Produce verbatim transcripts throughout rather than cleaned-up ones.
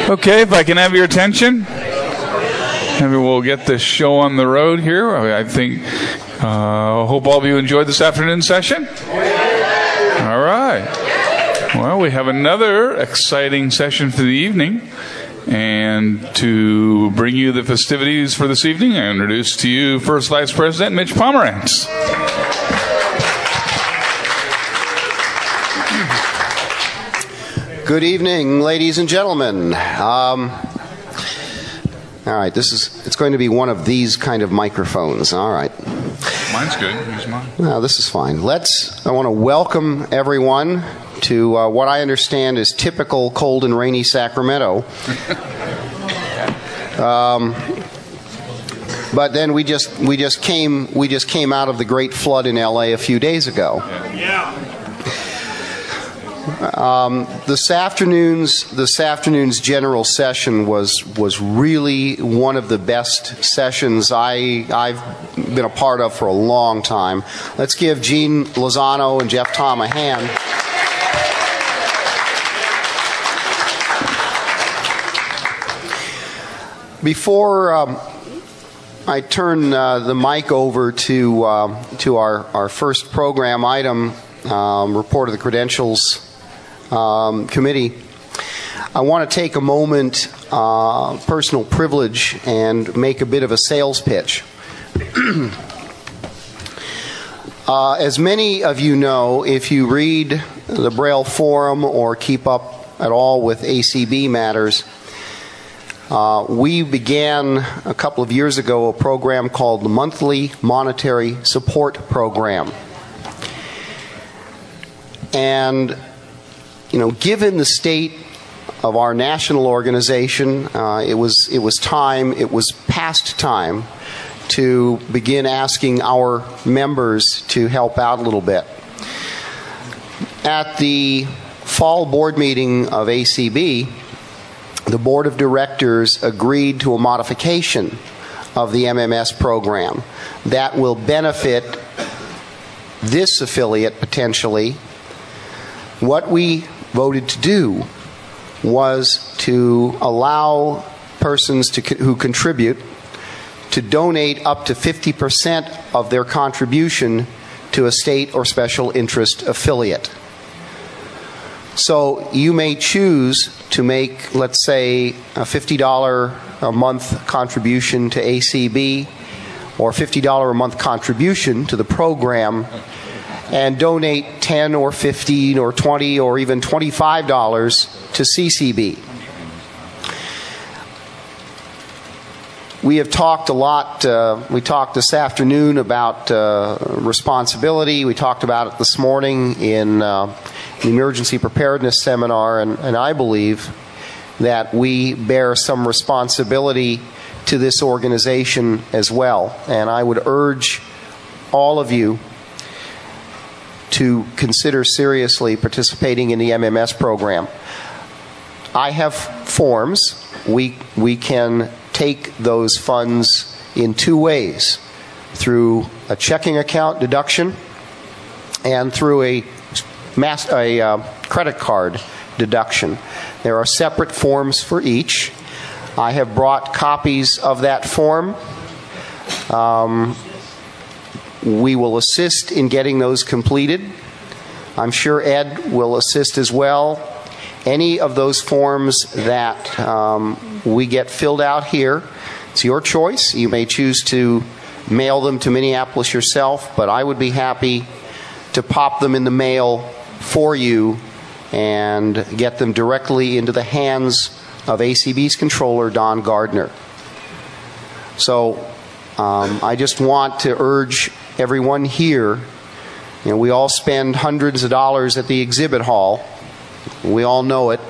Okay, if I can have your attention, maybe we'll get this show on the road here. I think, uh, hope all of you enjoyed this afternoon session. All right. Well, we have another exciting session for the evening. And to bring you the festivities for this evening, I introduce to you First Vice President Mitch Pomerantz. Good evening, ladies and gentlemen. Um, all right, this is, it's going to be one of these kind of microphones. All right. Mine's good. Use mine. No, this is fine. Let's, I want to welcome everyone to uh, what I understand is typical cold and rainy Sacramento. um, but then we just, we just came, we just came out of the great flood in L A a few days ago. Yeah. Um, this afternoon's this afternoon's general session was was really one of the best sessions I I've been a part of for a long time. Let's give Gene Lozano and Jeff Tom a hand. Before um, I turn uh, the mic over to uh, to our our first program item, um, report of the credentials. Um, committee, I want to take a moment, uh, personal privilege, and make a bit of a sales pitch. uh, as many of you know, if you read the Braille Forum or keep up at all with A C B matters, uh, we began a couple of years ago a program called the Monthly Monetary Support Program. And You know, given the state of our national organization, uh, it was it was time, it was past time to begin asking our members to help out a little bit. At the fall board meeting of A C B, the board of directors agreed to a modification of the M M S program that will benefit this affiliate potentially. What we voted to do was to allow persons to, who contribute to donate up to fifty percent of their contribution to a state or special interest affiliate. So you may choose to make, let's say, a fifty dollars a month contribution to A C B or fifty dollars a month contribution to the program and donate ten or fifteen or twenty or even twenty-five dollars to C C B. We have talked a lot, uh, we talked this afternoon about uh, responsibility. We talked about it this morning in uh, the emergency preparedness seminar, and, and I believe that we bear some responsibility to this organization as well. And I would urge all of you to consider seriously participating in the M M S program. I have forms. We we can take those funds in two ways, through a checking account deduction and through a, mass, a uh, credit card deduction. There are separate forms for each. I have brought copies of that form. Um, We will assist in getting those completed. I'm sure Ed will assist as well. Any of those forms that um, we get filled out here, it's your choice. You may choose to mail them to Minneapolis yourself, but I would be happy to pop them in the mail for you and get them directly into the hands of A C B's controller, Don Gardner. So um, I just want to urge everyone here, you know, we all spend hundreds of dollars at the exhibit hall. We all know it.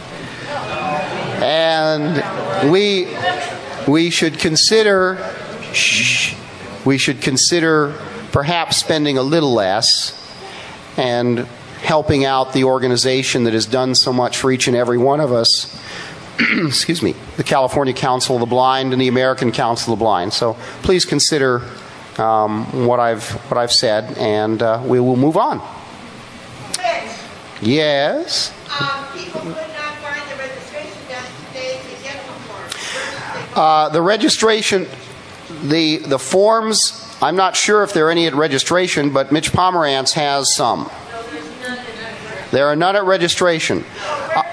And we we should consider shh, we should consider perhaps spending a little less and helping out the organization that has done so much for each and every one of us. Excuse me, the California Council of the Blind and the American Council of the Blind. So please consider Um, what I've what I've said, and uh, we will move on. Rich. Yes. Um, people could not find the registration desk today Uh, the registration, the the forms, I'm not sure if there are any at registration, but Mitch Pomerantz has some. There are none at registration. Uh,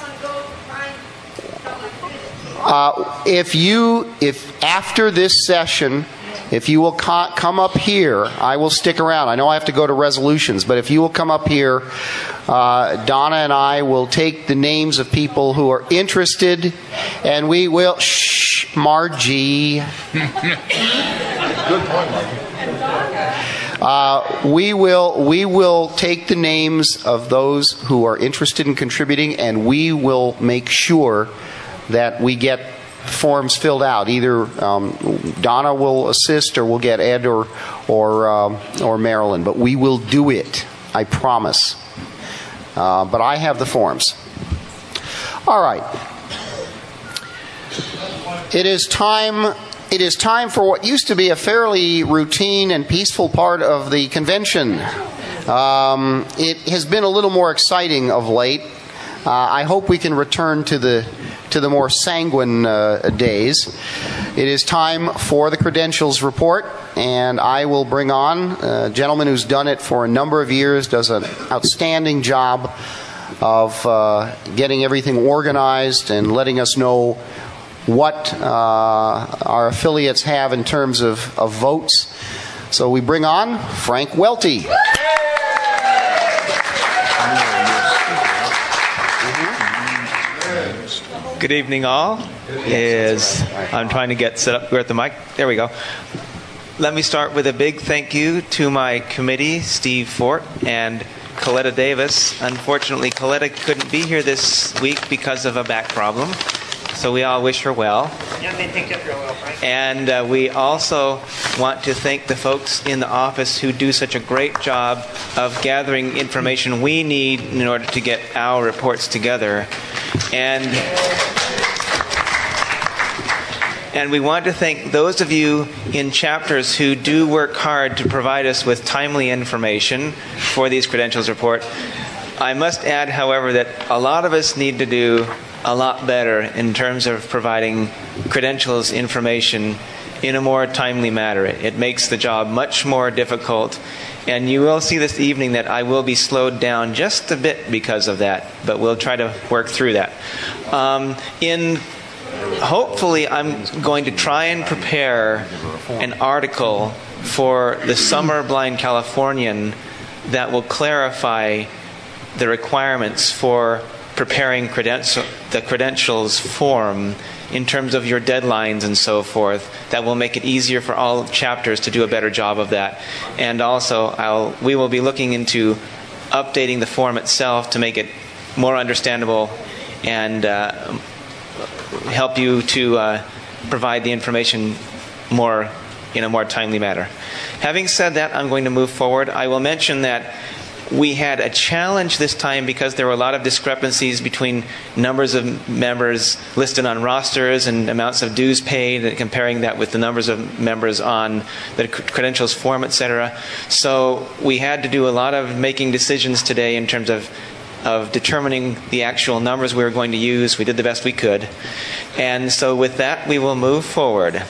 uh, if you, if after this session, if you will co- come up here, I will stick around. I know I have to go to resolutions, but if you will come up here, uh, Donna and I will take the names of people who are interested, and we will... Shh, Margie. Good point, Margie. Uh, we will we will take the names of those who are interested in contributing, and we will make sure that we get forms filled out. Either um, Donna will assist, or we'll get Ed or or um, or Marilyn. But we will do it. I promise. Uh, but I have the forms. All right. It is time. It is time for what used to be a fairly routine and peaceful part of the convention. Um, it has been a little more exciting of late. Uh, I hope we can return to the to the more sanguine uh, days. It is time for the credentials report, and I will bring on a gentleman who's done it for a number of years, does an outstanding job of uh, getting everything organized and letting us know what uh, our affiliates have in terms of, of votes. So we bring on Frank Welty. Good evening, all. Is I'm trying to get set up. We're at the mic. There we go. Let me start with a big thank you to my committee, Steve Fort and Coletta Davis. Unfortunately, Coletta couldn't be here this week because of a back problem. So we all wish her well. Yeah, they think you're well, Frank. And uh, we also want to thank the folks in the office who do such a great job of gathering information we need in order to get our reports together. And and we want to thank those of you in chapters who do work hard to provide us with timely information for these credentials report. I must add, however, that a lot of us need to do a lot better in terms of providing credentials information in a more timely manner. It, it makes the job much more difficult, and you will see this evening that I will be slowed down just a bit because of that, but we'll try to work through that. Um, in hopefully, I'm going to try and prepare an article for the Summer Blind Californian that will clarify the requirements for preparing credential, the credentials form in terms of your deadlines and so forth. That will make it easier for all chapters to do a better job of that. And also, I'll, we will be looking into updating the form itself to make it more understandable and uh, help you to uh, provide the information more in a more timely manner. Having said that, I'm going to move forward. I will mention that we had a challenge this time because there were a lot of discrepancies between numbers of members listed on rosters and amounts of dues paid, and comparing that with the numbers of members on the credentials form, et cetera. So we had to do a lot of making decisions today in terms of of determining the actual numbers we were going to use. We did the best we could. And so with that, we will move forward.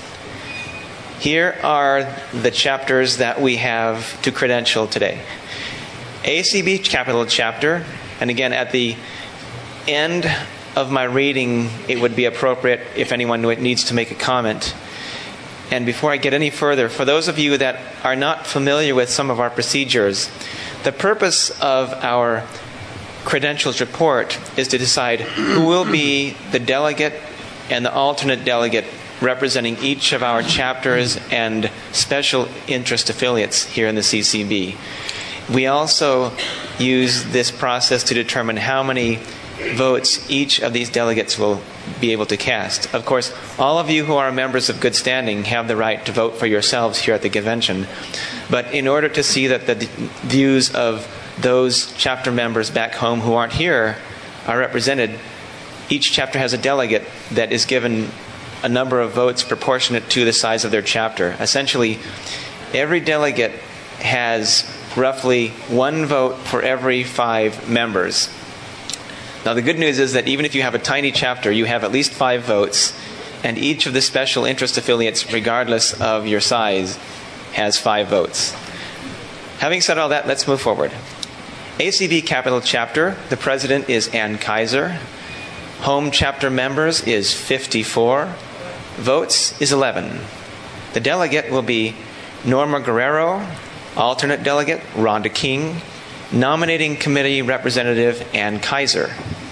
Here are the chapters that we have to credential today. A C B Capital Chapter, and again, at the end of my reading, it would be appropriate if anyone needs to make a comment. And before I get any further, for those of you that are not familiar with some of our procedures, the purpose of our credentials report is to decide who will be the delegate and the alternate delegate representing each of our chapters and special interest affiliates here in the C C B. We also use this process to determine how many votes each of these delegates will be able to cast. Of course, all of you who are members of good standing have the right to vote for yourselves here at the convention. But in order to see that the views of those chapter members back home who aren't here are represented, each chapter has a delegate that is given a number of votes proportionate to the size of their chapter. Essentially, every delegate has roughly one vote for every five members. Now, the good news is that even if you have a tiny chapter, you have at least five votes. and each of the special interest affiliates, regardless of your size, has five votes. Having said all that, let's move forward. A C B Capital Chapter, the president is Ann Kaiser. Home chapter members is fifty-four. Votes is eleven. The delegate will be Norma Guerrero, alternate delegate Rhonda King, nominating committee representative Ann Kaiser.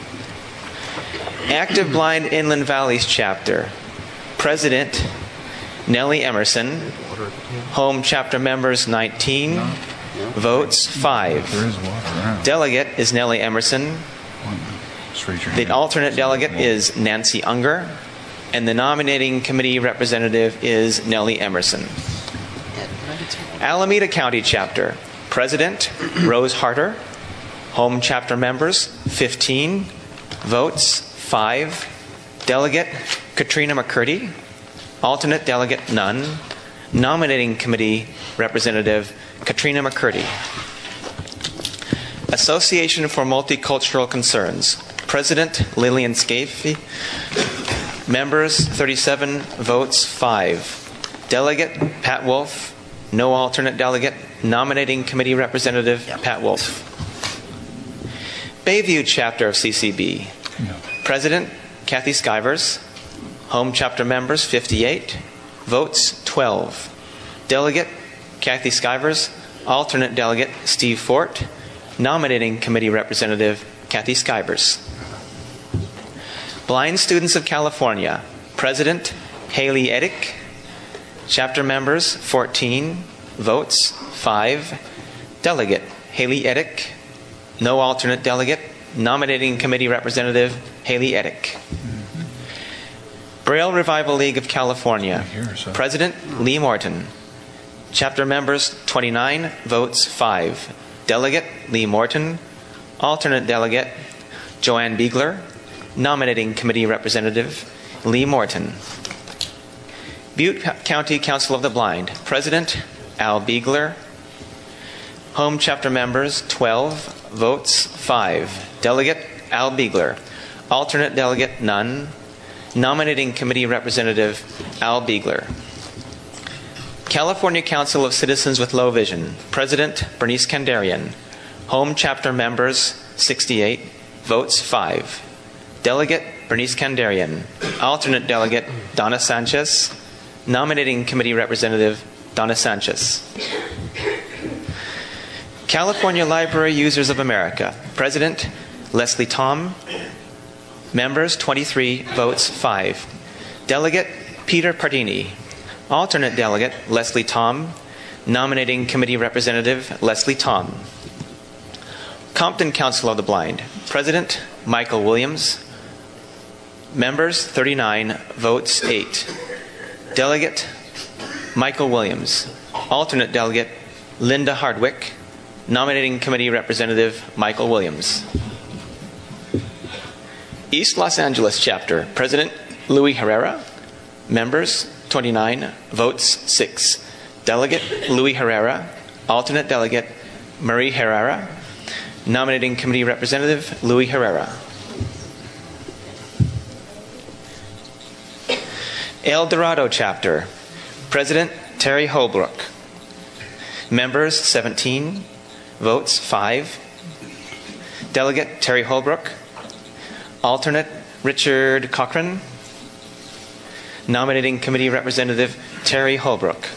Active Blind Inland Valleys Chapter, president Nellie Emerson. Home chapter members nineteen. Votes five. Delegate is Nellie Emerson. The alternate delegate is Nancy Unger. And the nominating committee representative is Nellie Emerson. Alameda County Chapter, president Rose Harter. Home chapter members fifteen. Votes five. Delegate Katrina McCurdy. Alternate delegate none. Nominating committee representative Katrina McCurdy. Association for Multicultural Concerns, president Lillian Scafie. Members thirty-seven. Votes five. Delegate Pat Wolf. No alternate delegate. Nominating committee representative Pat Wolf. Bayview Chapter of C C B, president Kathy Skivers. Home chapter members fifty-eight. Votes twelve. Delegate Kathy Skivers. Alternate delegate Steve Fort. Nominating committee representative Kathy Skivers. Blind Students of California, president Haley Edick. Chapter members fourteen. Votes five. Delegate Haley Edick. No alternate delegate. Nominating committee representative Haley Edick. Braille Revival League of California, president Lee Morton. Chapter members twenty-nine. Votes five. Delegate Lee Morton. Alternate delegate Joanne Beegler. Nominating committee representative Lee Morton. Butte County Council of the Blind, president Al Beegler. Home chapter members twelve. Votes five. Delegate Al Beegler. Alternate delegate none. Nominating committee representative Al Beegler. California Council of Citizens with Low Vision, president Bernice Kandarian. Home chapter members sixty-eight. Votes five. Delegate Bernice Kandarian. Alternate delegate Donna Sanchez. Nominating committee representative Donna Sanchez. California Library Users of America, president Leslie Tom. Members twenty-three. Votes five. Delegate Peter Pardini. Alternate delegate Leslie Tom. Nominating committee representative Leslie Tom. Compton Council of the Blind, president Michael Williams. Members thirty-nine. Votes eight. Delegate Michael Williams. Alternate delegate Linda Hardwick. Nominating committee representative Michael Williams. East Los Angeles Chapter, president Louis Herrera. Members twenty-nine. Votes six. Delegate Louis Herrera. Alternate delegate Marie Herrera. Nominating committee representative Louis Herrera. El Dorado Chapter, president Terry Holbrook. Members seventeen. Votes five. Delegate Terry Holbrook. Alternate Richard Cochran. Nominating committee representative Terry Holbrook.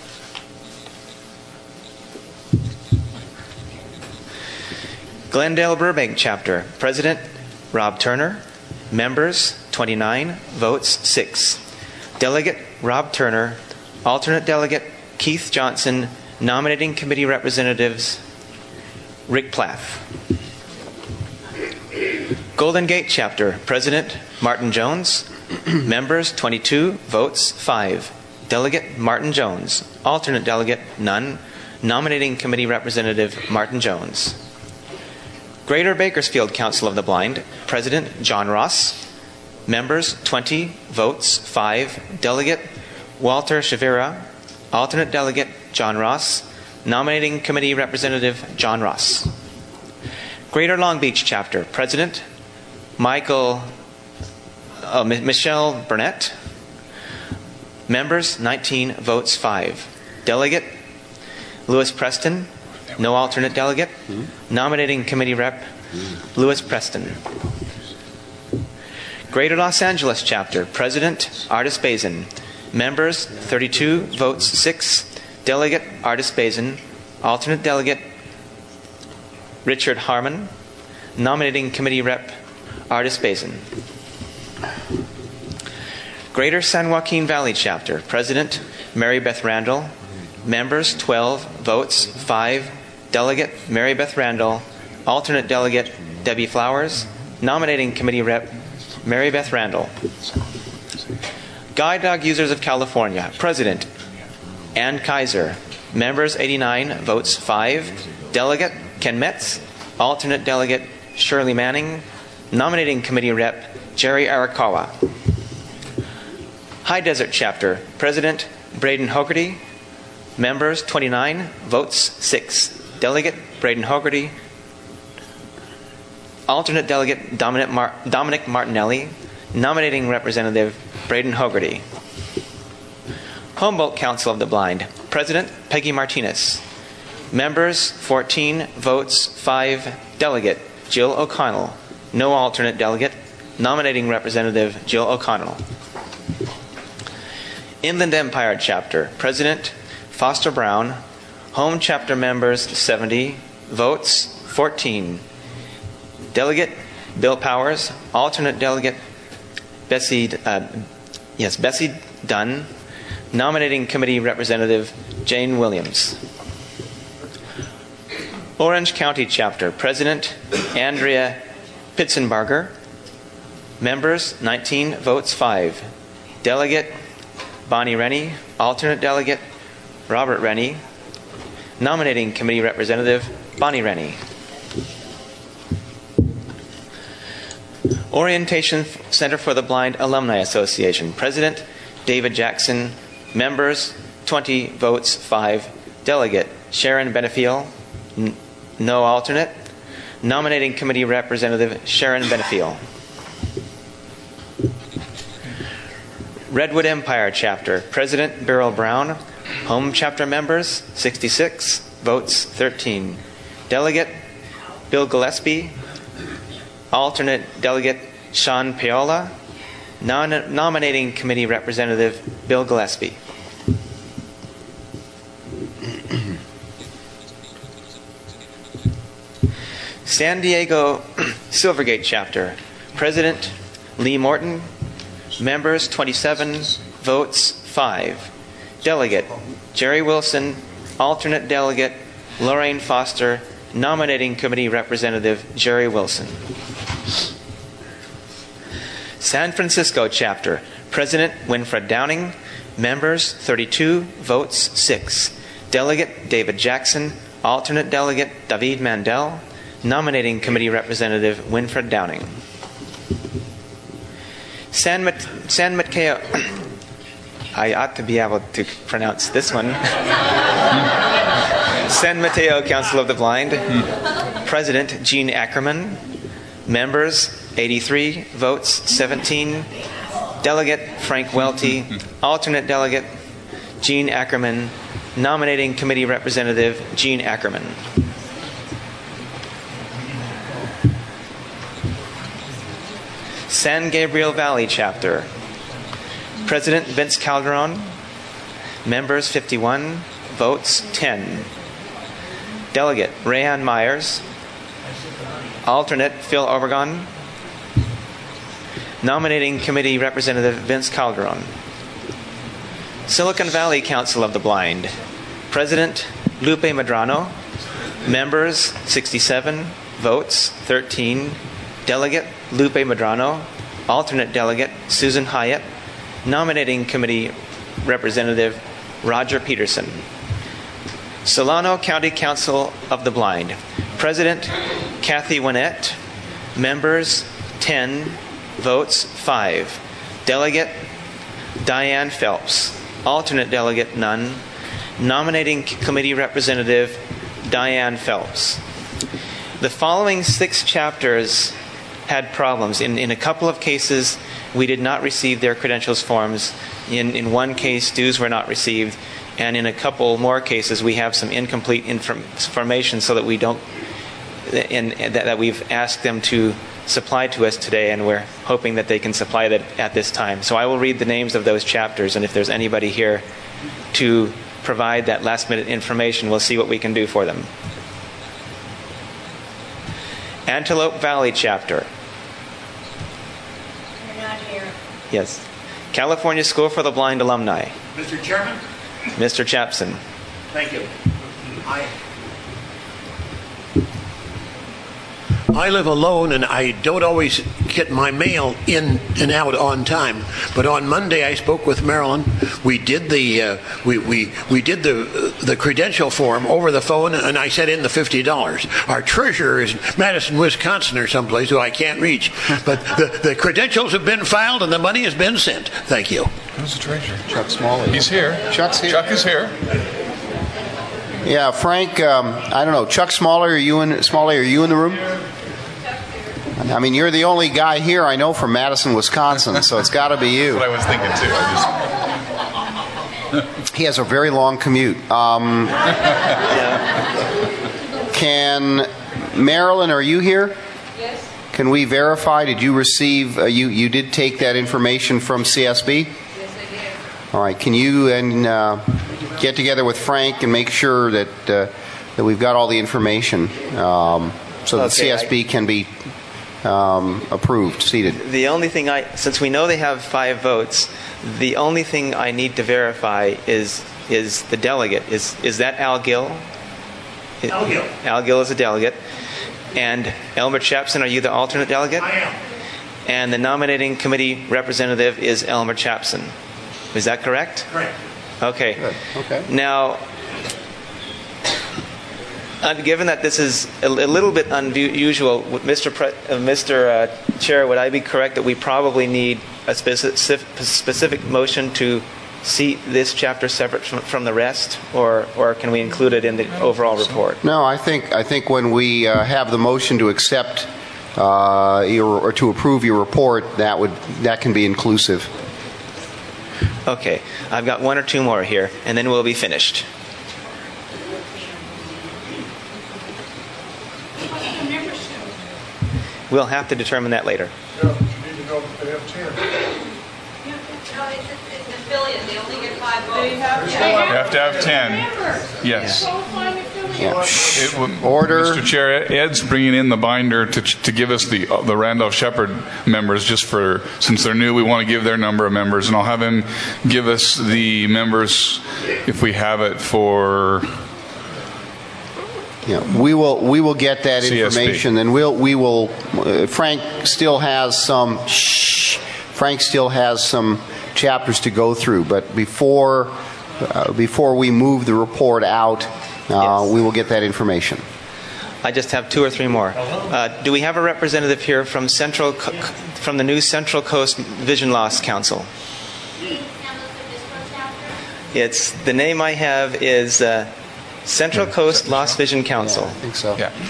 Glendale Burbank Chapter, president Rob Turner. Members twenty-nine. Votes six. Delegate Rob Turner. Alternate delegate Keith Johnson. Nominating committee representatives Rick Plath. Golden Gate Chapter, president Martin Jones. Members twenty-two. Votes five. Delegate Martin Jones. Alternate delegate none. Nominating committee representative Martin Jones. Greater Bakersfield Council of the Blind, president John Ross. Members twenty. Votes five. Delegate Walter Shavira. Alternate delegate John Ross. Nominating committee representative John Ross. Greater Long Beach Chapter, president Michael uh, M- Michelle Burnett. Members, nineteen, votes five. Delegate, Lewis Preston. No alternate delegate. Nominating committee rep, Lewis Preston. Greater Los Angeles Chapter, President, Ardis Bazin. Members, thirty-two, votes six. Delegate, Ardis Bazin. Alternate delegate, Richard Harmon. Nominating committee rep, Ardis Bazin. Greater San Joaquin Valley Chapter, President, Mary Beth Randall. Members, twelve, votes five. Delegate, Mary Beth Randall. Alternate delegate, Debbie Flowers. Nominating committee rep, Mary Beth Randall. Guide Dog Users of California, President, Ann Kaiser. Members, eighty-nine, votes five. Delegate, Ken Metz. Alternate delegate, Shirley Manning. Nominating committee rep, Jerry Arakawa. High Desert Chapter, President, Braden Hogarty. Members, twenty-nine, votes six. Delegate, Braden Hogarty. Alternate delegate, Dominic, Mar- Dominic Martinelli. Nominating representative, Braden Hogarty. Humboldt Council of the Blind, President, Peggy Martinez. Members, fourteen, votes five. Delegate, Jill O'Connell. No alternate delegate. Nominating representative, Jill O'Connell. Inland Empire Chapter, President, Foster Brown. Home Chapter members, seventy. Votes, fourteen. Delegate, Bill Powers. Alternate delegate, Bessie, uh, yes, Bessie Dunn. Nominating committee representative, Jane Williams. Orange County Chapter, President, Andrea Pitzenbarger. Members, nineteen, votes five. Delegate, Bonnie Rennie. Alternate delegate, Robert Rennie. Nominating committee representative, Bonnie Rennie. Orientation Center for the Blind Alumni Association, President, David Jackson. Members, twenty, votes five. Delegate, Sharon Benefiel. N- no alternate. Nominating committee representative, Sharon Benefiel. Redwood Empire Chapter, President, Beryl Brown. Home Chapter members, sixty-six, votes thirteen. Delegate, Bill Gillespie. Alternate delegate, Sean Paola. Non- nominating committee representative, Bill Gillespie. San Diego Silvergate Chapter, President, Lee Morton. Members, twenty-seven, votes five. Delegate, Jerry Wilson. Alternate delegate, Lorraine Foster. Nominating committee representative, Jerry Wilson. San Francisco Chapter, President, Winfred Downing. Members, thirty-two, votes six. Delegate, David Jackson. Alternate delegate, David Mandel. Nominating committee representative, Winfred Downing. San, Mat- San Mateo... I ought to be able to pronounce this one. San Mateo Council of the Blind. President, Gene Ackerman. Members, eighty-three, votes seventeen. Delegate, Frank Welty. Alternate delegate, Gene Ackerman. Nominating committee representative, Gene Ackerman. San Gabriel Valley Chapter. President, Vince Calderon. Members, fifty-one. Votes, ten. Delegate, Rayanne Myers. Alternate, Phil Obergon. Nominating committee representative, Vince Calderon. Silicon Valley Council of the Blind. President, Lupe Medrano. Members, sixty-seven. Votes, thirteen. Delegate, Lupe Medrano. Alternate delegate, Susan Hyatt. Nominating committee representative, Roger Peterson. Solano County Council of the Blind. President, Kathy Winnett. Members, ten. Votes, five. Delegate, Diane Phelps. Alternate delegate, none. Nominating committee representative, Diane Phelps. The following six chapters had problems. In, in a couple of cases, we did not receive their credentials forms. In, in one case, dues were not received, and in a couple more cases, we have some incomplete inform- information so that we don't, and, and that, that we've asked them to supply to us today, and we're hoping that they can supply that at this time. So I will read the names of those chapters, and if there's anybody here to provide that last-minute information, we'll see what we can do for them. Antelope Valley Chapter. You're not here. Yes. California School for the Blind Alumni. Mister Chairman? Mister Chapson. Thank you. I, I live alone and I don't always get my mail in and out on time. But on Monday I spoke with Marilyn. We did the uh, we, we we did the the credential form over the phone, and I sent in the fifty dollars. Our treasurer is Madison, Wisconsin, or someplace who I can't reach. But the, the credentials have been filed and the money has been sent. Thank you. Who's the treasurer? Chuck Smalley. He's here. Chuck's here. Chuck is here. Yeah, Frank. Um, I don't know. Chuck Smalley, are you in? Smalley, are you in the room? I mean, you're the only guy here I know from Madison, Wisconsin, so it's got to be you. That's what I was thinking too. I just... He has a very long commute. Um, can Marilyn, are you here? Yes. Can we verify? Did you receive? Uh, you you did take that information from C S B? Yes, I did. All right. Can you and uh, get together with Frank and make sure that uh, that we've got all the information um, so that Okay, C S B I- can be um, approved, seated. The only thing I, since we know they have five votes, the only thing I need to verify is is the delegate. Is is that Al Gill? Al Gill. Al Gill is a delegate. And Elmer Chapson, are you the alternate delegate? I am. And the nominating committee representative is Elmer Chapson. Is that correct? Correct. Okay. Good. Okay. Now, uh, given that this is a, a little bit unusual, would Mister Pre- uh, Mister Uh, Chair, would I be correct that we probably need a specific, specific motion to see this chapter separate from, from the rest, or or can we include it in the overall report? No, I think I think when we uh, have the motion to accept uh, your, or to approve your report, that would that can be inclusive. Okay, I've got one or two more here, and then we'll be finished. We'll have to determime that later. Yeah, but you need to know that they have ten. No, it's, it's an affiliate. They only get five votes. They You have to have ten. Yes. Yeah. It would- Order. Mister Chair, Ed's bringing in the binder to to give us the the Randolph Shepherd members, just for, since they're new, we want to give their number of members, and I'll have him give us the members if we have it for. Yeah, we will we will get that C S B. information, and we'll we will. Uh, Frank still has some. Shh, Frank still has some chapters to go through, but before uh, before we move the report out, uh, Yes. we will get that information. I just have two or three more. Uh, do we have a representative here from Central, Co- from the new Central Coast Vision Loss Council? It's the name I have is uh, Central Coast Lost Vision Council, I think so. Yeah.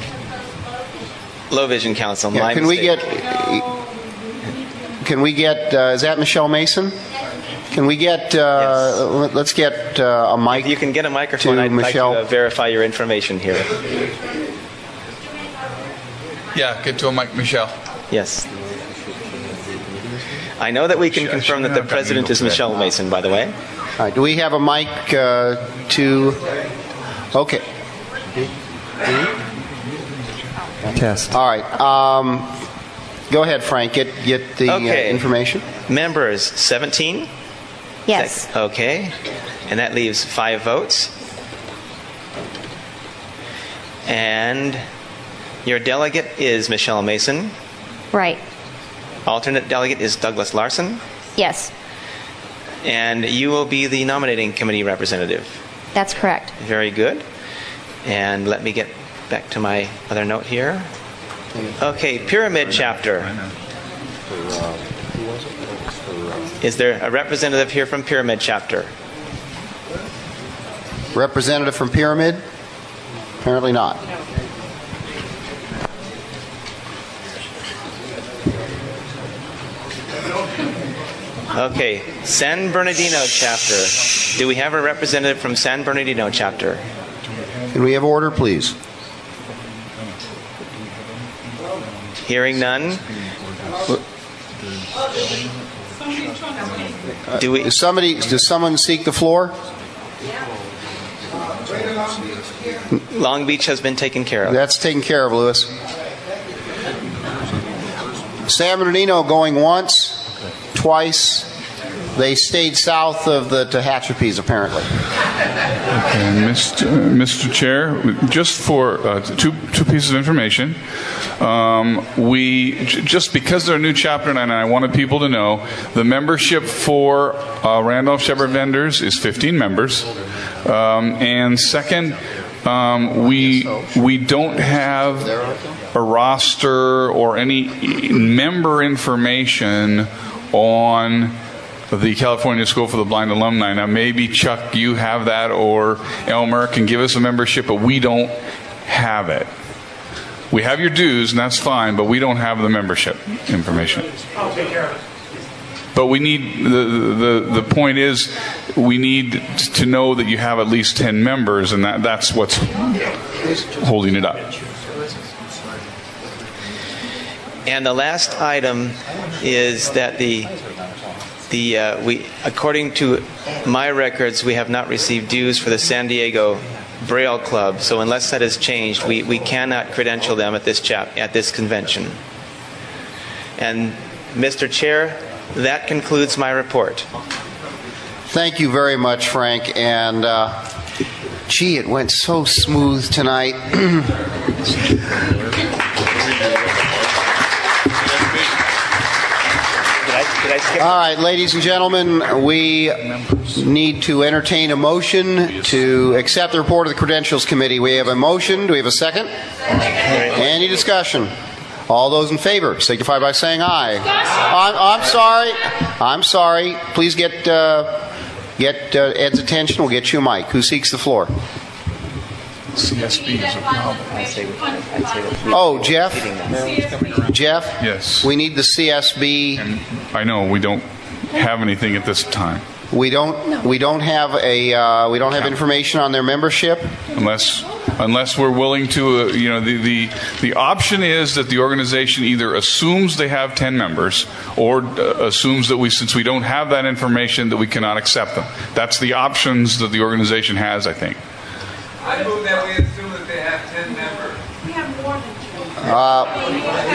Low Vision Council. Yeah, my can we mistake. get? Can we get? Uh, is that Michelle Mason? Can we get? Uh, let- Let's get uh, a mic. If you can get a microphone, to I'd Michelle. like to uh, verify your information here. Yeah, get to a mic, Michelle. Yes. I know that we can Sh- confirm that the I've got president needles is Michelle today. Mason, by the way. All right, do we have a mic uh, to? Okay. Test. All right. Um, go ahead, Frank. Get get the Okay. uh, information. Members, seventeen? Yes. Okay. And that leaves five votes. And your delegate is Michelle Mason. Right. Alternate delegate is Douglas Larson. Yes. And you will be the nominating committee representative. That's correct. Very good. And let me get back to my other note here. Okay, Pyramid Chapter. Is there a representative here from Pyramid Chapter? Representative from Pyramid? Apparently not. Okay, San Bernardino chapter. Do we have a representative from San Bernardino chapter? Can we have order, please? Hearing none. Do we? Does somebody? Does someone seek the floor? Long Beach has been taken care of. That's taken care of, Lewis. San Bernardino going once, twice. They stayed south of the Tehachapis, apparently. Okay, Mister Mister Chair, just for uh, two two pieces of information, um, we j- just because they're a new chapter, and I wanted people to know, the membership for uh, Randolph Shepherd Vendors is fifteen members, um, and second, um, we we don't have a roster or any member information on the California School for the Blind alumni. Now, maybe Chuck, you have that, or Elmer can give us a membership, but we don't have it. We have your dues, and that's fine, but we don't have the membership information. I'll take care of it. But we need, the, the, the point is, we need to know that you have at least ten members, and that, that's what's holding it up. And the last item is that the the uh, we, according to my records, we have not received dues for the San Diego Braille Club. So unless that has changed, we, we cannot credential them at this chap at this convention. And Mister Chair, that concludes my report. Thank you very much, Frank. And uh, gee, it went so smooth tonight. All right, ladies and gentlemen, we need to entertain a motion to accept the report of the Credentials Committee. We have a motion. Do we have a second? Any discussion? All those in favor signify by saying aye. I'm, I'm sorry. I'm sorry. Please get uh, get uh, Ed's attention. We'll get you a mic. Who seeks the floor? C S B is a problem. Oh, Jeff? Jeff? Yes. We need the C S B. And I know we don't have anything at this time. We don't. We don't have a. Uh, we don't have information on their membership. Unless, unless we're willing to, uh, you know, the, the the option is that the organization either assumes they have ten members, or uh, assumes that we, since we don't have that information, that we cannot accept them. That's the options that the organization has, I think. I move that we assume that they have ten members. We have more than ten. Uh,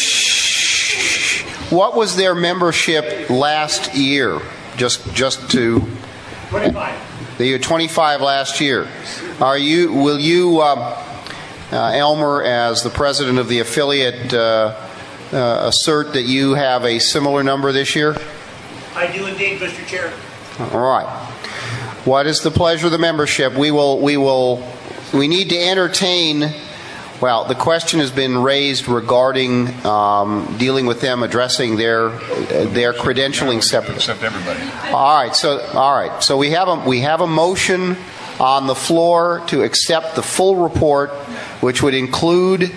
shh. What was their membership last year? Just, just to. twenty-five. They were twenty-five last year. Are you? Will you, um, uh, Elmer, as the president of the affiliate, uh, uh, assert that you have a similar number this year? I do indeed, Mister Chair. All right. What is the pleasure of the membership? We will. We will. We need to entertain. Well, the question has been raised regarding um, dealing with them, addressing their uh, their credentialing separately. Accept everybody. All right. So, all right. So we have a we have a motion on the floor to accept the full report, which would include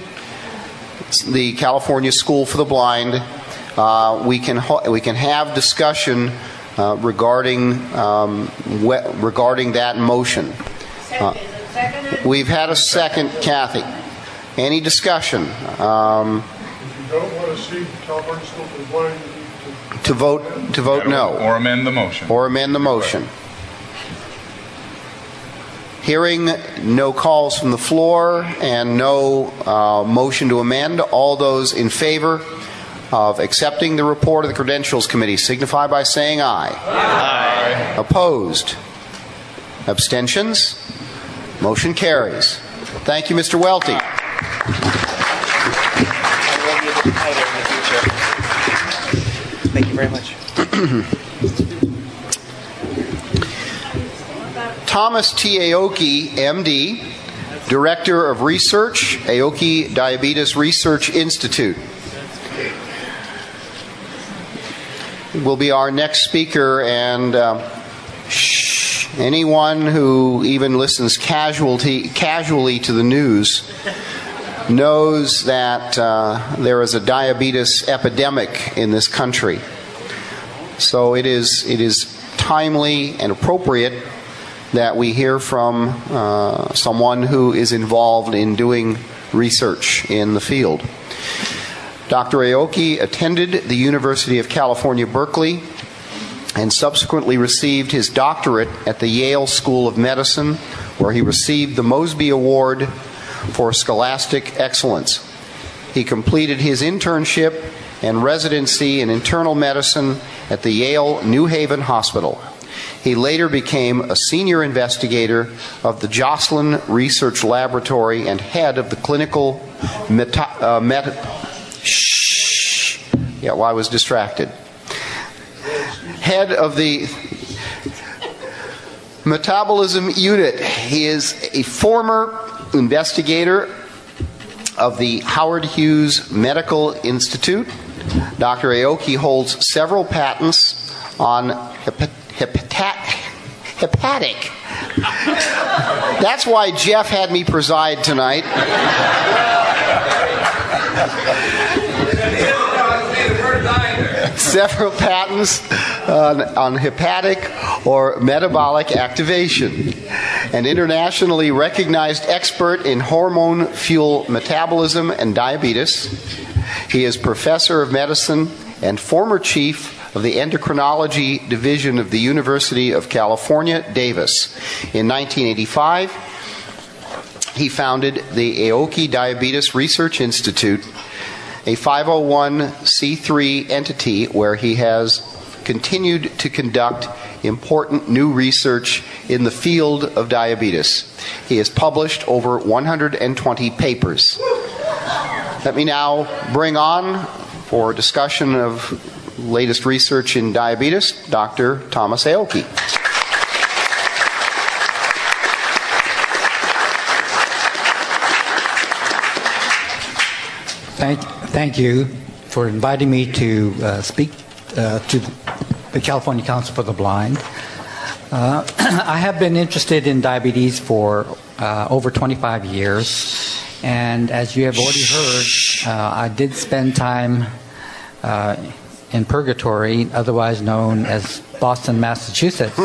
the California School for the Blind. Uh, we can we can have discussion uh, regarding um, we- regarding that motion. Uh, we've had a second, Kathy. Any discussion? Um, If you don't want to see California School for the Blind, you need to vote to vote no. Or amend the motion. Or amend the motion. Hearing no calls from the floor and no uh, motion to amend, all those in favor of accepting the report of the Credentials Committee signify by saying aye. Aye. Opposed? Abstentions? Motion carries. Thank you, Mister Welty. Thank you very much. Thomas T. Aoki, M D, Director of Research, Aoki Diabetes Research Institute, will be our next speaker. And uh, shh, anyone who even listens casualty, casually to the news knows that uh, there is a diabetes epidemic in this country. So it is it is timely and appropriate that we hear from uh, someone who is involved in doing research in the field. Doctor Aoki attended the University of California, Berkeley, and subsequently received his doctorate at the Yale School of Medicine, where he received the Mosby Award for Scholastic Excellence. He completed his internship and residency in internal medicine at the Yale New Haven Hospital. He later became a senior investigator of the Joslin Research Laboratory and head of the clinical meta, uh, meta, shh, yeah, well, I was distracted. Head of the metabolism unit. He is a former investigator of the Howard Hughes Medical Institute. Doctor Aoki holds several patents on hepat- hepat- hepatic. That's why Jeff had me preside tonight. Several patents on, on hepatic or metabolic activation. An internationally recognized expert in hormone fuel metabolism and diabetes. He is professor of medicine and former chief of the endocrinology division of the University of California, Davis. In nineteen eighty-five, he founded the Aoki Diabetes Research Institute, a five oh one c three entity where he has continued to conduct important new research in the field of diabetes. He has published over one hundred twenty papers. Let me now bring on, for discussion of latest research in diabetes, Doctor Thomas Aoki. Thank, thank you for inviting me to uh, speak uh, to the California Council for the Blind. Uh, I have been interested in diabetes for uh, over twenty-five years, and as you have already heard, uh, I did spend time uh, in purgatory, otherwise known as Boston, Massachusetts,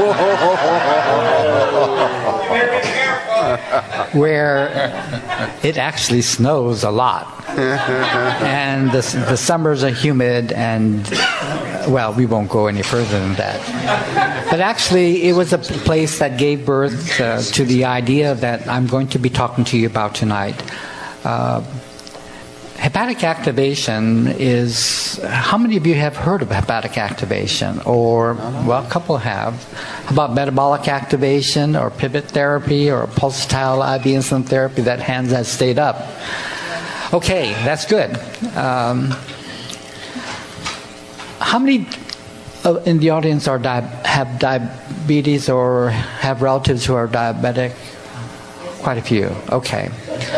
where it actually snows a lot. And the, the summers are humid, and, well, we won't go any further than that. But actually, it was a place that gave birth uh, to the idea that I'm going to be talking to you about tonight. Uh, hepatic activation is, how many of you have heard of hepatic activation? Or, well, a couple have. How about metabolic activation, or pivot therapy, or pulsatile I V insulin therapy? That hand has stayed up. Okay, that's good. Um, how many uh, in the audience are di- have diabetes or have relatives who are diabetic? Quite a few. Okay.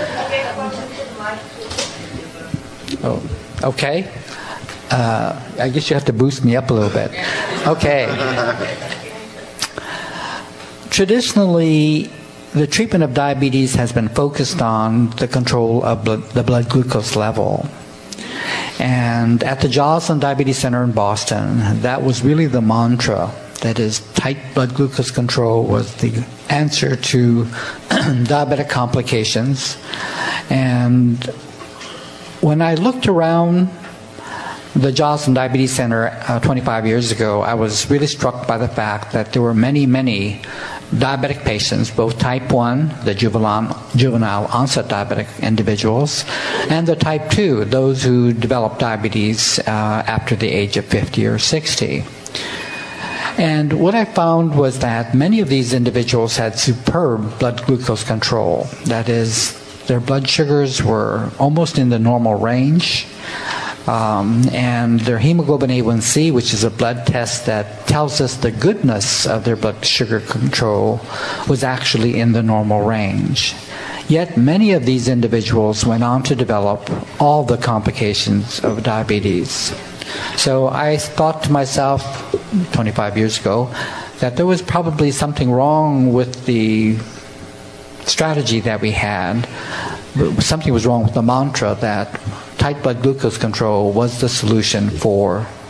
Oh, okay. Uh, I guess you have to boost me up a little bit. Okay. Traditionally, the treatment of diabetes has been focused on the control of blood, the blood glucose level. And at the Joslin Diabetes Center in Boston, that was really the mantra. That is, tight blood glucose control was the answer to diabetic complications. And when I looked around the Joslin Diabetes Center uh, twenty-five years ago, I was really struck by the fact that there were many, many diabetic patients, both type one, the juvenile, juvenile onset diabetic individuals, and the type two, those who develop diabetes uh, after the age of fifty or sixty. And what I found was that many of these individuals had superb blood glucose control. That is, their blood sugars were almost in the normal range. Um, and their hemoglobin A one C, which is a blood test that tells us the goodness of their blood sugar control, was actually in the normal range. Yet many of these individuals went on to develop all the complications of diabetes. So I thought to myself twenty-five years ago that there was probably something wrong with the strategy that we had. Something was wrong with the mantra that tight blood glucose control was the solution for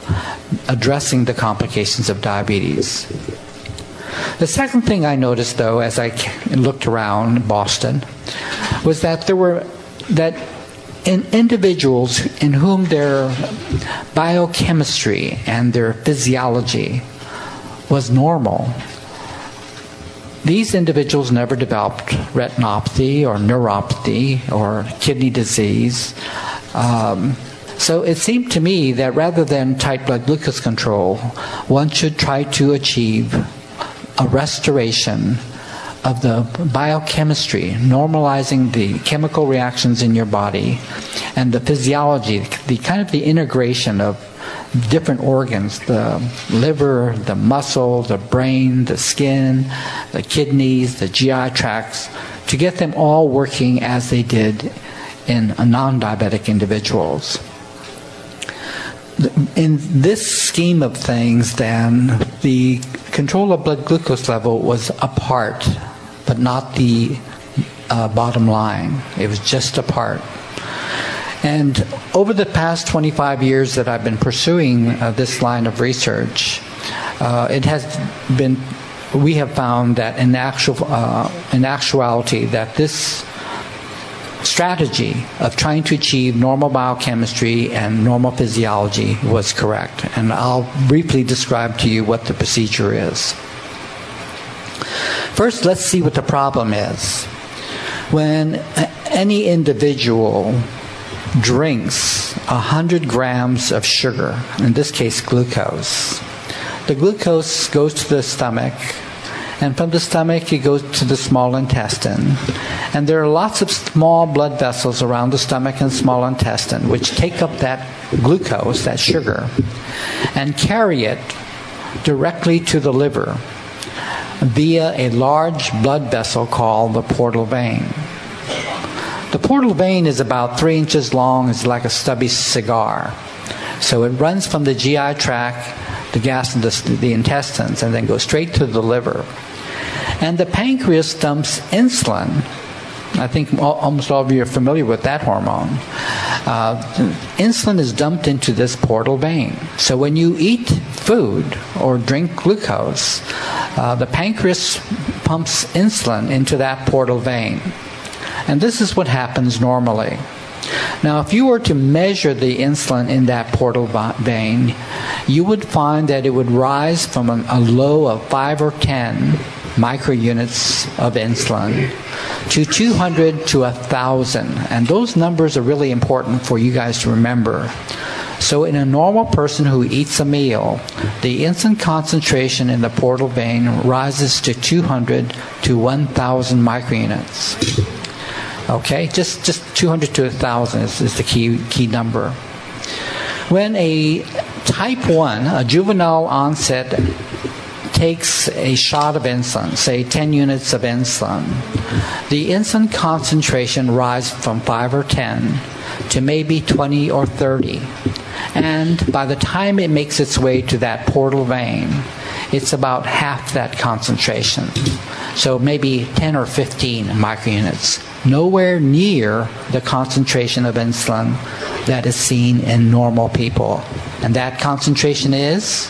addressing the complications of diabetes. The second thing I noticed, though, as I looked around Boston, was that there were that in individuals in whom their biochemistry and their physiology was normal, these individuals never developed retinopathy or neuropathy or kidney disease. Um, so it seemed to me that rather than tight blood glucose control, one should try to achieve a restoration of the biochemistry, normalizing the chemical reactions in your body and the physiology, the kind of the integration of different organs, the liver, the muscle, the brain, the skin, the kidneys, the G I tracts, to get them all working as they did in non-diabetic individuals. In this scheme of things, then, the control of blood glucose level was a part, but not the uh, bottom line. It was just a part. And over the past twenty-five years that I've been pursuing uh, this line of research, uh, it has been, we have found that in actual, uh, in actuality, that this strategy of trying to achieve normal biochemistry and normal physiology was correct. And I'll briefly describe to you what the procedure is. First, let's see what the problem is. When any individual drinks one hundred grams of sugar, in this case glucose, the glucose goes to the stomach, and from the stomach it goes to the small intestine. And there are lots of small blood vessels around the stomach and small intestine which take up that glucose, that sugar, and carry it directly to the liver via a large blood vessel called the portal vein. The portal vein is about three inches long. It's like a stubby cigar. So it runs from the G I tract, the gas in the, the intestines, and then goes straight to the liver. And the pancreas dumps insulin. I think all, almost all of you are familiar with that hormone. Uh, insulin is dumped into this portal vein. So when you eat food or drink glucose, uh, the pancreas pumps insulin into that portal vein. And this is what happens normally. Now, if you were to measure the insulin in that portal vein, you would find that it would rise from a, a low of five or ten microunits of insulin to two hundred to one thousand. And those numbers are really important for you guys to remember. So in a normal person who eats a meal, the insulin concentration in the portal vein rises to two hundred to one thousand microunits. Okay, just, just two hundred to one thousand is, is the key, key number. When a type one, a juvenile onset, takes a shot of insulin, say ten units of insulin, the insulin concentration rises from five or ten to maybe twenty or thirty. And by the time it makes its way to that portal vein, it's about half that concentration. So maybe ten or fifteen microunits. Nowhere near the concentration of insulin that is seen in normal people. And that concentration is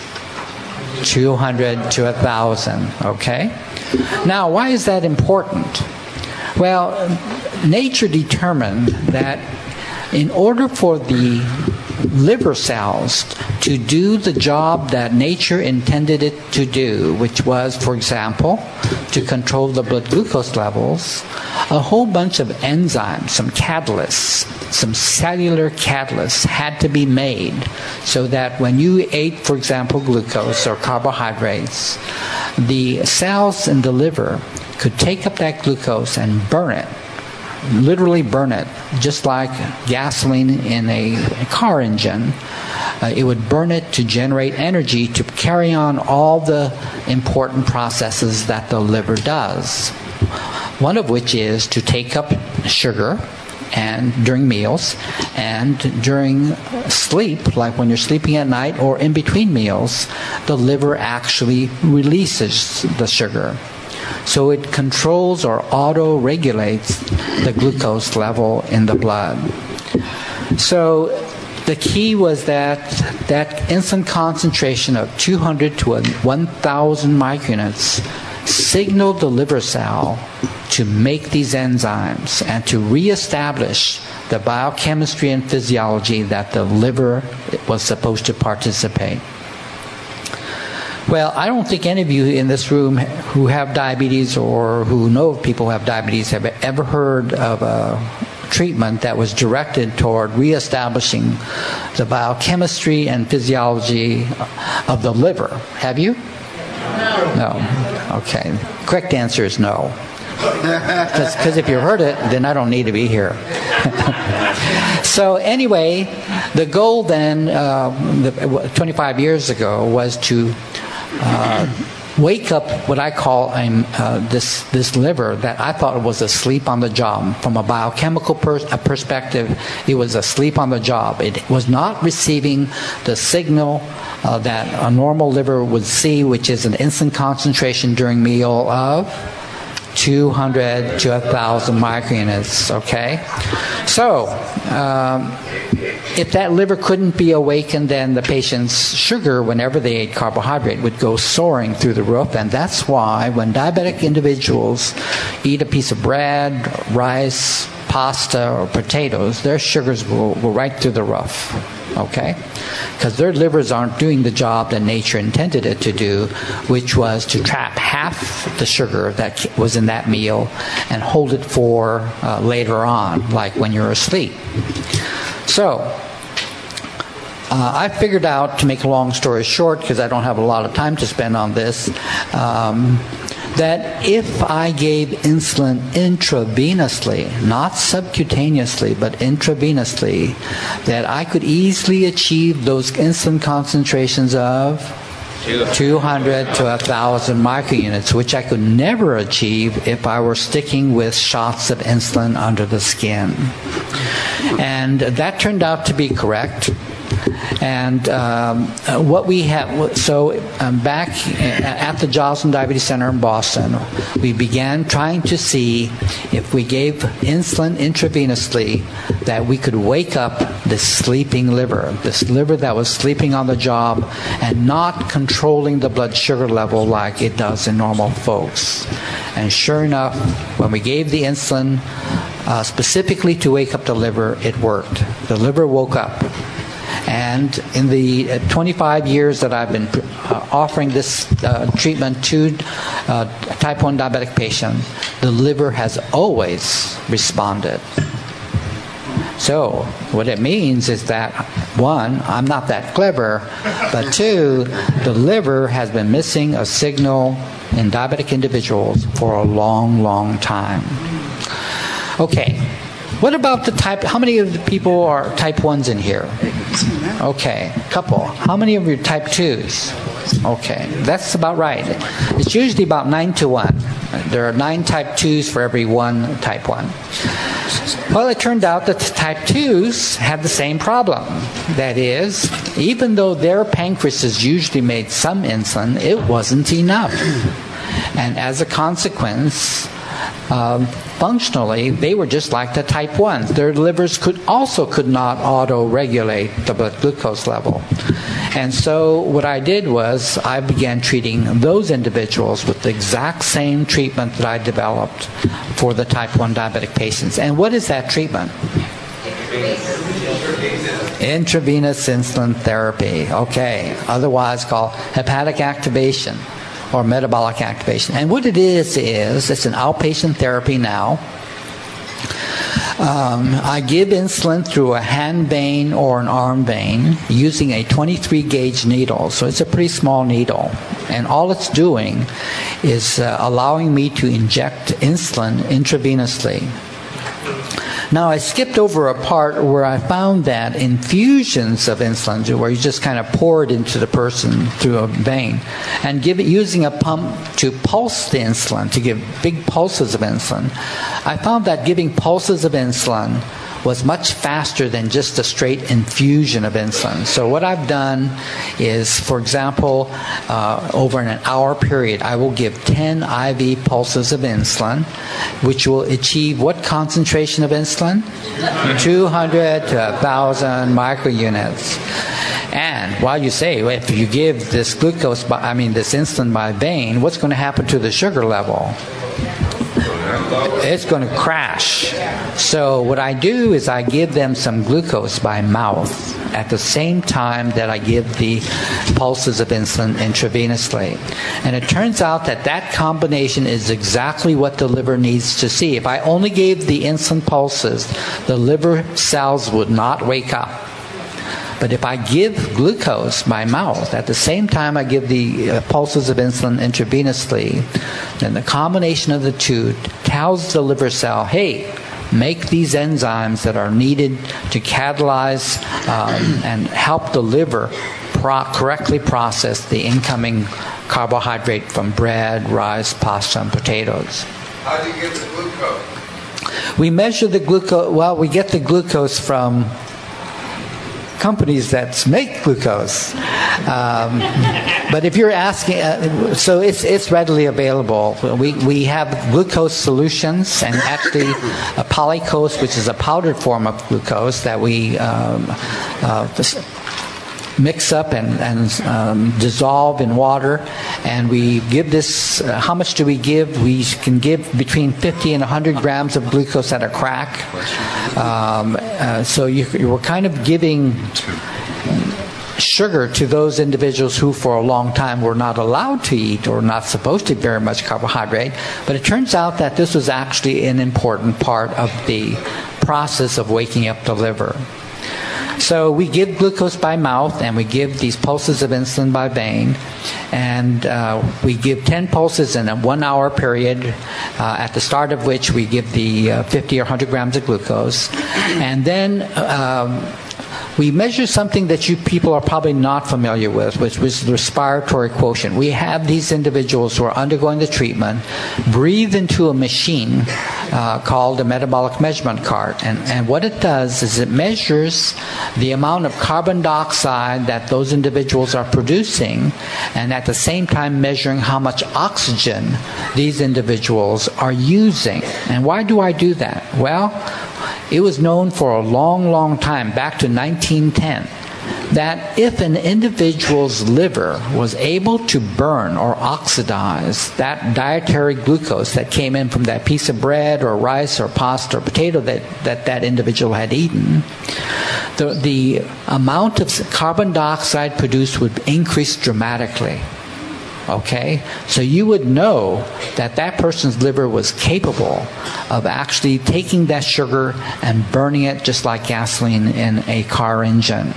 two hundred to one thousand, okay? Now, why is that important? Well, nature determined that in order for the liver cells to do the job that nature intended it to do, which was, for example, to control the blood glucose levels, a whole bunch of enzymes, some catalysts, some cellular catalysts had to be made so that when you ate, for example, glucose or carbohydrates, the cells in the liver could take up that glucose and burn it. Literally burn it, just like gasoline in a car engine. Uh, it would burn it to generate energy to carry on all the important processes that the liver does. One of which is to take up sugar and during meals and during sleep, like when you're sleeping at night or in between meals, the liver actually releases the sugar. So it controls or auto-regulates the glucose level in the blood. So the key was that that insulin concentration of two hundred to one thousand microunits signaled the liver cell to make these enzymes and to reestablish the biochemistry and physiology that the liver was supposed to participate. Well, I don't think any of you in this room who have diabetes or who know of people who have diabetes have ever heard of a treatment that was directed toward reestablishing the biochemistry and physiology of the liver. Have you? No. No. Okay. Correct answer is no. Because if you heard it, then I don't need to be here. So anyway, the goal then, uh, the, twenty-five years ago, was to uh, wake up what I call um, uh, this this liver that I thought was asleep on the job. From a biochemical pers- a perspective, it was asleep on the job. It was not receiving the signal uh, that a normal liver would see, which is an insulin concentration during meal of two hundred to one thousand microunits, okay? So, um, if that liver couldn't be awakened, then the patient's sugar, whenever they ate carbohydrate, would go soaring through the roof. And that's why when diabetic individuals eat a piece of bread, rice, pasta, or potatoes, their sugars will go right through the roof. Okay? Because their livers aren't doing the job that nature intended it to do, which was to trap half the sugar that was in that meal and hold it for uh, later on, like when you're asleep. So, uh, I figured out, to make a long story short, because I don't have a lot of time to spend on this, um, that if I gave insulin intravenously, not subcutaneously, but intravenously, that I could easily achieve those insulin concentrations of two hundred to one thousand microunits, which I could never achieve if I were sticking with shots of insulin under the skin. And that turned out to be correct. And um, what we have, so um, back at the Joslin Diabetes Center in Boston, we began trying to see if we gave insulin intravenously that we could wake up this sleeping liver, this liver that was sleeping on the job and not controlling the blood sugar level like it does in normal folks. And sure enough, when we gave the insulin uh, specifically to wake up the liver, it worked. The liver woke up. And in the uh, twenty-five years that I've been uh, offering this uh, treatment to uh, type one diabetic patients, the liver has always responded. So what it means is that, one, I'm not that clever, but two, the liver has been missing a signal in diabetic individuals for a long, long time. Okay. What about the type, how many of the people are type ones in here? Okay, a couple. How many of you are type twos? Okay, that's about right. It's usually about nine to one. There are nine type twos for every one type one. Well, it turned out that the type twos had the same problem. That is, even though their pancreases usually made some insulin, it wasn't enough. And as a consequence, Um, functionally, they were just like the type ones. Their livers could also could not auto-regulate the blood glucose level. And so what I did was I began treating those individuals with the exact same treatment that I developed for the type one diabetic patients. And what is that treatment? Intravenous insulin therapy. Okay. Otherwise called hepatic activation or metabolic activation. And what it is, is it's an outpatient therapy now. Um, I give insulin through a hand vein or an arm vein using a twenty-three gauge needle. So it's a pretty small needle. And all it's doing is uh, allowing me to inject insulin intravenously. Now, I skipped over a part where I found that infusions of insulin, where you just kind of pour it into the person through a vein, and give it using a pump to pulse the insulin, to give big pulses of insulin. I found that giving pulses of insulin was much faster than just a straight infusion of insulin. So what I've done is, for example, uh, over an hour period, I will give ten I V pulses of insulin, which will achieve what concentration of insulin? two hundred to one thousand microunits. And while you say, well, if you give this glucose, by, I mean this insulin by vein, what's going to happen to the sugar level? It's going to crash. So what I do is I give them some glucose by mouth at the same time that I give the pulses of insulin intravenously. And it turns out that that combination is exactly what the liver needs to see. If I only gave the insulin pulses, the liver cells would not wake up. But if I give glucose by mouth, at the same time I give the uh, pulses of insulin intravenously, then the combination of the two tells the liver cell, hey, make these enzymes that are needed to catalyze um, and help the liver pro- correctly process the incoming carbohydrate from bread, rice, pasta, and potatoes. How do you get the glucose? We measure the glucose, well, we get the glucose from companies that make glucose. Um, but if you're asking, uh, so it's it's readily available. We we have glucose solutions, and actually a Polycose, which is a powdered form of glucose that we um, uh, mix up and, and um, dissolve in water, and we give this, uh, how much do we give? We can give between fifty and one hundred grams of glucose at a crack. Um, uh, so you, you were kind of giving sugar to those individuals who for a long time were not allowed to eat or not supposed to eat very much carbohydrate. But it turns out that this was actually an important part of the process of waking up the liver. So we give glucose by mouth, and we give these pulses of insulin by vein, and uh, we give ten pulses in a one-hour period, uh, at the start of which we give the uh, fifty or one hundred grams of glucose, and then um, we measure something that you people are probably not familiar with, which was the respiratory quotient. We have these individuals who are undergoing the treatment breathe into a machine uh, called a metabolic measurement cart. And, and what it does is it measures the amount of carbon dioxide that those individuals are producing, and at the same time measuring how much oxygen these individuals are using. And why do I do that? Well, it was known for a long, long time, back to nineteen ten, that if an individual's liver was able to burn or oxidize that dietary glucose that came in from that piece of bread or rice or pasta or potato that that, that individual had eaten, the, the amount of carbon dioxide produced would increase dramatically. Okay, so you would know that that person's liver was capable of actually taking that sugar and burning it just like gasoline in a car engine.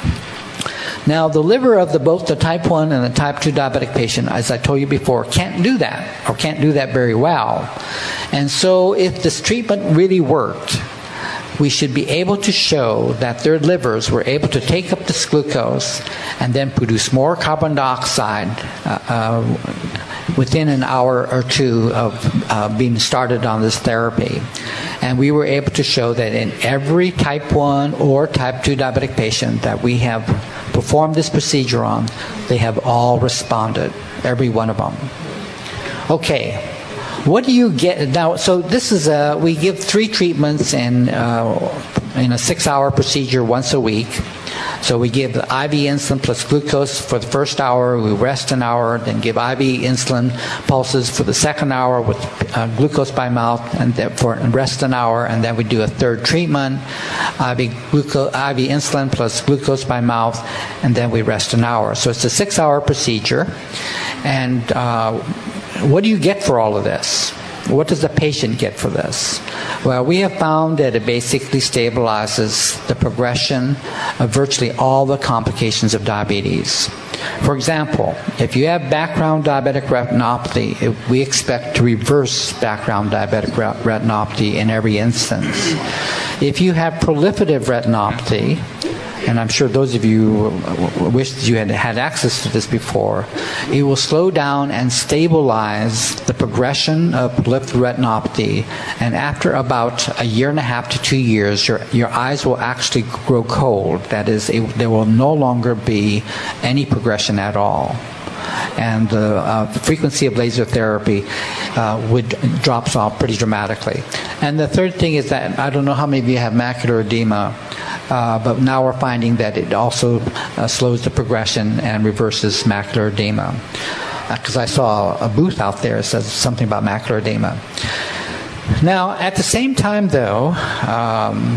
Now, the liver of the, both the type one and the type two diabetic patient, as I told you before, can't do that, or can't do that very well. And so if this treatment really worked, we should be able to show that their livers were able to take up this glucose and then produce more carbon dioxide uh, uh, within an hour or two of uh, being started on this therapy. And we were able to show that in every type one or type two diabetic patient that we have performed this procedure on, they have all responded, every one of them. Okay. What do you get now? So this is a we give three treatments in uh, in a six-hour procedure once a week. So we give the I V insulin plus glucose for the first hour. We rest an hour, then give I V insulin pulses for the second hour with uh, glucose by mouth, and for rest an hour, and then we do a third treatment, I V glucose, I V insulin plus glucose by mouth, and then we rest an hour. So it's a six-hour procedure, and uh, what do you get for all of this? What does the patient get for this? Well, we have found that it basically stabilizes the progression of virtually all the complications of diabetes. For example, if you have background diabetic retinopathy, we expect to reverse background diabetic retinopathy in every instance. If you have proliferative retinopathy, and I'm sure those of you wish that you had had access to this before, it will slow down and stabilize the progression of proliferative retinopathy, and after about a year and a half to two years, your, your eyes will actually grow cold. That is, it, there will no longer be any progression at all. And the uh, frequency of laser therapy uh, would drops off pretty dramatically. And the third thing is that I don't know how many of you have macular edema, uh, but now we're finding that it also uh, slows the progression and reverses macular edema. Because uh, I saw a booth out there that says something about macular edema. Now, at the same time, though, um,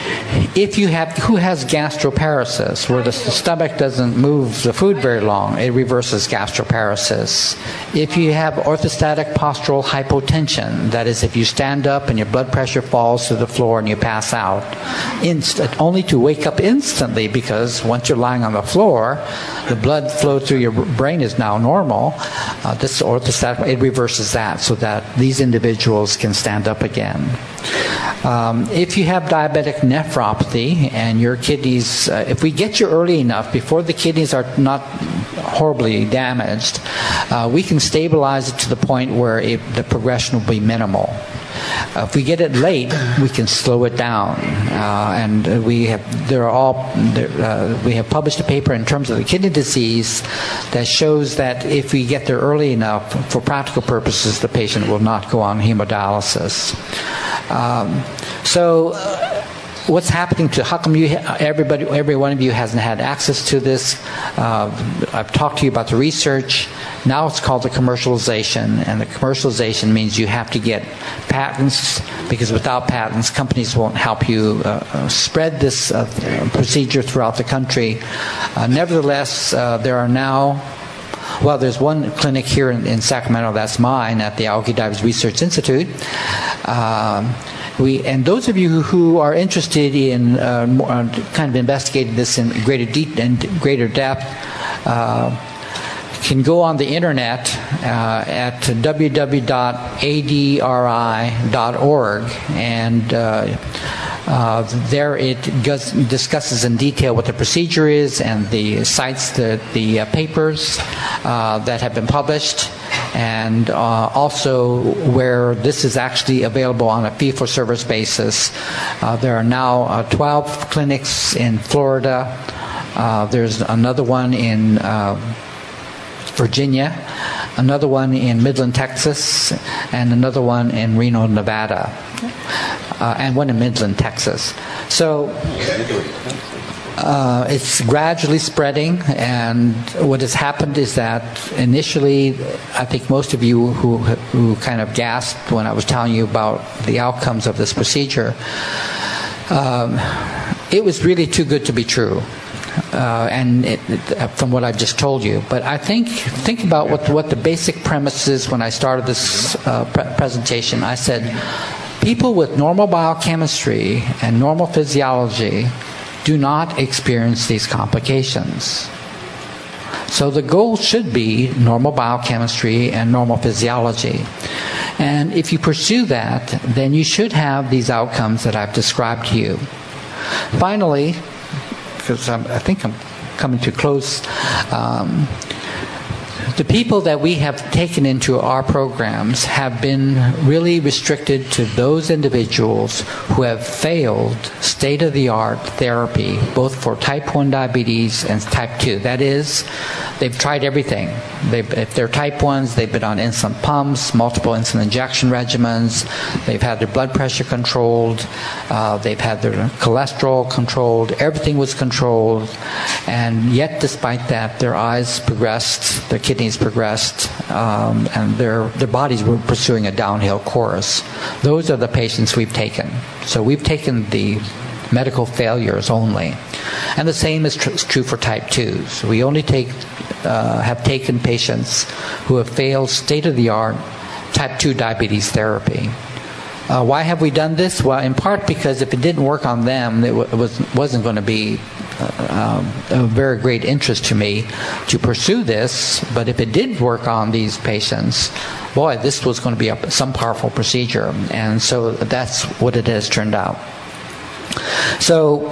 if you have, who has gastroparesis, where the stomach doesn't move the food very long, it reverses gastroparesis. If you have orthostatic postural hypotension, that is, if you stand up and your blood pressure falls to the floor and you pass out, inst- only to wake up instantly, because once you're lying on the floor, the blood flow through your brain is now normal. Uh, this orthostatic, it reverses that so that these individuals can stand up again. Um, if you have diabetic nephropathy and your kidneys, uh, if we get you early enough, before the kidneys are not horribly damaged, uh, we can stabilize it to the point where it, the progression will be minimal. Uh, if we get it late, we can slow it down, uh, and we have there are all there, uh, we have published a paper in terms of the kidney disease that shows that if we get there early enough, for practical purposes, the patient will not go on hemodialysis. Um, so. Uh, What's happening to, how come you, everybody, every one of you hasn't had access to this? Uh, I've talked to you about the research. Now it's called the commercialization, and the commercialization means you have to get patents, because without patents, companies won't help you uh, spread this uh, procedure throughout the country. Uh, nevertheless, uh, there are now Well, there's one clinic here in, in Sacramento, that's mine, at the Aoki Diabetes Research Institute. Um, we, and those of you who are interested in uh, more, uh, kind of investigating this in greater, de- in greater depth, uh, can go on the internet uh, at w w w dot a d r i dot org, and uh, uh, there it goes, discusses in detail what the procedure is and the cites the, the uh, papers uh, that have been published, and uh, also where this is actually available on a fee-for-service basis. Uh, there are now uh, twelve clinics in Florida. Uh, there's another one in uh, Virginia, another one in Midland, Texas, and another one in Reno, Nevada, uh, and one in Midland, Texas. So uh, it's gradually spreading, and what has happened is that initially, I think most of you who, who kind of gasped when I was telling you about the outcomes of this procedure, um, it was really too good to be true. Uh, and it, it, from what I've just told you, but I think think about what what the basic premise is. When I started this uh, pre- presentation, I said people with normal biochemistry and normal physiology do not experience these complications. So the goal should be normal biochemistry and normal physiology. And if you pursue that, then you should have these outcomes that I've described to you. Finally, because I'm, I think I'm coming to close, um, the people that we have taken into our programs have been really restricted to those individuals who have failed state-of-the-art therapy, both for type one diabetes and type two. That is, they've tried everything. They've, if they're type ones, they've been on insulin pumps, multiple insulin injection regimens, they've had their blood pressure controlled, uh, they've had their cholesterol controlled, everything was controlled, and yet despite that, their eyes progressed, their kidneys progressed, um, and their, their bodies were pursuing a downhill course. Those are the patients we've taken. So we've taken the medical failures only. And the same is tr- true for type twos. We only take, uh, have taken patients who have failed state-of-the-art type two diabetes therapy. Uh, why have we done this? Well, in part because if it didn't work on them, it, w- it was, wasn't going to be uh, um, a very great interest to me to pursue this. But if it did work on these patients, boy, this was going to be a, some powerful procedure. And so that's what it has turned out. So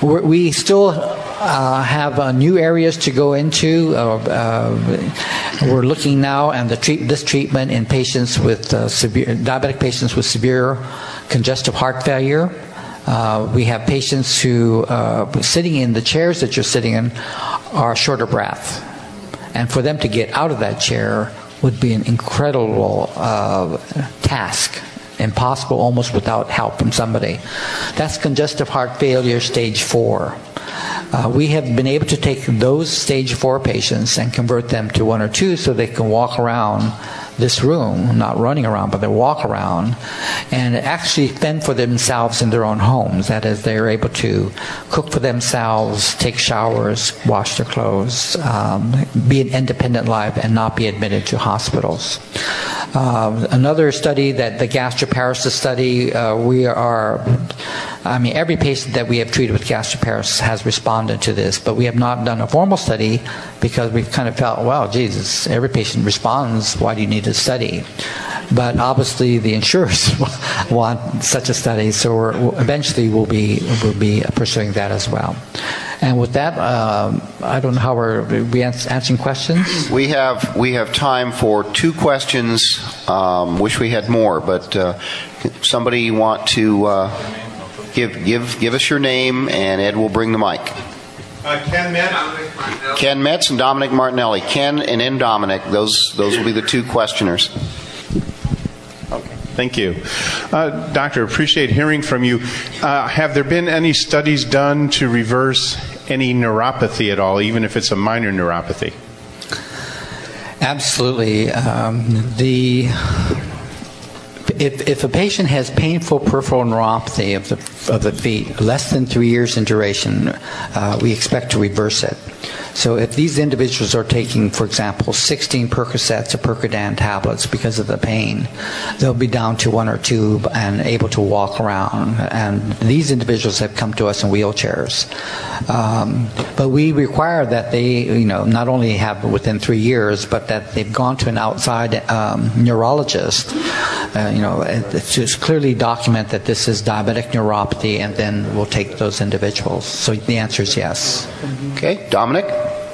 we're, we still uh, have uh, new areas to go into. Uh, uh, we're looking now at the treat, this treatment in patients with uh, severe diabetic patients with severe congestive heart failure. Uh, we have patients who, uh, sitting in the chairs that you're sitting in, are short of breath. And for them to get out of that chair would be an incredible uh, task, impossible almost without help from somebody. That's congestive heart failure stage four. Uh, we have been able to take those stage four patients and convert them to one or two so they can walk around this room, not running around, but they walk around and actually fend for themselves in their own homes. That is, they're able to cook for themselves, take showers, wash their clothes, um, be an independent life, and not be admitted to hospitals. Uh, another study, that the gastroparesis study, uh, we are, I mean, every patient that we have treated with gastroparesis has responded to this, but we have not done a formal study because we've kind of felt, well, Jesus, every patient responds, why do you need a study? But obviously the insurers want such a study, so we're, eventually we'll be, we'll be pursuing that as well. And with that, um, I don't know how we're are we answering questions. We have we have time for two questions. Um, wish we had more, but uh, somebody want to uh, give give give us your name, and Ed will bring the mic. Uh, Ken Metz. Ken Metz and Dominic Martinelli. Ken and N. Dominic. Those those will be the two questioners. Thank you. Uh, Doctor, appreciate hearing from you. Uh, have there been any studies done to reverse any neuropathy at all, even if it's a minor neuropathy? Absolutely. Um, the if, if a patient has painful peripheral neuropathy of the, of the feet, less than three years in duration, uh, we expect to reverse it. So if these individuals are taking, for example, sixteen Percocets or Percodan tablets because of the pain, they'll be down to one or two and able to walk around. And these individuals have come to us in wheelchairs. Um, but we require that they, you know, not only have within three years, but that they've gone to an outside um, neurologist, uh, you know, to clearly document that this is diabetic neuropathy, and then we'll take those individuals. So the answer is yes. Okay, Dominic?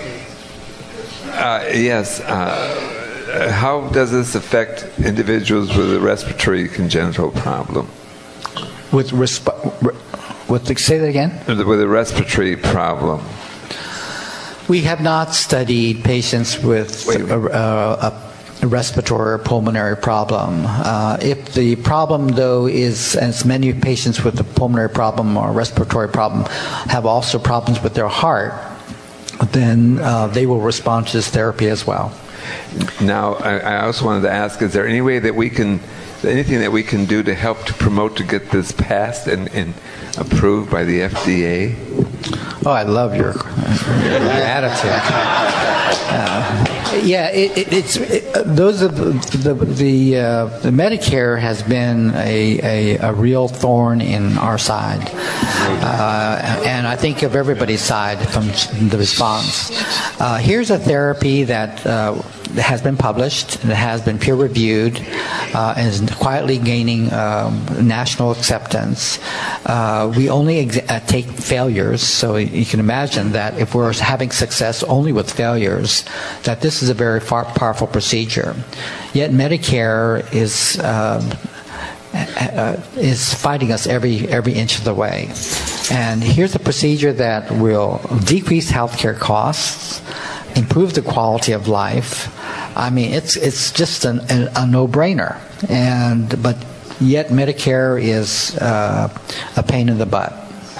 Uh, yes. Uh, how does this affect individuals with a respiratory congenital problem? With resp- with the, say that again? With a respiratory problem. We have not studied patients with a, a, a respiratory or pulmonary problem. Uh, if the problem, though, is, as many patients with a pulmonary problem or respiratory problem have also problems with their heart, then uh, they will respond to this therapy as well. Now, I, I also wanted to ask, is there any way that we can, anything that we can do to help to promote to get this passed and, and approved by the F D A? Oh, I love your, your attitude. Uh, yeah, it, it, it's it, those of the the, the, uh, the Medicare has been a, a, a real thorn in our side, uh, and I think of everybody's side from the response. Uh, here's a therapy that uh, has been published, that has been peer reviewed, uh, and is quietly gaining um, national acceptance. Uh, we only ex- uh, take failures, so you can imagine that if we're having success only with failures, that this is a very far, powerful procedure. Yet Medicare is uh, uh, is fighting us every every inch of the way. And here's a procedure that will decrease healthcare costs, improve the quality of life. I mean, it's it's just an, a, a no-brainer. And but yet Medicare is uh, a pain in the butt.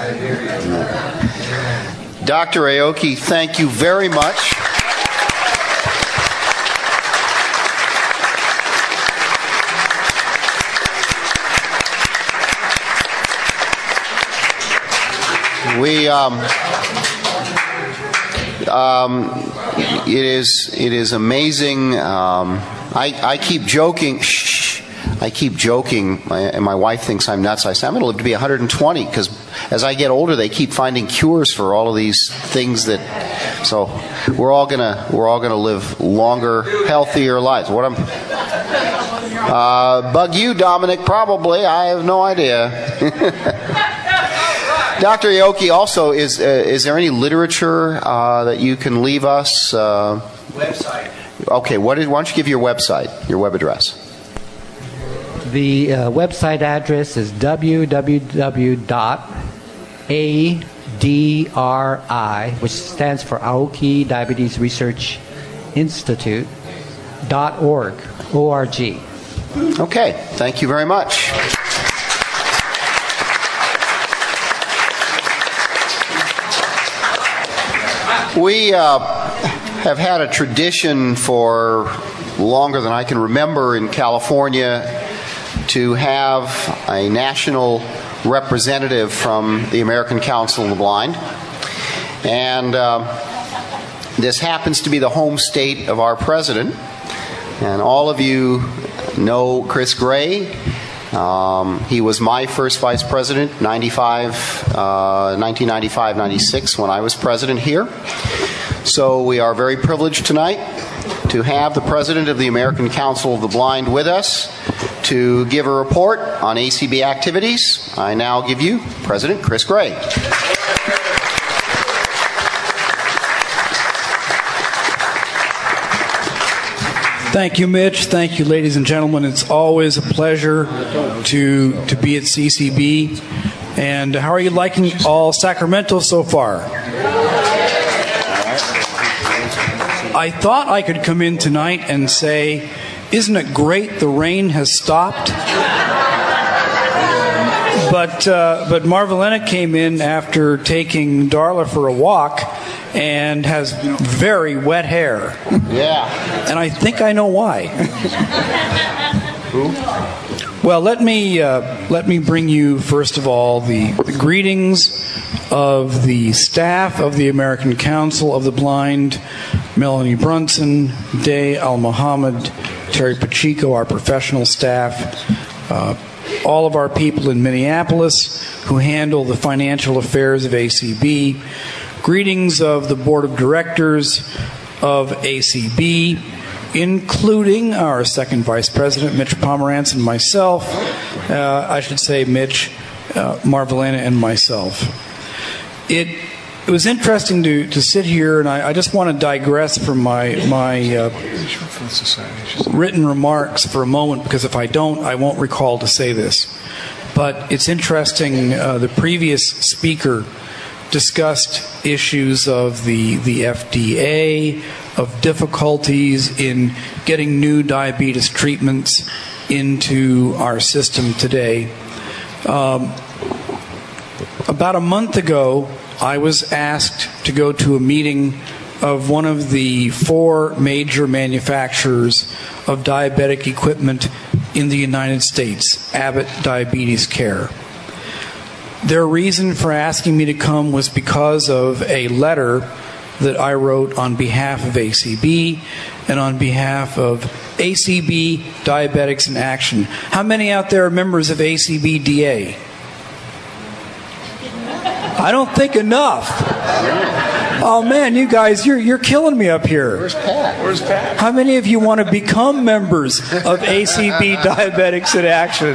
Doctor Aoki, thank you very much. We um, um, it is it is amazing. Um, I I keep joking. Shh, I keep joking, my, and my wife thinks I'm nuts. I say I'm going to live to be one hundred twenty because as I get older, they keep finding cures for all of these things that. So we're all gonna we're all gonna live longer, healthier lives. What I'm uh, bug you, Dominic? Probably. I have no idea. Doctor Aoki, also, is uh, is there any literature uh, that you can leave us? Uh, Website. Okay, what is, why don't you give your website, your web address? The uh, website address is w w w dot a d r i, which stands for Aoki Diabetes Research Institute, dot org, O R G. Okay, thank you very much. We uh, have had a tradition for longer than I can remember in California to have a national representative from the American Council of the Blind. And uh, this happens to be the home state of our president. And all of you know Chris Gray. Um, he was my first vice president, ninety-five, uh, nineteen ninety-five ninety-six, when I was president here. So we are very privileged tonight to have the president of the American Council of the Blind with us to give a report on A C B activities. I now give you President Chris Gray. Thank you, Mitch. Thank you, ladies and gentlemen. It's always a pleasure to to be at C C B. And how are you liking all Sacramento so far? I thought I could come in tonight and say, isn't it great the rain has stopped? But uh, but Marvelena came in after taking Darla for a walk and has very wet hair. Yeah. And I think I know why. Who? Well, let me uh, let me bring you first of all the, the greetings of the staff of the American Council of the Blind, Melanie Brunson, Day Al-Mohammed, Terry Pacheco, our professional staff, uh, all of our people in Minneapolis who handle the financial affairs of A C B. Greetings of the Board of Directors of A C B, including our second Vice President, Mitch Pomerantz, and myself. Uh, I should say Mitch, uh, Marvelena, and myself. It, it was interesting to, to sit here, and I, I just want to digress from my, my uh, written remarks for a moment, because if I don't, I won't recall to say this. But it's interesting, uh, the previous speaker discussed issues of the, the F D A, of difficulties in getting new diabetes treatments into our system today. Um, about a month ago, I was asked to go to a meeting of one of the four major manufacturers of diabetic equipment in the United States, Abbott Diabetes Care. Their reason for asking me to come was because of a letter that I wrote on behalf of A C B and on behalf of A C B Diabetics in Action. How many out there are members of A C B D A? I don't think enough. Oh man, you guys, you're you're killing me up here. Where's Pat? Where's Pat? How many of you want to become members of A C B Diabetics in Action?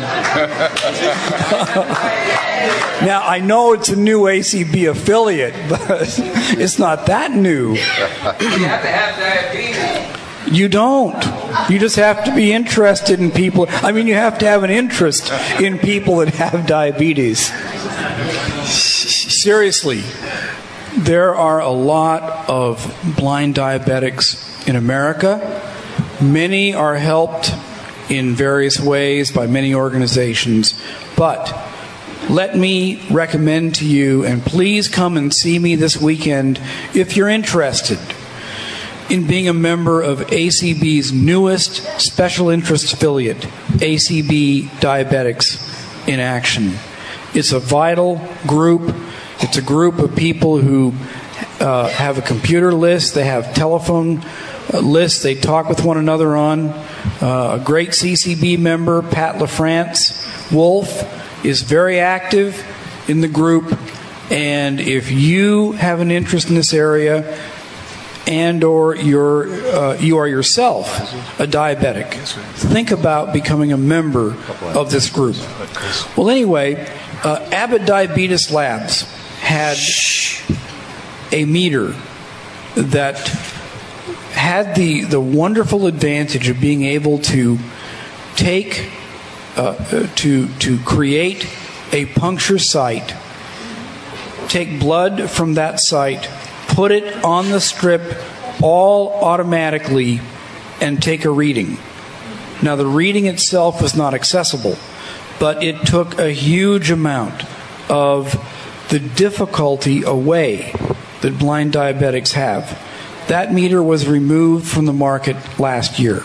Now, I know it's a new A C B affiliate, but it's not that new. You have to have diabetes. You don't. You just have to be interested in people. I mean, you have to have an interest in people that have diabetes. Seriously, there are a lot of blind diabetics in America. Many are helped in various ways by many organizations, but let me recommend to you, and please come and see me this weekend if you're interested in being a member of A C B's newest special interest affiliate, A C B Diabetics in Action. It's a vital group. It's a group of people who uh, have a computer list. They have telephone lists they talk with one another on. Uh, a great C C B member, Pat LaFrance Wolf, is very active in the group. And if you have an interest in this area, and or you're, uh, you are yourself a diabetic, think about becoming a member of this group. Well, anyway, uh, Abbott Diabetes Labs had a meter that had the, the wonderful advantage of being able to take, uh, to, to create a puncture site, take blood from that site, put it on the strip all automatically, and take a reading. Now, the reading itself was not accessible, but it took a huge amount of the difficulty away that blind diabetics have. That meter was removed from the market last year.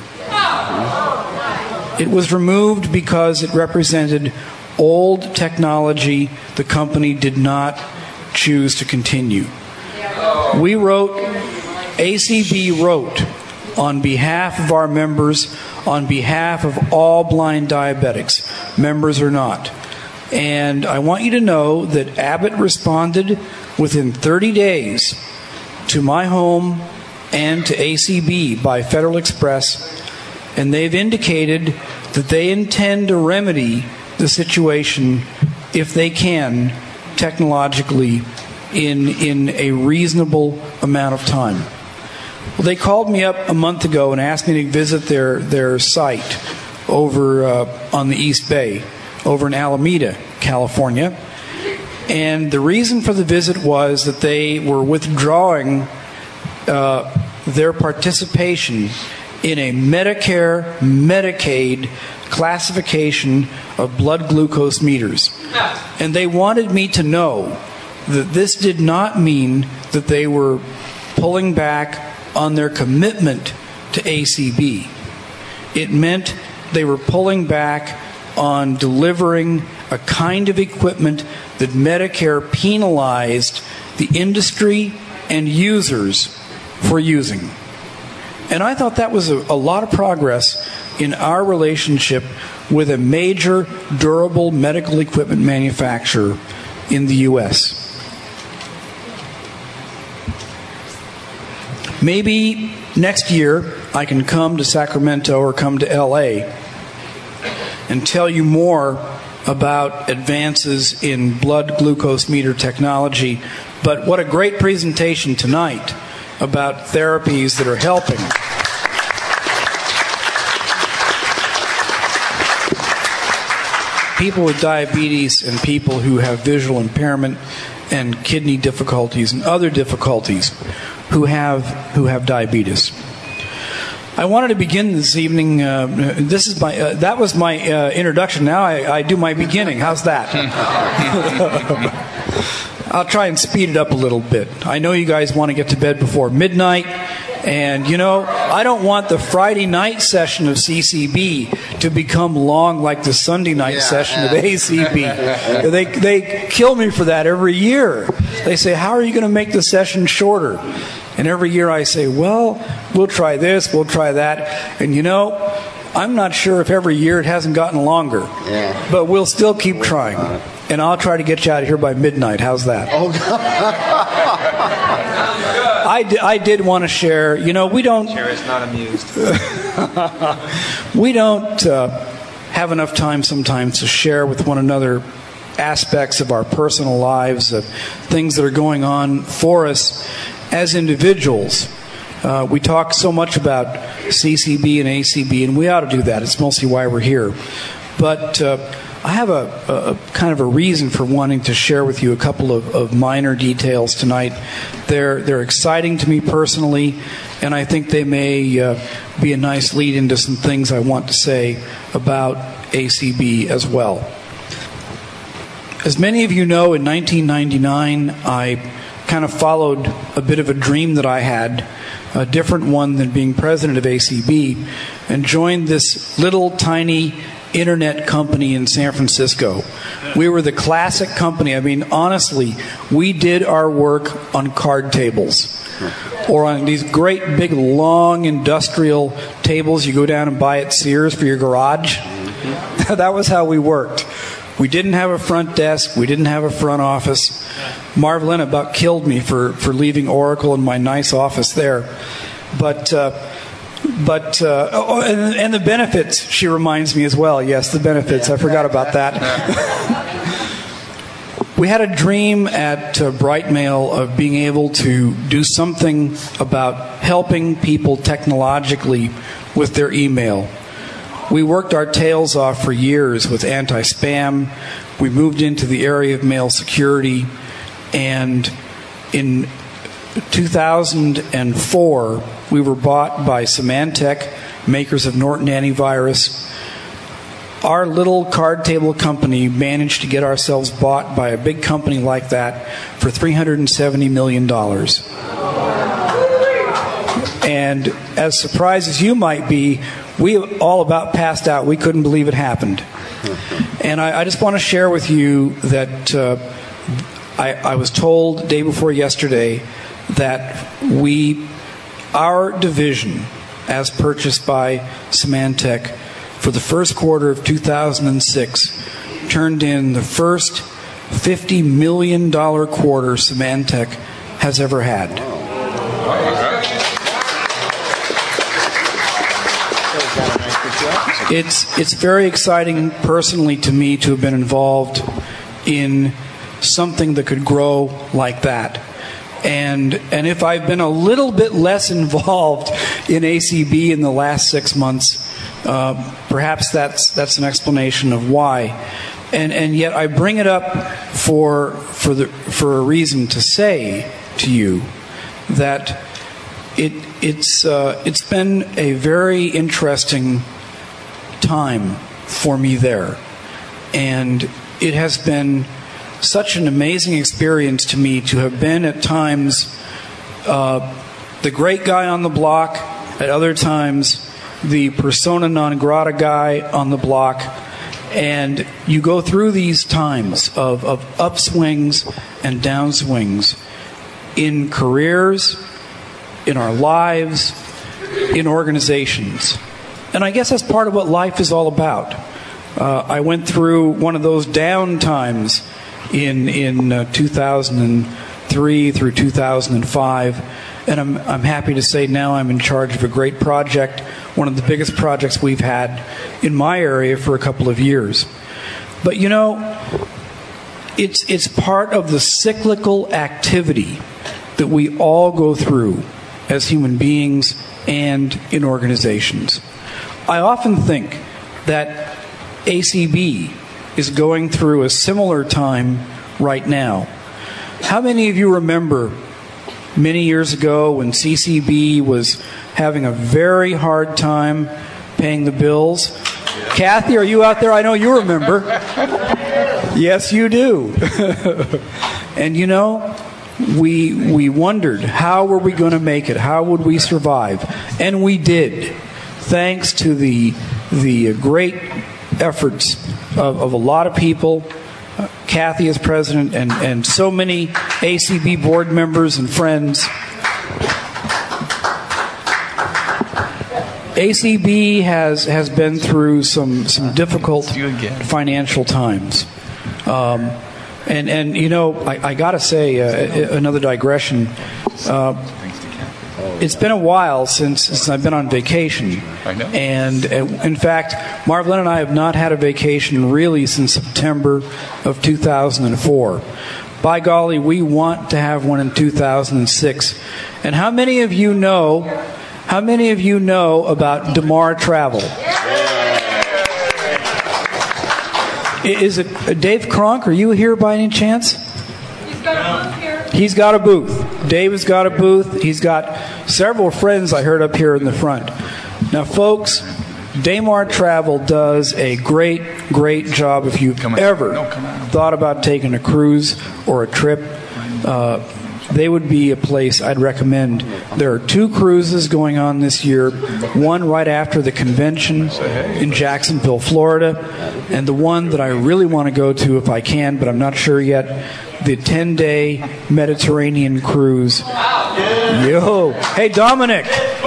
It was removed because it represented old technology the company did not choose to continue. We wrote, A C B wrote, on behalf of our members, on behalf of all blind diabetics, members or not. And I want you to know that Abbott responded within thirty days to my home and to A C B by Federal Express, and they've indicated that they intend to remedy the situation if they can technologically in in a reasonable amount of time. Well, they called me up a month ago and asked me to visit their, their site over uh, on the East Bay, over in Alameda, California. And the reason for the visit was that they were withdrawing uh, their participation in a Medicare, Medicaid classification of blood glucose meters. And they wanted me to know that this did not mean that they were pulling back on their commitment to A C B. It meant they were pulling back on delivering a kind of equipment that Medicare penalized the industry and users for using. And I thought that was a, a lot of progress in our relationship with a major durable medical equipment manufacturer in the U S. Maybe next year I can come to Sacramento or come to L A and tell you more about advances in blood glucose meter technology. But what a great presentation tonight about therapies that are helping. People with diabetes and people who have visual impairment and kidney difficulties and other difficulties who have who have diabetes. I wanted to begin this evening. Uh, this is my uh, that was my uh, introduction. Now I, I do my beginning. How's that? I'll try and speed it up a little bit. I know you guys want to get to bed before midnight. And, you know, I don't want the Friday night session of C C B to become long like the Sunday night yeah, session yeah. of A C B. they, they kill me for that every year. They say, how are you going to make the session shorter? And every year I say, well, we'll try this, we'll try that. And, you know, I'm not sure if every year it hasn't gotten longer. Yeah. But we'll still keep trying. And I'll try to get you out of here by midnight. How's that? Oh, I, d- I did want to share, you know, we don't... Chair is not amused. we don't uh, have enough time sometimes to share with one another aspects of our personal lives, of things that are going on for us as individuals. Uh, we talk so much about C C B and A C B, and we ought to do that. It's mostly why we're here. But uh, I have a, a, a kind of a reason for wanting to share with you a couple of, of minor details tonight. They're they're exciting to me personally, and I think they may uh, be a nice lead into some things I want to say about A C B as well. As many of you know, in nineteen ninety-nine, I kind of followed a bit of a dream that I had, a different one than being president of A C B, and joined this little tiny internet company in San Francisco. We were the classic company. I mean, honestly, we did our work on card tables or on these great big long industrial tables you go down and buy at Sears for your garage. That was how we worked. We didn't have a front desk. We didn't have a front office. Marvelyn about killed me for, for leaving Oracle in my nice office there. But uh, but uh, oh, and, and the benefits, she reminds me as well. Yes, the benefits. I forgot about that. we had a dream at uh, Brightmail of being able to do something about helping people technologically with their email. We worked our tails off for years with anti-spam. We moved into the area of mail security, and in two thousand four, we were bought by Symantec, makers of Norton Antivirus. Our little card table company managed to get ourselves bought by a big company like that for three hundred seventy million dollars. And as surprised as you might be, we all about passed out. We couldn't believe it happened. And I, I just want to share with you that uh, I, I was told day before yesterday that we, our division, as purchased by Symantec, for the first quarter of two thousand six, turned in the first fifty million dollars quarter Symantec has ever had. It's it's very exciting personally to me to have been involved in something that could grow like that. And and if I've been a little bit less involved in A C B in the last six months, uh, perhaps that's that's an explanation of why. And and yet I bring it up for for the for a reason to say to you that it it's uh, it's been a very interesting time for me there, and it has been such an amazing experience to me to have been at times uh, the great guy on the block, at other times the persona non grata guy on the block, and you go through these times of, of upswings and downswings in careers, in our lives, in organizations. And I guess that's part of what life is all about. Uh, I went through one of those down times in in uh, two thousand three through two thousand five, and I'm I'm happy to say now I'm in charge of a great project, one of the biggest projects we've had in my area for a couple of years. But you know, it's it's part of the cyclical activity that we all go through as human beings and in organizations. I often think that A C B is going through a similar time right now. How many of you remember many years ago when C C B was having a very hard time paying the bills? Kathy, are you out there? I know you remember. Yes, you do. And you know, we we wondered, how were we going to make it? How would we survive? And we did, thanks to the the great efforts of, of a lot of people, uh, Kathy as president, and, and so many A C B board members and friends. A C B has has been through some some difficult financial times, um, and and you know I, I got to say uh, another digression. Uh, It's been a while since, since I've been on vacation. I know. And uh, in fact, Marvlin and I have not had a vacation really since September of two thousand four. By golly, we want to have one in two thousand six. And how many of you know, how many of you know about DeMar Travel? Is it uh, Dave Kronk? Are you here by any chance? He's got a booth here. He's got a booth. Dave has got a booth. He's got several friends I heard up here in the front. Now, folks, DeMar Travel does a great, great job. If you've ever thought about taking a cruise or a trip, uh, they would be a place I'd recommend. There are two cruises going on this year, one right after the convention in Jacksonville, Florida, and the one that I really want to go to if I can, but I'm not sure yet, the ten-day Mediterranean cruise. Yo. Hey, Dominic.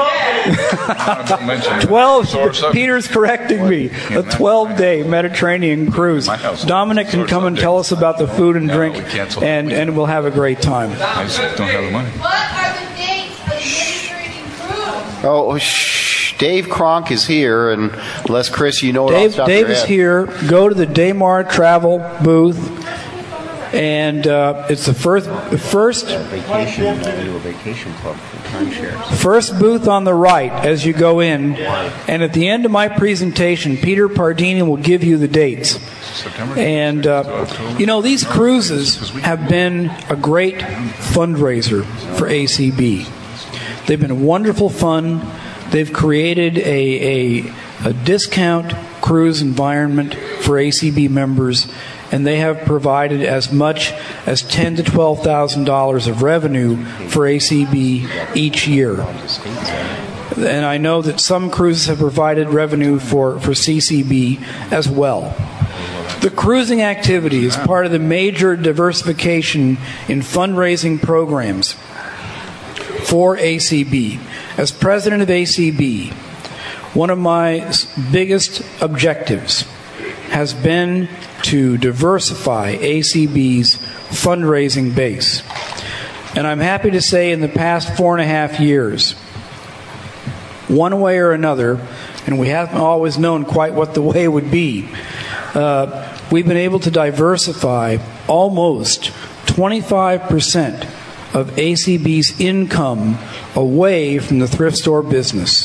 twelve. Peter's correcting me. A twelve-day Mediterranean cruise. Dominic can come and tell us about the food and drink, and, and we'll have a great time. I just don't have the money. What are the dates for the Mediterranean cruise? Oh, shh. Dave Kronk is here, and unless Chris, you know it off Dave, the top Dave of your is head. here. Go to the DeMar Travel booth. And uh, it's the first first vacation, uh, vacation club for timeshares. First booth on the right as you go in, and at the end of my presentation, Peter Pardini will give you the dates. And uh, you know, these cruises have been a great fundraiser for A C B. They've been wonderful fun. They've created a, a, a discount cruise environment for A C B members, and they have provided as much as ten to twelve thousand dollars of revenue for A C B each year. And I know that some cruises have provided revenue for, for C C B as well. The cruising activity is part of the major diversification in fundraising programs for A C B. As president of A C B, one of my biggest objectives has been to diversify A C B's fundraising base. And I'm happy to say in the past four and a half years, one way or another, and we haven't always known quite what the way would be, uh, we've been able to diversify almost twenty-five percent of A C B's income away from the thrift store business.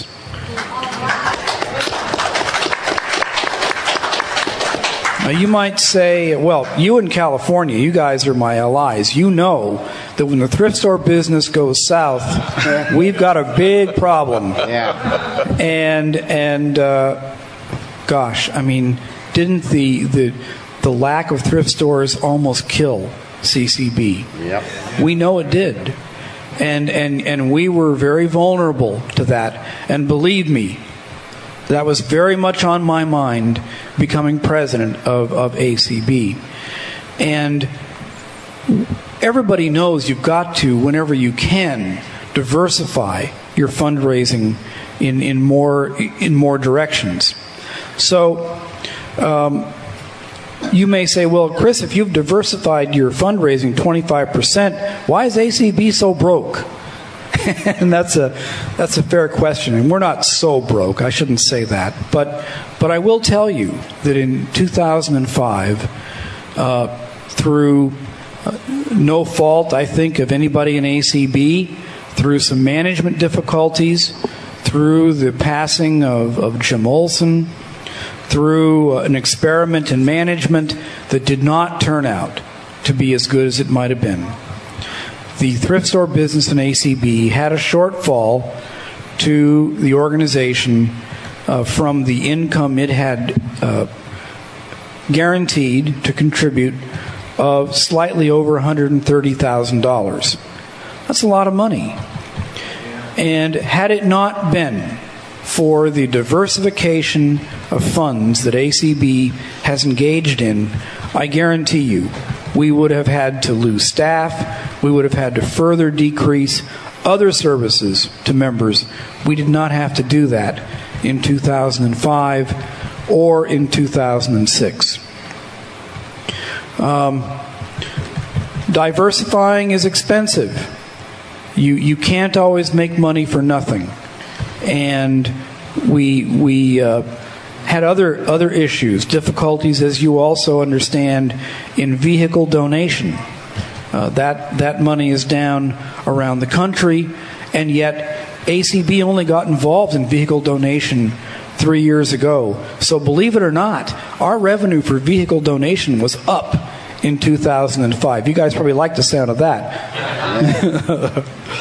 Now you might say, well, you in California, you guys are my allies. You know that when the thrift store business goes south, we've got a big problem. Yeah. And and uh, gosh, I mean, didn't the the the lack of thrift stores almost kill C C B? Yep. We know it did. And and and we were very vulnerable to that. And believe me, that was very much on my mind becoming president of, of A C B. And everybody knows you've got to, whenever you can, diversify your fundraising in, in more in more directions. So um, you may say, well, Chris, if you've diversified your fundraising twenty-five percent, why is A C B so broke? And that's a that's a fair question. And we're not so broke. I shouldn't say that. But but I will tell you that in two thousand five, uh, through uh, no fault, I think, of anybody in A C B, through some management difficulties, through the passing of, of Jim Olson, through an experiment in management that did not turn out to be as good as it might have been, the thrift store business in A C B had a shortfall to the organization uh, from the income it had uh, guaranteed to contribute of slightly over one hundred thirty thousand dollars. That's a lot of money. And had it not been for the diversification of funds that A C B has engaged in, I guarantee you, we would have had to lose staff, we would have had to further decrease other services to members. We did not have to do that in two thousand five or in two thousand six. Um, diversifying is expensive. You you can't always make money for nothing. And we we uh, had other other issues, difficulties, as you also understand, in vehicle donation. Uh, that that money is down around the country, and yet A C B only got involved in vehicle donation three years ago. So believe it or not, our revenue for vehicle donation was up in two thousand five. You guys probably like the sound of that.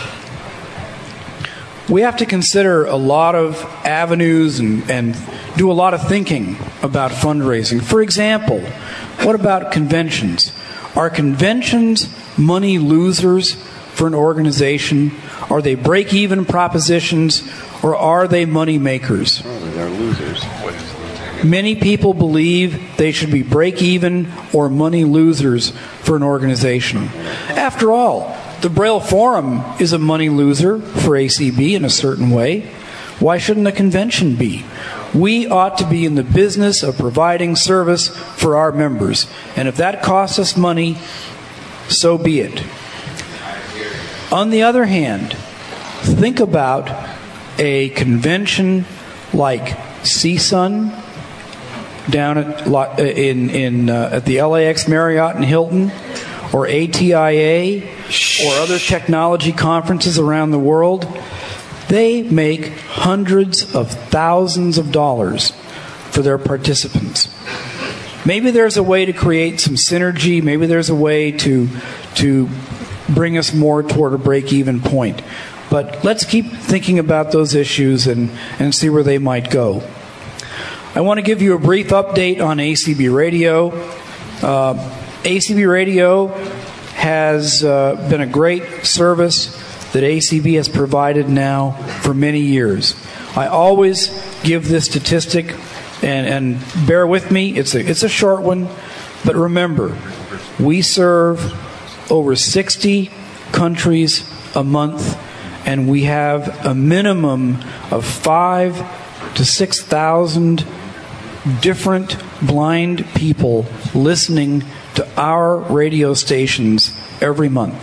We have to consider a lot of avenues and, and do a lot of thinking about fundraising. For example, what about conventions? Are conventions money losers for an organization? Are they break-even propositions, or are they money makers? Oh, they're losers. Many people believe they should be break-even or money losers for an organization. After all, the Braille Forum is a money loser for A C B in a certain way. Why shouldn't a convention be? We ought to be in the business of providing service for our members. And if that costs us money, so be it. On the other hand, think about a convention like C S U N down at in in uh, at the L A X Marriott and Hilton, or A T I A or other technology conferences around the world, they make hundreds of thousands of dollars for their participants. Maybe there's a way to create some synergy. Maybe there's a way to to bring us more toward a break-even point. But let's keep thinking about those issues and, and see where they might go. I want to give you a brief update on A C B Radio. Uh, A C B Radio has uh, been a great service that A C B has provided now for many years. I always give this statistic, and, and bear with me, it's a, it's a short one, but remember, we serve over sixty countries a month, and we have a minimum of five to six thousand different blind people listening to our radio stations every month.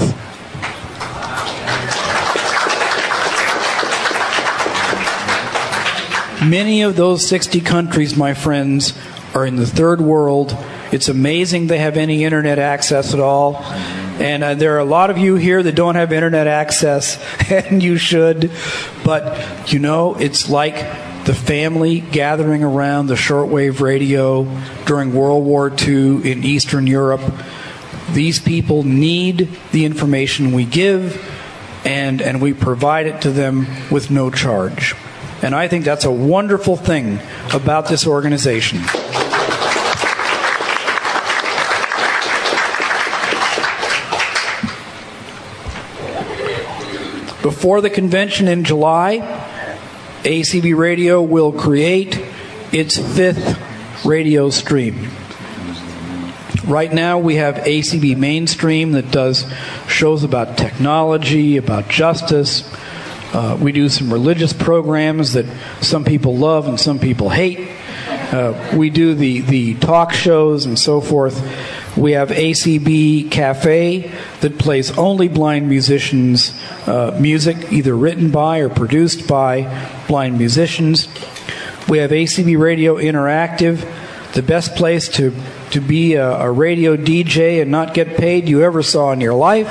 Many of those sixty countries, my friends, are in the third world. It's amazing they have any internet access at all. And uh, there are a lot of you here that don't have internet access, and you should. But, you know, it's like the family gathering around the shortwave radio during World War Two in Eastern Europe. These people need the information we give, and, and we provide it to them with no charge. And I think that's a wonderful thing about this organization. Before the convention in July, A C B Radio will create its fifth radio stream. Right now we have A C B Mainstream that does shows about technology, about justice. Uh, we do some religious programs that some people love and some people hate. Uh, we do the, the talk shows and so forth. We have A C B Cafe that plays only blind musicians' uh, music, either written by or produced by blind musicians. We have A C B Radio Interactive, the best place to, to be a, a radio D J and not get paid you ever saw in your life.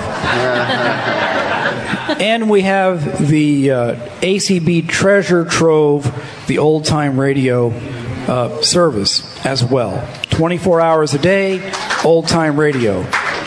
And we have the uh, A C B Treasure Trove, the old-time radio uh, service as well. twenty-four hours a day, old-time radio.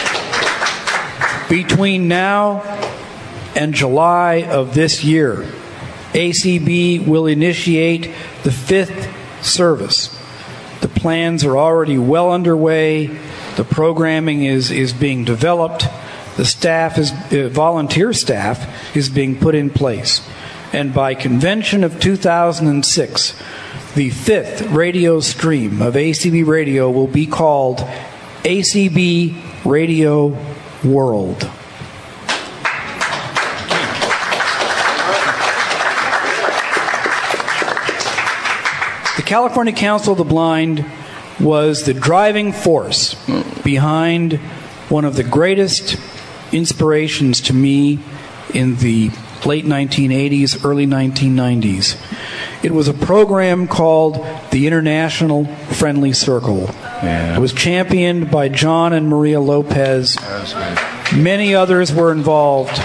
Between now and July of this year, A C B will initiate the fifth service. The plans are already well underway. The programming is, is being developed. The staff is uh, volunteer staff is being put in place. And by convention of two thousand six, the fifth radio stream of A C B Radio will be called A C B Radio World. The California Council of the Blind was the driving force behind one of the greatest inspirations to me in the late nineteen eighties, early nineteen nineties. It was a program called the International Friendly Circle. Yeah. It was championed by John and Maria Lopez. Many others were involved.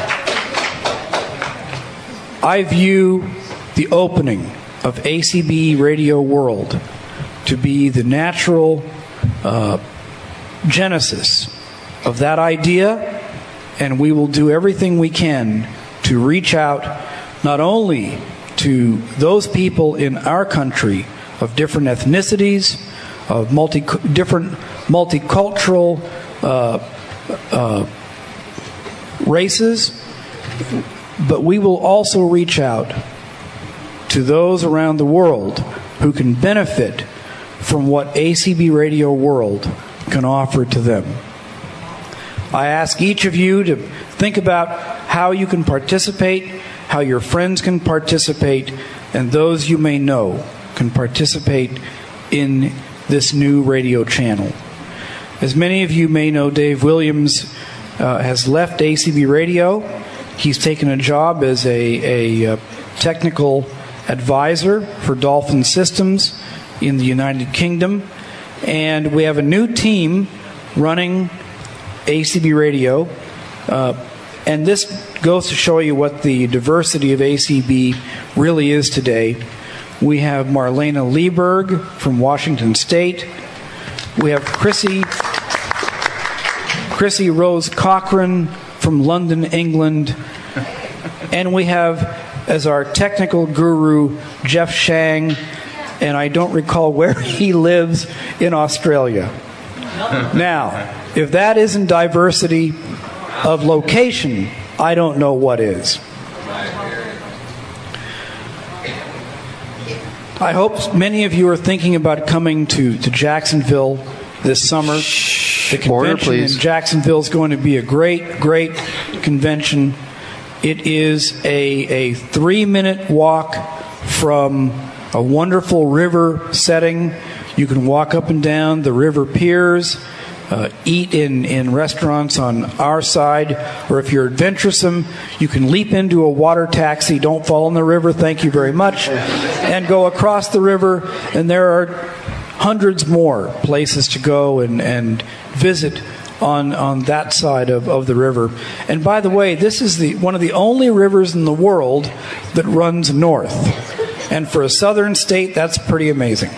I view the opening of A C B Radio World to be the natural uh, genesis of that idea, and we will do everything we can to reach out not only to those people in our country of different ethnicities, of multi different multicultural uh, uh, races, but we will also reach out to those around the world who can benefit from what A C B Radio World can offer to them. I ask each of you to think about how you can participate, how your friends can participate, and those you may know can participate in this new radio channel. As many of you may know, Dave Williams uh, has left A C B Radio. He's taken a job as a, a, a technical advisor for Dolphin Systems in the United Kingdom. And we have a new team running A C B Radio. Uh, and this goes to show you what the diversity of A C B really is today. We have Marlena Lieberg from Washington State. We have Chrissy, Chrissy Rose Cochran from London, England. And we have, as our technical guru, Jeff Shang, and I don't recall where he lives, in Australia. Now, if that isn't diversity of location, I don't know what is. I hope many of you are thinking about coming to, to Jacksonville this summer. The convention in Jacksonville is going to be a great, great convention. It is a, a three-minute walk from a wonderful river setting. You can walk up and down the river piers, uh, eat in, in restaurants on our side, or if you're adventuresome, you can leap into a water taxi, don't fall in the river, thank you very much, and go across the river, and there are hundreds more places to go and, and visit on on that side of, of the river. And by the way, this is the one of the only rivers in the world that runs north. And for a southern state, that's pretty amazing.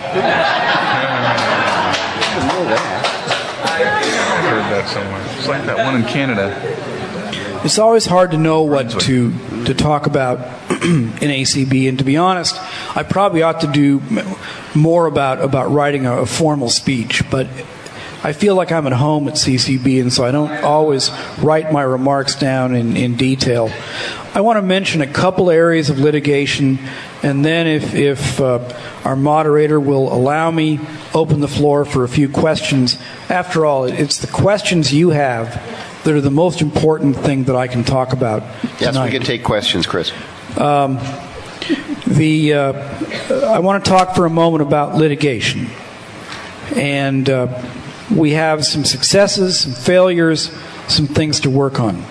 Somewhere. It's like that one in Canada. It's always hard to know what to to talk about in A C B, and to be honest, I probably ought to do more about about writing a, a formal speech, but I feel like I'm at home at C C B, and so I don't always write my remarks down in, in detail. I want to mention a couple areas of litigation, and then if, if uh, our moderator will allow me, open the floor for a few questions. After all, it's the questions you have that are the most important thing that I can talk about tonight. Yes, we can take questions, Chris. Um, the uh, I want to talk for a moment about litigation. And uh, we have some successes, some failures, some things to work on.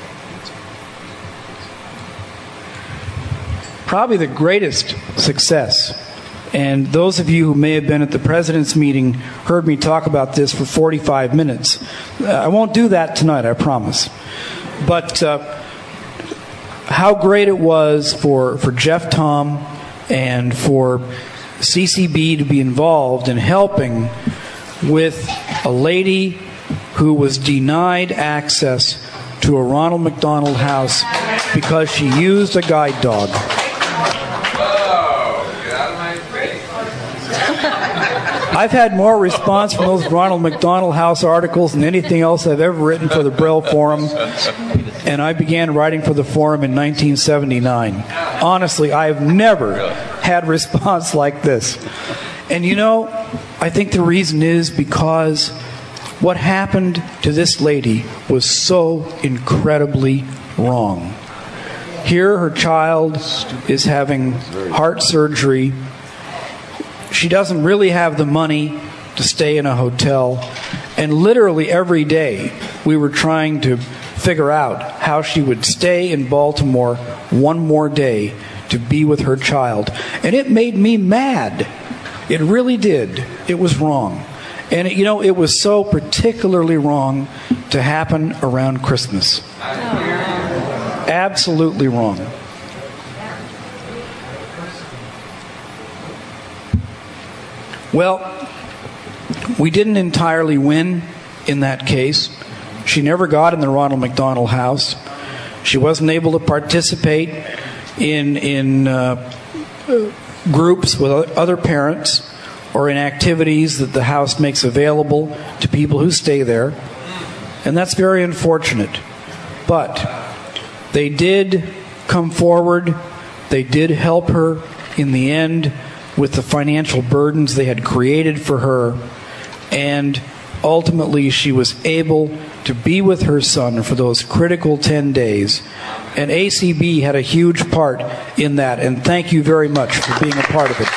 Probably the greatest success, and those of you who may have been at the President's meeting heard me talk about this for forty-five minutes. Uh, I won't do that tonight, I promise. But uh, how great it was for, for Jeff Tom and for C C B to be involved in helping with a lady who was denied access to a Ronald McDonald House because she used a guide dog. I've had more response from those Ronald McDonald House articles than anything else I've ever written for the Braille Forum, and I began writing for the Forum in nineteen seventy-nine. Honestly, I've never had response like this. And you know, I think the reason is because what happened to this lady was so incredibly wrong. Here, her child is having heart surgery. She doesn't really have the money to stay in a hotel. And literally every day, we were trying to figure out how she would stay in Baltimore one more day to be with her child. And it made me mad. It really did. It was wrong. And, it, you know, it was so particularly wrong to happen around Christmas. Absolutely wrong. Well, we didn't entirely win in that case. She never got in the Ronald McDonald House. She wasn't able to participate in in uh, groups with other parents or in activities that the house makes available to people who stay there. And that's very unfortunate. But they did come forward. They did help her in the end with the financial burdens they had created for her. And ultimately, she was able to be with her son for those critical ten days. And A C B had a huge part in that. And thank you very much for being a part of it.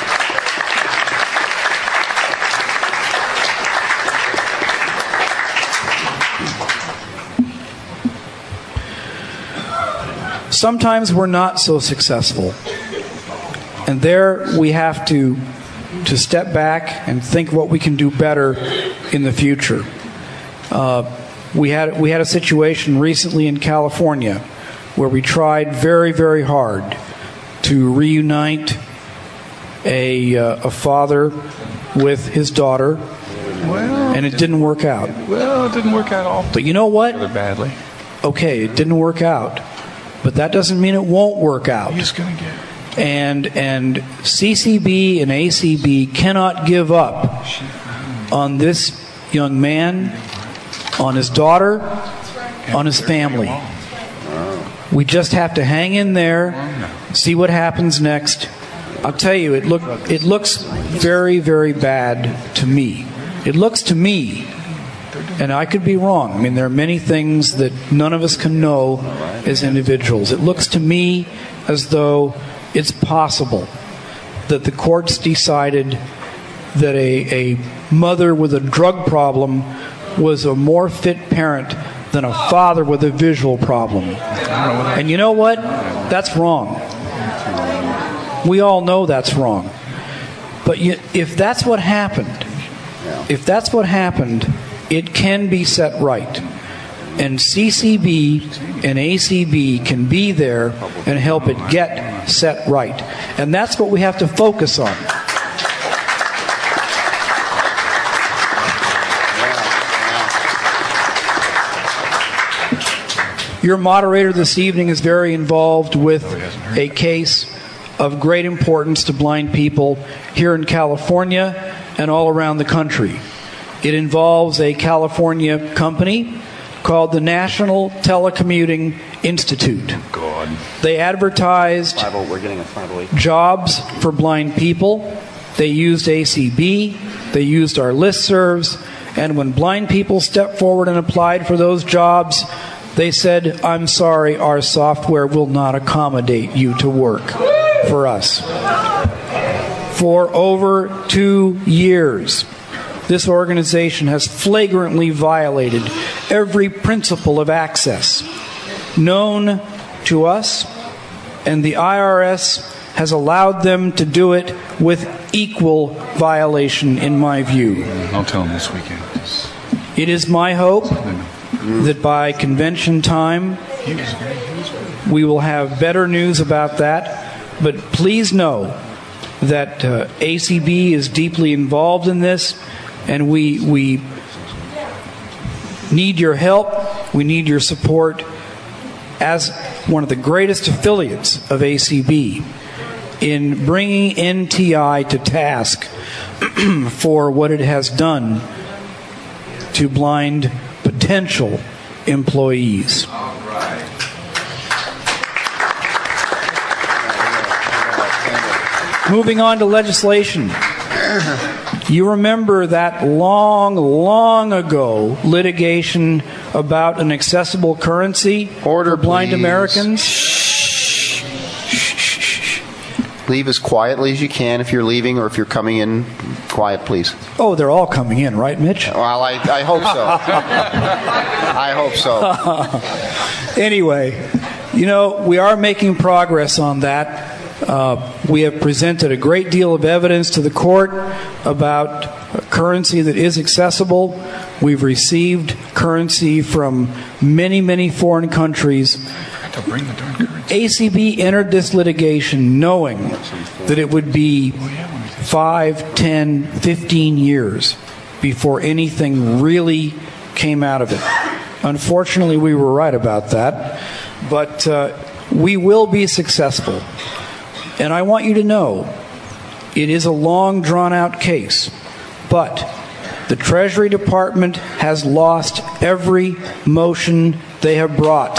Sometimes we're not so successful. And there we have to to step back and think what we can do better in the future. Uh, We had we had a situation recently in California where we tried very, very hard to reunite a uh, a father with his daughter, well, and it didn't work out. Well, it didn't work out all. But you know what? Badly. Okay, it didn't work out, but that doesn't mean it won't work out. He's gonna get. And and C C B and A C B cannot give up on this young man, on his daughter, on his family. We just have to hang in there, see what happens next. I'll tell you, it look it looks very, very bad to me. It looks to me, and I could be wrong. I mean, there are many things that none of us can know as individuals. It looks to me as though it's possible that the courts decided that a, a mother with a drug problem was a more fit parent than a father with a visual problem. And you know what? That's wrong. We all know that's wrong. But you, if that's what happened, if that's what happened, it can be set right. And C C B and A C B can be there and help it get set right. And that's what we have to focus on. Your moderator this evening is very involved with a case of great importance to blind people here in California and all around the country. It involves a California company called the National Telecommuting Institute. God. They advertised jobs for blind people. They used A C B. They used our listservs. And when blind people stepped forward and applied for those jobs, they said, "I'm sorry, our software will not accommodate you to work for us." For over two years, this organization has flagrantly violated every principle of access known to us, and the I R S has allowed them to do it with equal violation, in my view. I'll tell them this weekend. It is my hope that by convention time we will have better news about that. But please know that uh, A C B is deeply involved in this, and we we need your help. We need your support as one of the greatest affiliates of A C B in bringing N T I to task for what it has done to blind potential employees. Moving on to legislation. You remember that long, long ago litigation about an accessible currency Order, for blind please. Americans? Leave as quietly as you can if you're leaving, or if you're coming in, quiet, please. Oh, they're all coming in, right, Mitch? Well, I, I hope so. I hope so. Anyway, you know, we are making progress on that. Uh, we have presented a great deal of evidence to the court about currency that is accessible. We've received currency from many, many foreign countries. To bring the darn currency. A C B entered this litigation knowing that it would be five, ten, fifteen years before anything really came out of it. Unfortunately, we were right about that, but uh, we will be successful. And I want you to know, it is a long, drawn-out case, but the Treasury Department has lost every motion they have brought.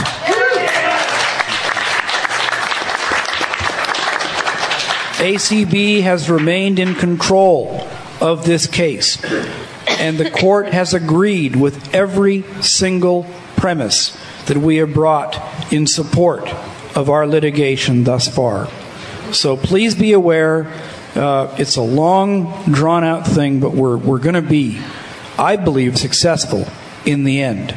A C B has remained in control of this case, and the court has agreed with every single premise that we have brought in support of our litigation thus far. So please be aware, uh, it's a long, drawn-out thing, but we're, we're going to be, I believe, successful in the end.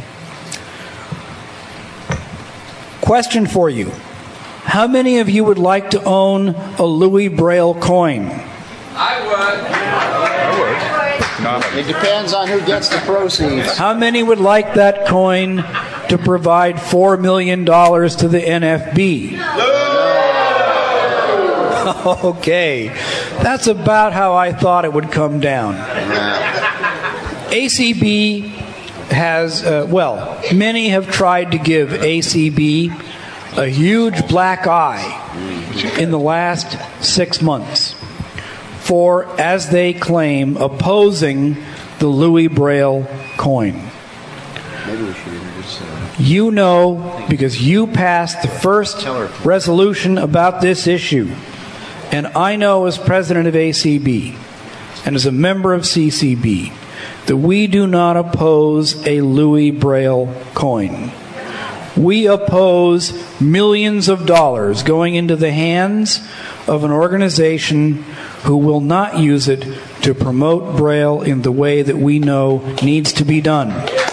Question for you. How many of you would like to own a Louis Braille coin? I would. I would. It depends on who gets the proceeds. How many would like that coin to provide four million dollars to the N F B? Okay, that's about how I thought it would come down. A C B has, uh, well, many have tried to give A C B a huge black eye in the last six months for, as they claim, opposing the Louis Braille coin. You know, because you passed the first resolution about this issue, and I know as president of A C B and as a member of C C B that we do not oppose a Louis Braille coin. We oppose millions of dollars going into the hands of an organization who will not use it to promote Braille in the way that we know needs to be done.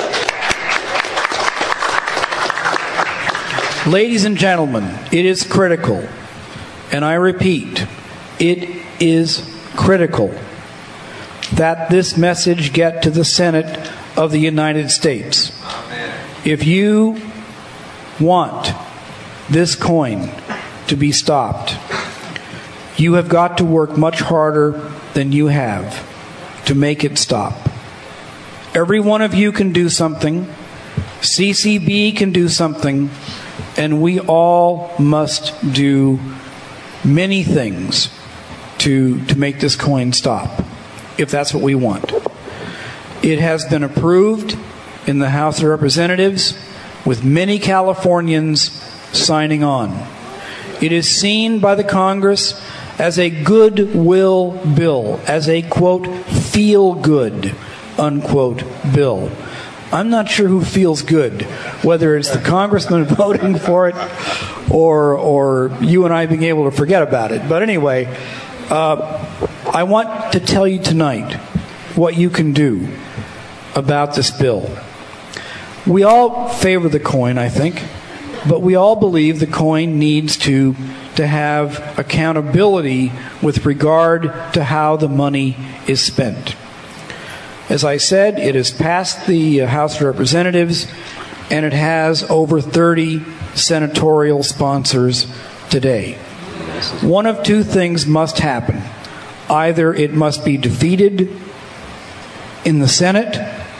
Ladies and gentlemen, it is critical, and I repeat, it is critical that this message get to the Senate of the United States. If you want this coin to be stopped, you have got to work much harder than you have to make it stop. Every one of you can do something. C C B can do something. And we all must do many things to, to make this coin stop, if that's what we want. It has been approved in the House of Representatives with many Californians signing on. It is seen by the Congress as a goodwill bill, as a, quote, feel-good, unquote, bill. I'm not sure who feels good, whether it's the congressman voting for it or or you and I being able to forget about it. But anyway, uh, I want to tell you tonight what you can do about this bill. We all favor the coin, I think, but we all believe the coin needs to, to have accountability with regard to how the money is spent. As I said, it has passed the House of Representatives, and it has over thirty senatorial sponsors today. One of two things must happen. Either it must be defeated in the Senate,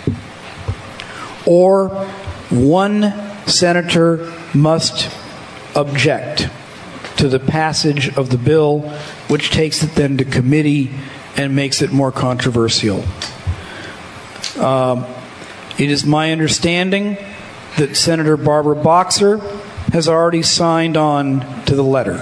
or one senator must object to the passage of the bill, which takes it then to committee and makes it more controversial. Um, it is my understanding that Senator Barbara Boxer has already signed on to the letter.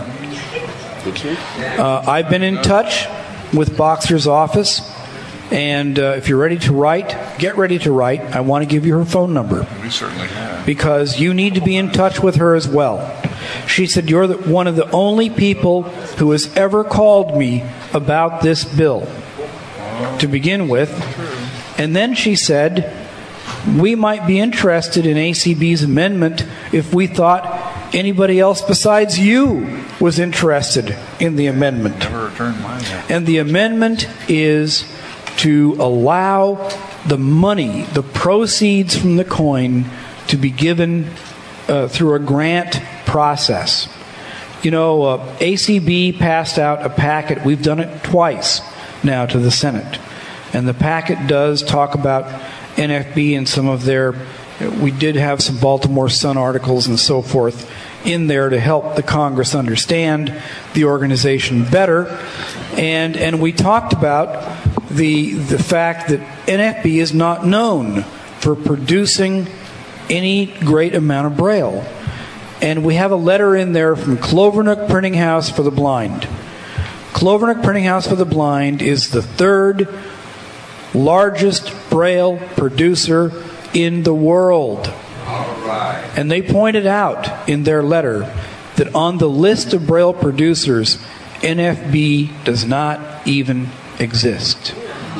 Uh, I've been in touch with Boxer's office, and uh, if you're ready to write, get ready to write. I want to give you her phone number. We certainly have. Because you need to be in touch with her as well. She said, you're the, one of the only people who has ever called me about this bill to begin with. And then she said, we might be interested in A C B's amendment if we thought anybody else besides you was interested in the amendment. Never returned mine yet. And the amendment is to allow the money, the proceeds from the coin, to be given uh, through a grant process. You know, uh, A C B passed out a packet. We've done it twice now to the Senate. And the packet does talk about N F B and some of their, we did have some Baltimore Sun articles and so forth in there to help the Congress understand the organization better. And and we talked about the the fact that N F B is not known for producing any great amount of Braille. And we have a letter in there from Clovernook Printing House for the Blind. Clovernook Printing House for the Blind is the third largest Braille producer in the world. All right. And they pointed out in their letter that on the list of Braille producers, N F B does not even exist.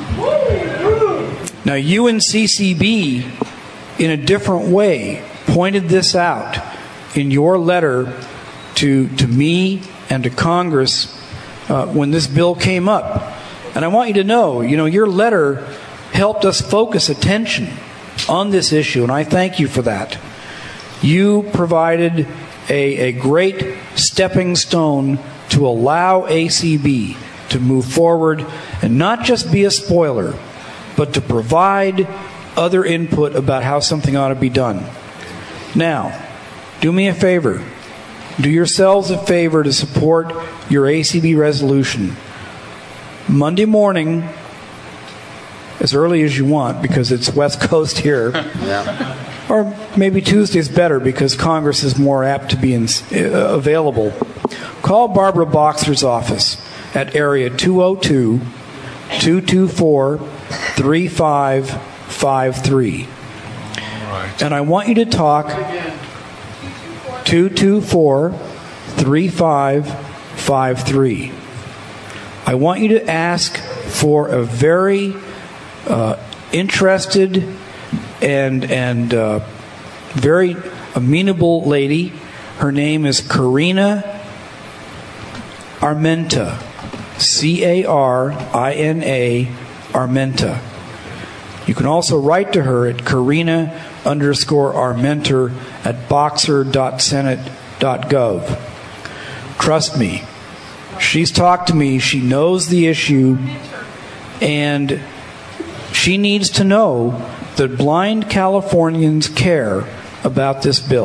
Now, you and C C B, in a different way, pointed this out in your letter to, to me and to Congress uh, when this bill came up. And I want you to know, you know, your letter helped us focus attention on this issue, and I thank you for that. You provided a, a great stepping stone to allow A C B to move forward and not just be a spoiler, but to provide other input about how something ought to be done. Now, do me a favor. Do yourselves a favor to support your A C B resolution. Monday morning, as early as you want, because it's West Coast here. Yeah. Or maybe Tuesday's better because Congress is more apt to be in, uh, available. Call Barbara Boxer's office at area two oh two, two two four, three five five three. Right. And I want you to talk two two four, three five five three. I want you to ask for a very uh, interested and and uh, very amenable lady. Her name is Karina Armenta, C A R I N A Armenta. You can also write to her at Karina underscore Armenter at boxer dot senate dot gov. Trust me, she's talked to me. She knows the issue, and she needs to know that blind Californians care about this bill.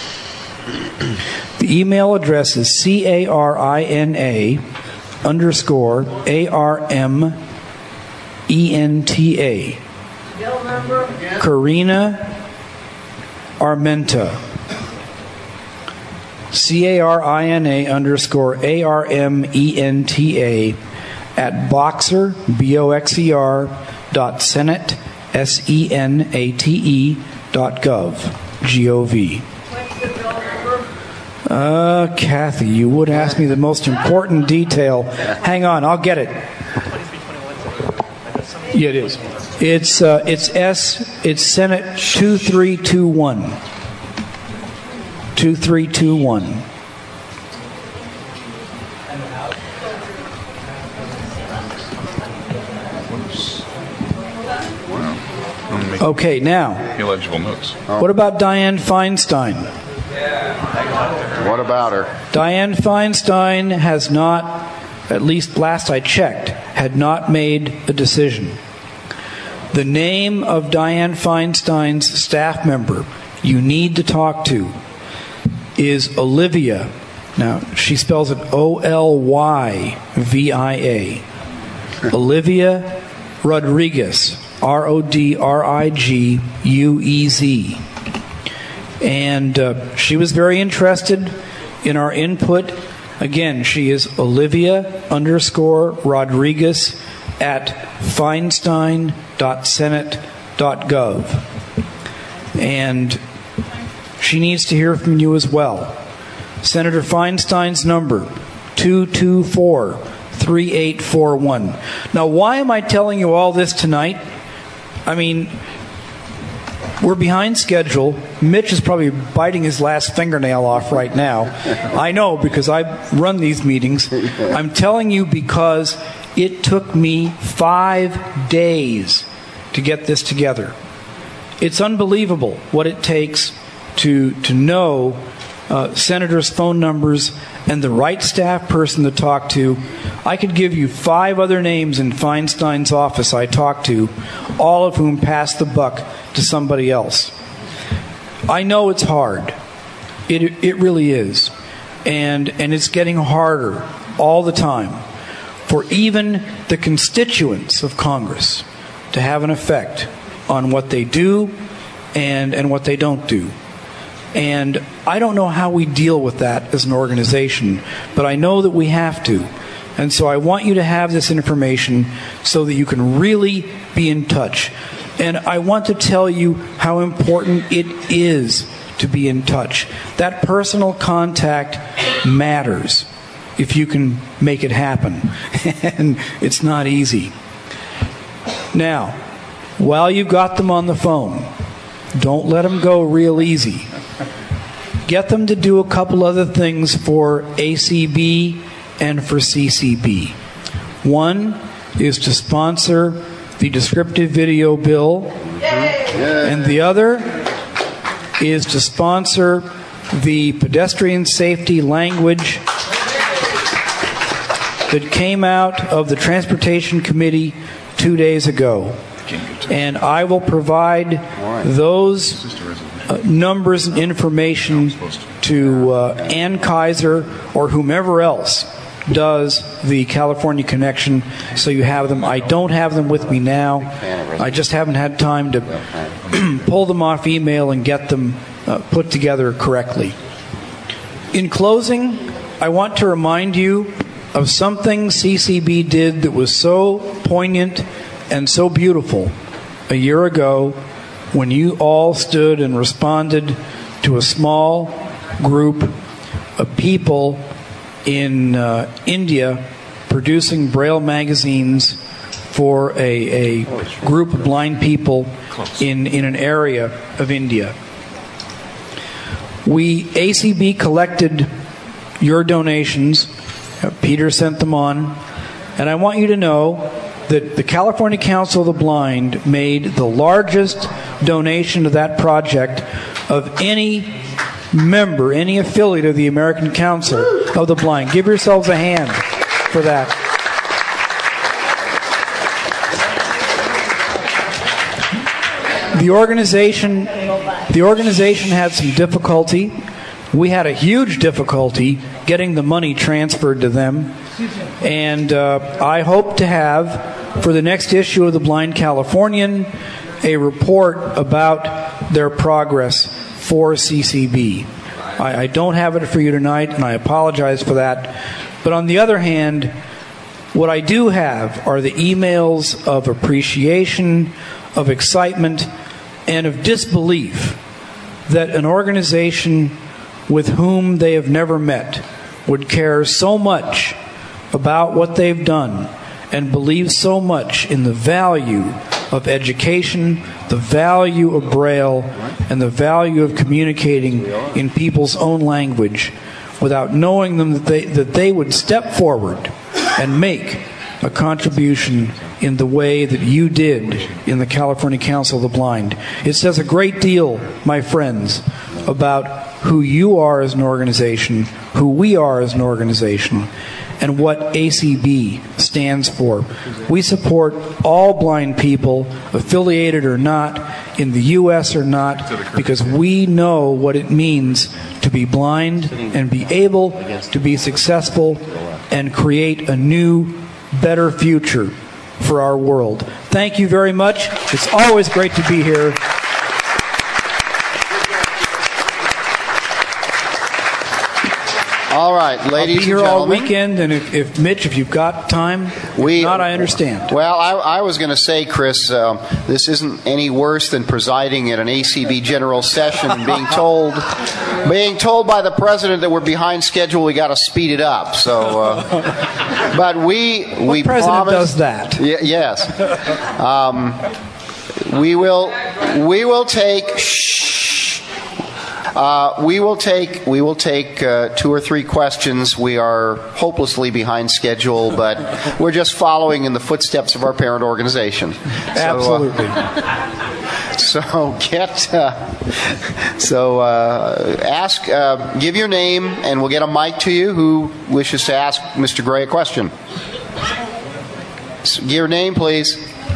The email address is C A R I N A underscore A R M E N T A. Karina Armenta. C A R I N A underscore A R M E N T A at Boxer, B O X E R, dot Senate, S E N A T E, dot gov, G O V. Uh, Kathy, you would ask me the most important detail. Hang on, I'll get it. Yeah, it is. It's uh, it's S. It's Senate two three two one. Two three two one. Okay, now. Illegible notes. What about Dianne Feinstein? What about her? Dianne Feinstein has not, at least last I checked, had not made a decision. The name of Dianne Feinstein's staff member you need to talk to is Olivia. Now, she spells it O L Y V I A. Olivia Rodriguez. R O D R I G U E Z. And uh, she was very interested in our input. Again, she is Olivia underscore Rodriguez at Feinstein dot Senate dot gov. And she needs to hear from you as well. Senator Feinstein's number, two two four, three eight four one. Now, why am I telling you all this tonight? I mean, we're behind schedule. Mitch is probably biting his last fingernail off right now. I know, because I run these meetings. I'm telling you because it took me five days to get this together. It's unbelievable what it takes to to know uh, senators' phone numbers and the right staff person to talk to. I could give you five other names in Feinstein's office I talked to, all of whom passed the buck to somebody else. I know it's hard. It it really is. And and it's getting harder all the time for even the constituents of Congress to have an effect on what they do and and what they don't do. And I don't know how we deal with that as an organization, but I know that we have to. And so I want you to have this information so that you can really be in touch. And I want to tell you how important it is to be in touch. That personal contact matters if you can make it happen. And it's not easy. Now, while you've got them on the phone, don't let them go real easy. Get them to do a couple other things for A C B and for C C B. One is to sponsor the descriptive video bill, and the other is to sponsor the pedestrian safety language that came out of the Transportation Committee two days ago. And I will provide those uh, numbers and information to uh, Ann Kaiser or whomever else does the California Connection, so you have them. I don't have them with me now. I just haven't had time to pull them off email and get them uh, put together correctly. In closing, I want to remind you of something C C B did that was so poignant and so beautiful a year ago when you all stood and responded to a small group of people in uh, India producing Braille magazines for a, a group of blind people in, in an area of India. We, A C B, collected your donations. Uh, Peter sent them on. And I want you to know that the California Council of the Blind made the largest donation to that project of any member, any affiliate of the American Council of the Blind. Give yourselves a hand for that. The organization, the organization had some difficulty. We had a huge difficulty getting the money transferred to them. And uh, I hope to have, for the next issue of the Blind Californian, a report about their progress for C C B. I, I don't have it for you tonight, and I apologize for that. But on the other hand, what I do have are the emails of appreciation, of excitement, and of disbelief that an organization with whom they have never met would care so much about what they've done and believe so much in the value of education, the value of Braille, and the value of communicating in people's own language without knowing them that they, that they would step forward and make a contribution in the way that you did in the California Council of the Blind. It says a great deal, my friends, about who you are as an organization, who we are as an organization, and what A C B stands for. We support all blind people, affiliated or not, in the U S or not, because we know what it means to be blind and be able to be successful and create a new, better future for our world. Thank you very much. It's always great to be here. All right, ladies I'll be here and all gentlemen. weekend, and if, if Mitch, if you've got time, we, if not, I understand. Well, I, I was going to say, Chris, uh, this isn't any worse than presiding at an A C B general session and being told, being told by the president that we're behind schedule. We got to speed it up. So, uh, but we what we president promised, does that? Y- yes, um, we will we will take. Shh, Uh, we will take we will take uh, two or three questions. We are hopelessly behind schedule, but we're just following in the footsteps of our parent organization. Absolutely. So, uh, so get uh, so uh, ask, uh, give your name, and we'll get a mic to you. Who wishes to ask Mister Gray a question? So, give your name, please.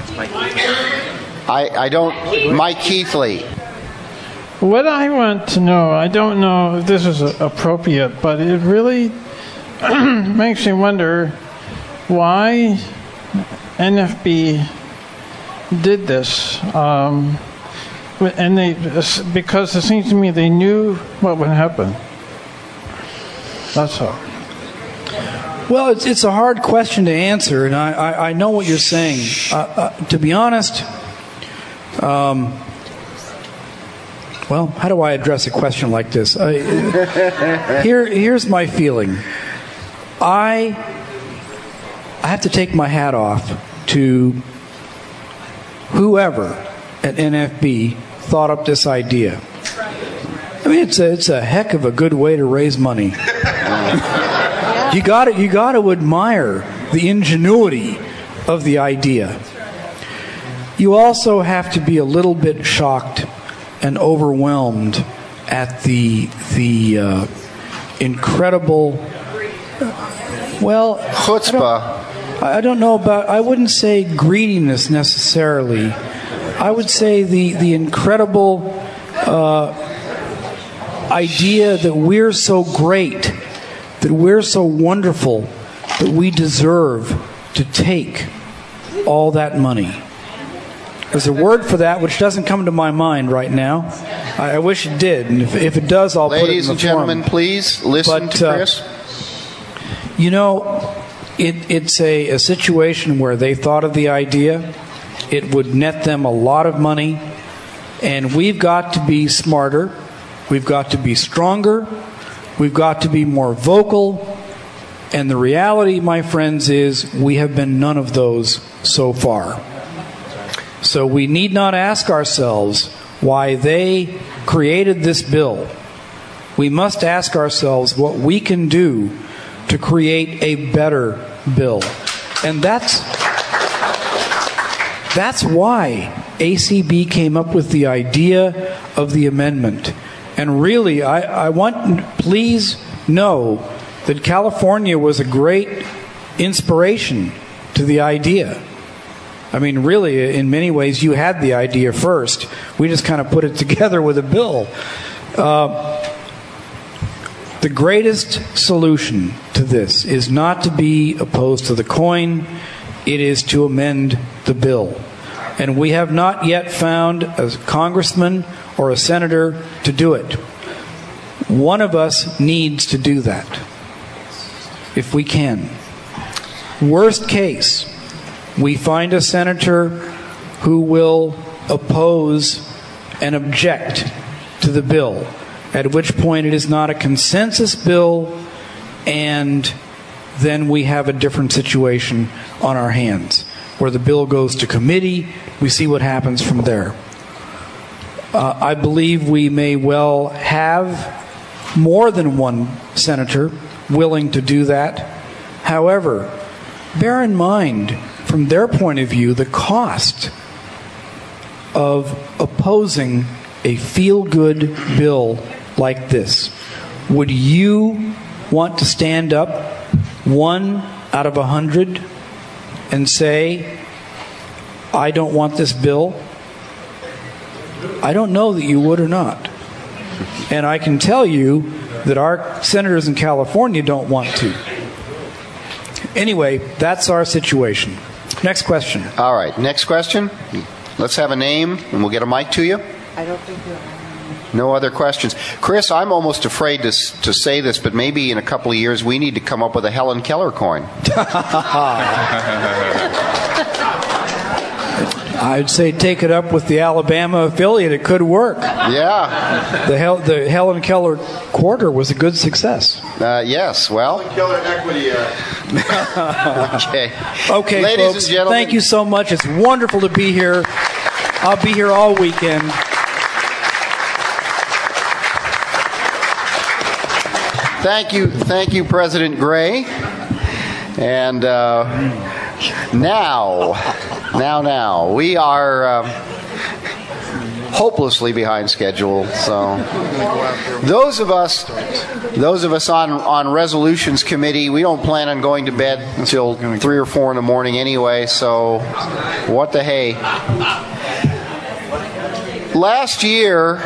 I I don't. Mike Keithley. What I want to know, I don't know if this is appropriate, but it really makes me wonder why N F B did this. Um, and they, because it seems to me they knew what would happen. That's all. Well, it's it's a hard question to answer, and I, I, I know what you're saying. Uh, uh, to be honest, um, well, how do I address a question like this? Uh, here, here's my feeling. I, I have to take my hat off to whoever at N F B thought up this idea. I mean, it's a, it's a heck of a good way to raise money. You got to you got to admire the ingenuity of the idea. you also have to be a little bit shocked and overwhelmed at the the uh, incredible, well, chutzpah. I don't, I don't know about. I wouldn't say greediness necessarily. I would say the the incredible uh, idea that we're so great, that we're so wonderful, that we deserve to take all that money. There's a word for that which doesn't come to my mind right now. I, I wish it did, and if, if it does, I'll put it in the Ladies and gentlemen, forum. please listen But, to uh, Chris. You know, it, it's a, a situation where they thought of the idea. It would net them a lot of money, and we've got to be smarter. We've got to be stronger. We've got to be more vocal. And the reality, my friends, is we have been none of those so far. So we need not ask ourselves why they created this bill. We must ask ourselves what we can do to create a better bill. And that's that's why A C B came up with the idea of the amendment. And really, I, I want, please know that California was a great inspiration to the idea. I mean, really, in many ways, you had the idea first. We just kind of put it together with a bill. Uh, the greatest solution to this is not to be opposed to the coin. It is to amend the bill. And we have not yet found a congressman or a senator to do it. One of us needs to do that, if we can. Worst case, we find a senator who will oppose and object to the bill, at which point it is not a consensus bill, and then we have a different situation on our hands, where the bill goes to committee. We see what happens from there. Uh, I believe we may well have more than one senator willing to do that. However, bear in mind, from their point of view, the cost of opposing a feel-good bill like this. Would you want to stand up one out of a hundred and say, I don't want this bill? I don't know that you would or not. And I can tell you that our senators in California don't want to. Anyway, that's our situation. Next question. All right, next question. Let's have a name, and we'll get a mic to you. I don't think you No other questions. Chris, I'm almost afraid to, to say this, but maybe in a couple of years we need to come up with a Helen Keller coin. I'd say take it up with the Alabama affiliate. It could work. Yeah. The, Hel- the Helen Keller quarter was a good success. Uh, yes, well. Helen Keller Equity Act. Okay. Okay, Ladies folks, and gentlemen. thank you so much. It's wonderful to be here. I'll be here all weekend. Thank you, thank you, President Gray. And uh, now, now, now, we are uh, hopelessly behind schedule. So, those of us, those of us on on resolutions committee, we don't plan on going to bed until three or four in the morning anyway. So, what the hey? Last year.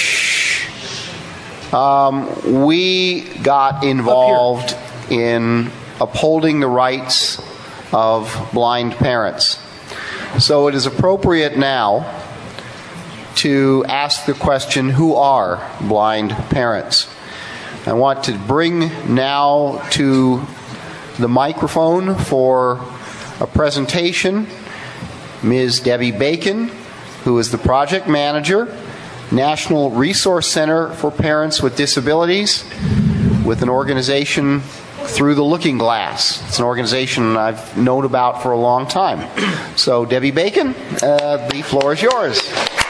Um, we got involved in upholding the rights of blind parents. So it is appropriate now to ask the question, who are blind parents? I want to bring now to the microphone for a presentation Miz Debbie Bacon, who is the project manager, National Resource Center for Parents with Disabilities, with an organization Through the Looking Glass. It's an organization I've known about for a long time. So, Debbie Bacon, uh, the floor is yours.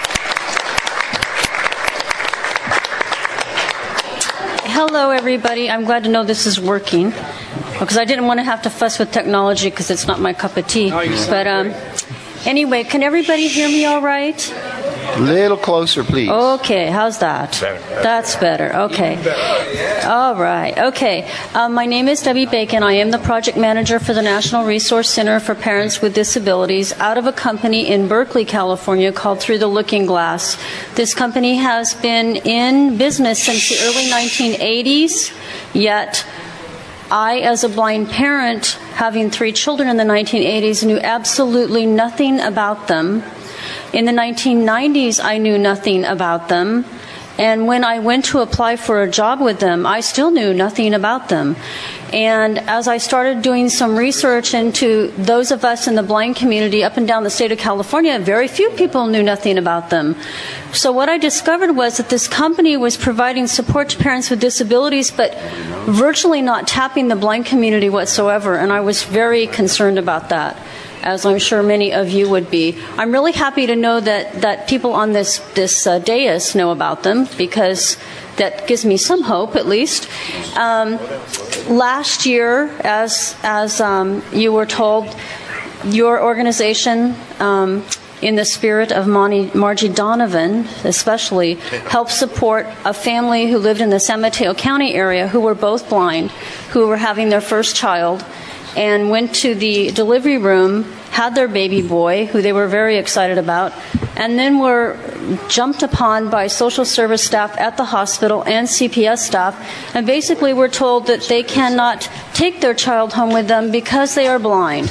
Hello, everybody. I'm glad to know this is working, because I didn't want to have to fuss with technology because it's not my cup of tea. But um, Anyway, can everybody hear me all right? Little closer, please. Okay, how's that? Better. That's better. Okay. All right. Okay. Um, my name is Debbie Bacon. I am the project manager for the National Resource Center for Parents with Disabilities out of a company in Berkeley, California called Through the Looking Glass. This company has been in business since the early nineteen eighties, yet I, as a blind parent, having three children in the nineteen eighties, knew absolutely nothing about them. In the nineteen nineties, I knew nothing about them. And when I went to apply for a job with them, I still knew nothing about them. And as I started doing some research into those of us in the blind community up and down the state of California, very few people knew nothing about them. So what I discovered was that this company was providing support to parents with disabilities, but virtually not tapping the blind community whatsoever. And I was very concerned about that, as I'm sure many of you would be. I'm really happy to know that, that people on this, this uh, dais know about them, because that gives me some hope, at least. Um, last year, as, as um, you were told, your organization, um, in the spirit of Monty, Margie Donovan, especially, helped support a family who lived in the San Mateo County area who were both blind, who were having their first child, and went to the delivery room, had their baby boy, who they were very excited about, and then were jumped upon by social service staff at the hospital and C P S staff, and basically were told that they cannot take their child home with them because they are blind.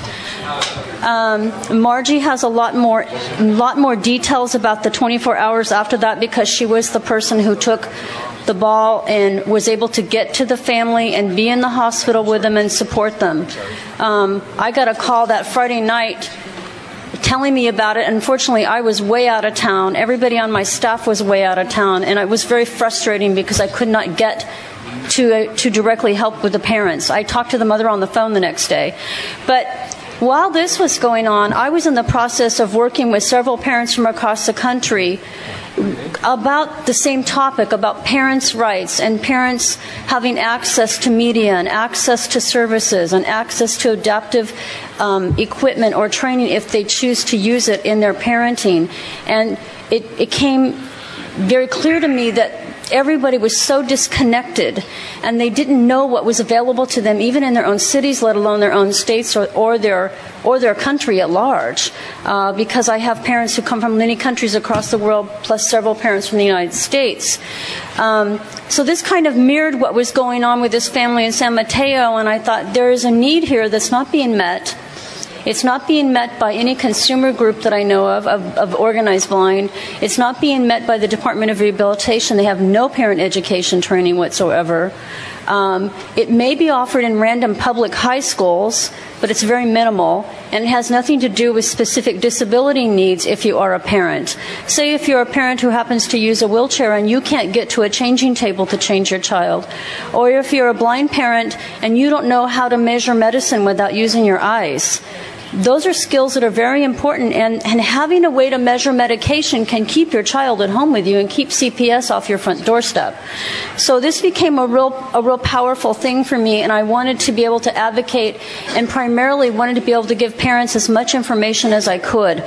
Um, Margie has a lot more, lot more details about the twenty-four hours after that, because she was the person who took the ball and was able to get to the family and be in the hospital with them and support them. Um, I got a call that Friday night telling me about it. Unfortunately, I was way out of town. Everybody on my staff was way out of town, and it was very frustrating because I could not get to, uh, to directly help with the parents. I talked to the mother on the phone the next day. But while this was going on, I was in the process of working with several parents from across the country about the same topic, about parents' rights and parents having access to media and access to services and access to adaptive um, equipment or training if they choose to use it in their parenting. And it, it came very clear to me that everybody was so disconnected, and they didn't know what was available to them, even in their own cities, let alone their own states or, or their or their country at large. Uh, because I have parents who come from many countries across the world, plus several parents from the United States. Um, so this kind of mirrored what was going on with this family in San Mateo, and I thought there is a need here that's not being met. It's not being met by any consumer group that I know of, of, of organized blind. It's not being met by the Department of Rehabilitation. They have no parent education training whatsoever. Um, it may be offered in random public high schools, but it's very minimal, and it has nothing to do with specific disability needs if you are a parent. Say if you're a parent who happens to use a wheelchair and you can't get to a changing table to change your child, or if you're a blind parent and you don't know how to measure medicine without using your eyes. Those are skills that are very important, and, and having a way to measure medication can keep your child at home with you and keep C P S off your front doorstep. So this became a real, a real powerful thing for me, and I wanted to be able to advocate, and primarily wanted to be able to give parents as much information as I could.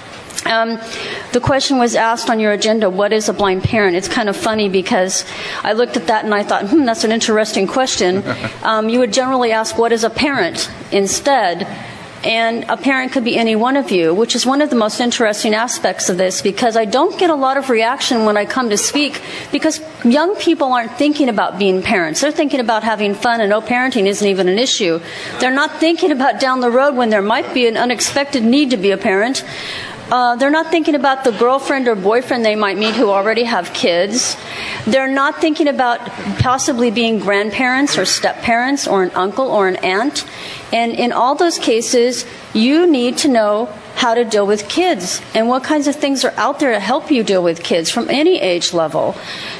Um, the question was asked on your agenda, what is a blind parent? It's kind of funny because I looked at that and I thought, hmm, that's an interesting question. Um, you would generally ask, what is a parent instead? And a parent could be any one of you, which is one of the most interesting aspects of this, because I don't get a lot of reaction when I come to speak, because young people aren't thinking about being parents. They're thinking about having fun, and no, parenting isn't even an issue. They're not thinking about down the road when there might be an unexpected need to be a parent. Uh, they're not thinking about the girlfriend or boyfriend they might meet who already have kids. They're not thinking about possibly being grandparents or step-parents or an uncle or an aunt. And in all those cases, you need to know how to deal with kids and what kinds of things are out there to help you deal with kids from any age level.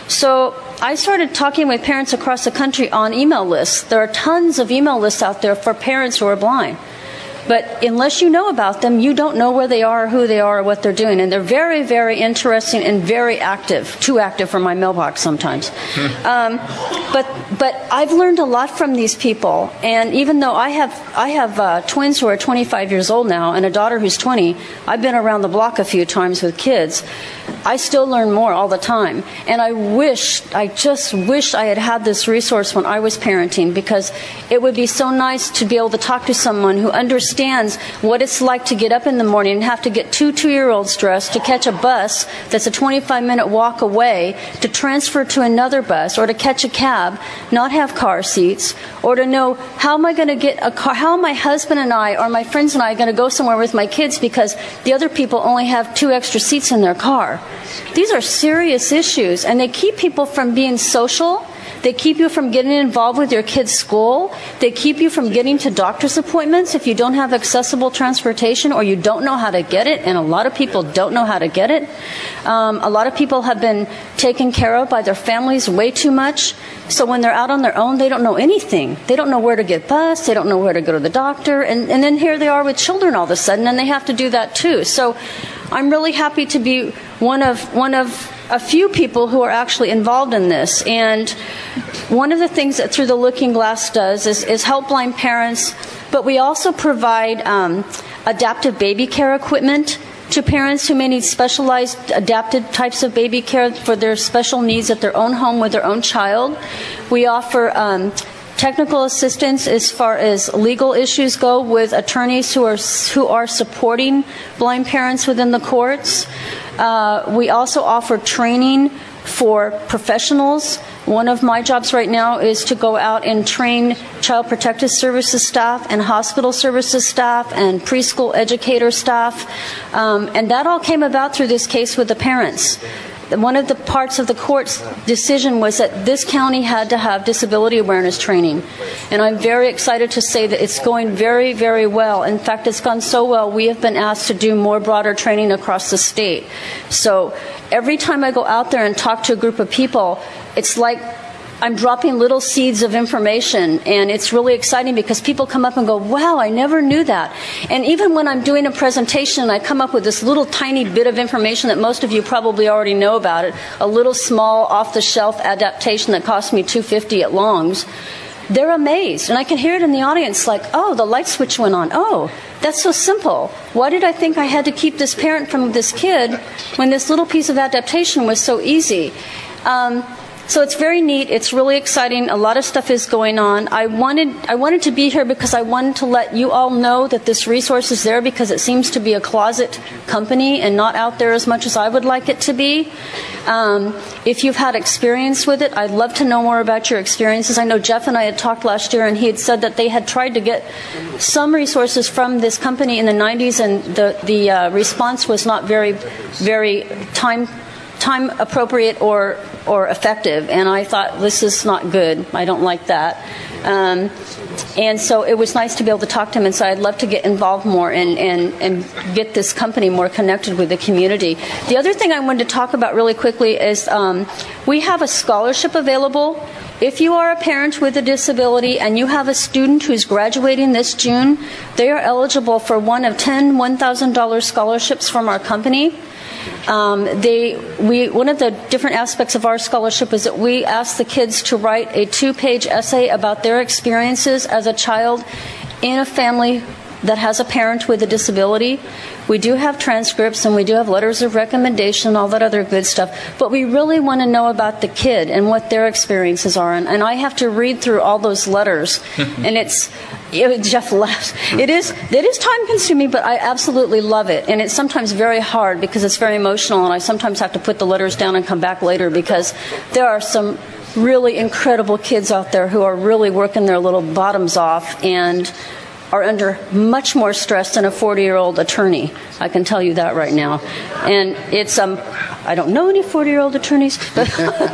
So I started talking with parents across the country on email lists. There are tons of email lists out there for parents who are blind. But unless you know about them, you don't know where they are, who they are, or what they're doing. And they're very, very interesting and very active, too active for my mailbox sometimes. um, but but I've learned a lot from these people. And even though I have I have uh, twins who are twenty-five years old now and a daughter who's twenty, I've been around the block a few times with kids. I still learn more all the time. And I wish, I just wish I had had this resource when I was parenting, because it would be so nice to be able to talk to someone who understands what it's like to get up in the morning and have to get two two-year-olds dressed to catch a bus that's a twenty-five minute walk away, to transfer to another bus, or to catch a cab, not have car seats, or to know how am I going to get a car, how am my husband and I or my friends and I going to go somewhere with my kids because the other people only have two extra seats in their car. These are serious issues, and they keep people from being social. They keep you from getting involved with your kids' school. They keep you from getting to doctor's appointments if you don't have accessible transportation or you don't know how to get it, and a lot of people don't know how to get it. Um, a lot of people have been taken care of by their families way too much, so when they're out on their own, they don't know anything. They don't know where to get bus, they don't know where to go to the doctor, and, and then here they are with children all of a sudden, and they have to do that too. So I'm really happy to be one of one of a few people who are actually involved in this. And one of the things that Through the Looking Glass does is, is help blind parents, but we also provide um, adaptive baby care equipment to parents who may need specialized adapted types of baby care for their special needs at their own home with their own child. We offer um, technical assistance as far as legal issues go with attorneys who are who are supporting blind parents within the courts. Uh, we also offer training for professionals. One of my jobs right now is to go out and train Child Protective Services staff and hospital services staff and preschool educator staff. Um, and that all came about through this case with the parents. One of the parts of the court's decision was that this county had to have disability awareness training. And I'm very excited to say that it's going very, very well. In fact, it's gone so well, we have been asked to do more broader training across the state. So every time I go out there and talk to a group of people, it's like I'm dropping little seeds of information, and it's really exciting because people come up and go, wow, I never knew that. And even when I'm doing a presentation, I come up with this little tiny bit of information that most of you probably already know about it, a little small off-the-shelf adaptation that cost me two dollars and fifty cents at Long's. They're amazed, and I can hear it in the audience like, oh, the light switch went on. Oh, that's so simple. Why did I think I had to keep this parent from this kid when this little piece of adaptation was so easy? Um, So it's very neat. It's really exciting. A lot of stuff is going on. I wanted I wanted to be here because I wanted to let you all know that this resource is there, because it seems to be a closet company and not out there as much as I would like it to be. Um, if you've had experience with it, I'd love to know more about your experiences. I know Jeff and I had talked last year, and he had said that they had tried to get some resources from this company in the nineties, and the, the uh, response was not very, very time time appropriate or or effective, and I thought, this is not good. I don't like that. Um, and so it was nice to be able to talk to him and say, I'd love to get involved more and, and, and get this company more connected with the community. The other thing I wanted to talk about really quickly is um, we have a scholarship available. If you are a parent with a disability and you have a student who's graduating this June, they are eligible for one of ten one thousand dollars scholarships from our company. Um, they, we, one of the different aspects of our scholarship is that we ask the kids to write a two-page essay about their experiences as a child in a family that has a parent with a disability. We do have transcripts and we do have letters of recommendation, all that other good stuff. But we really want to know about the kid and what their experiences are. And, and I have to read through all those letters. And it's, it, Jeff laughs. It is, it is time consuming, but I absolutely love it. And it's sometimes very hard because it's very emotional. And I sometimes have to put the letters down and come back later because there are some really incredible kids out there who are really working their little bottoms off and are under much more stress than a forty-year-old attorney. I can tell you that right now. And it's, um, I don't know any forty-year-old attorneys, but,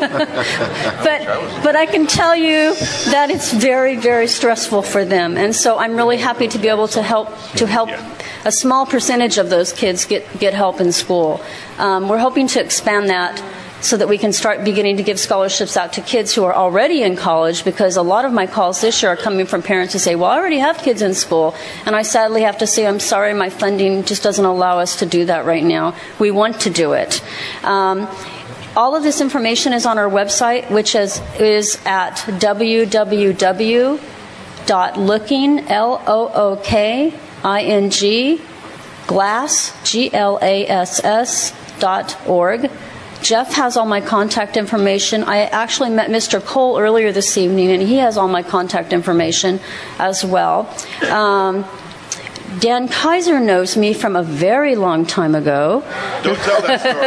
but, but I can tell you that it's very, very stressful for them. And so I'm really happy to be able to help, to help a small percentage of those kids get, get help in school. Um, we're hoping to expand that so that we can start beginning to give scholarships out to kids who are already in college, because a lot of my calls this year are coming from parents who say, well, I already have kids in school. And I sadly have to say, I'm sorry, my funding just doesn't allow us to do that right now. We want to do it. Um, all of this information is on our website, which is, is at w w w dot looking, L O O K I N G, glass, G L A S S, dot org. Jeff has all my contact information. I actually met Mister Cole earlier this evening, and he has all my contact information as well. Um, Dan Kaiser knows me from a very long time ago. Don't tell that story.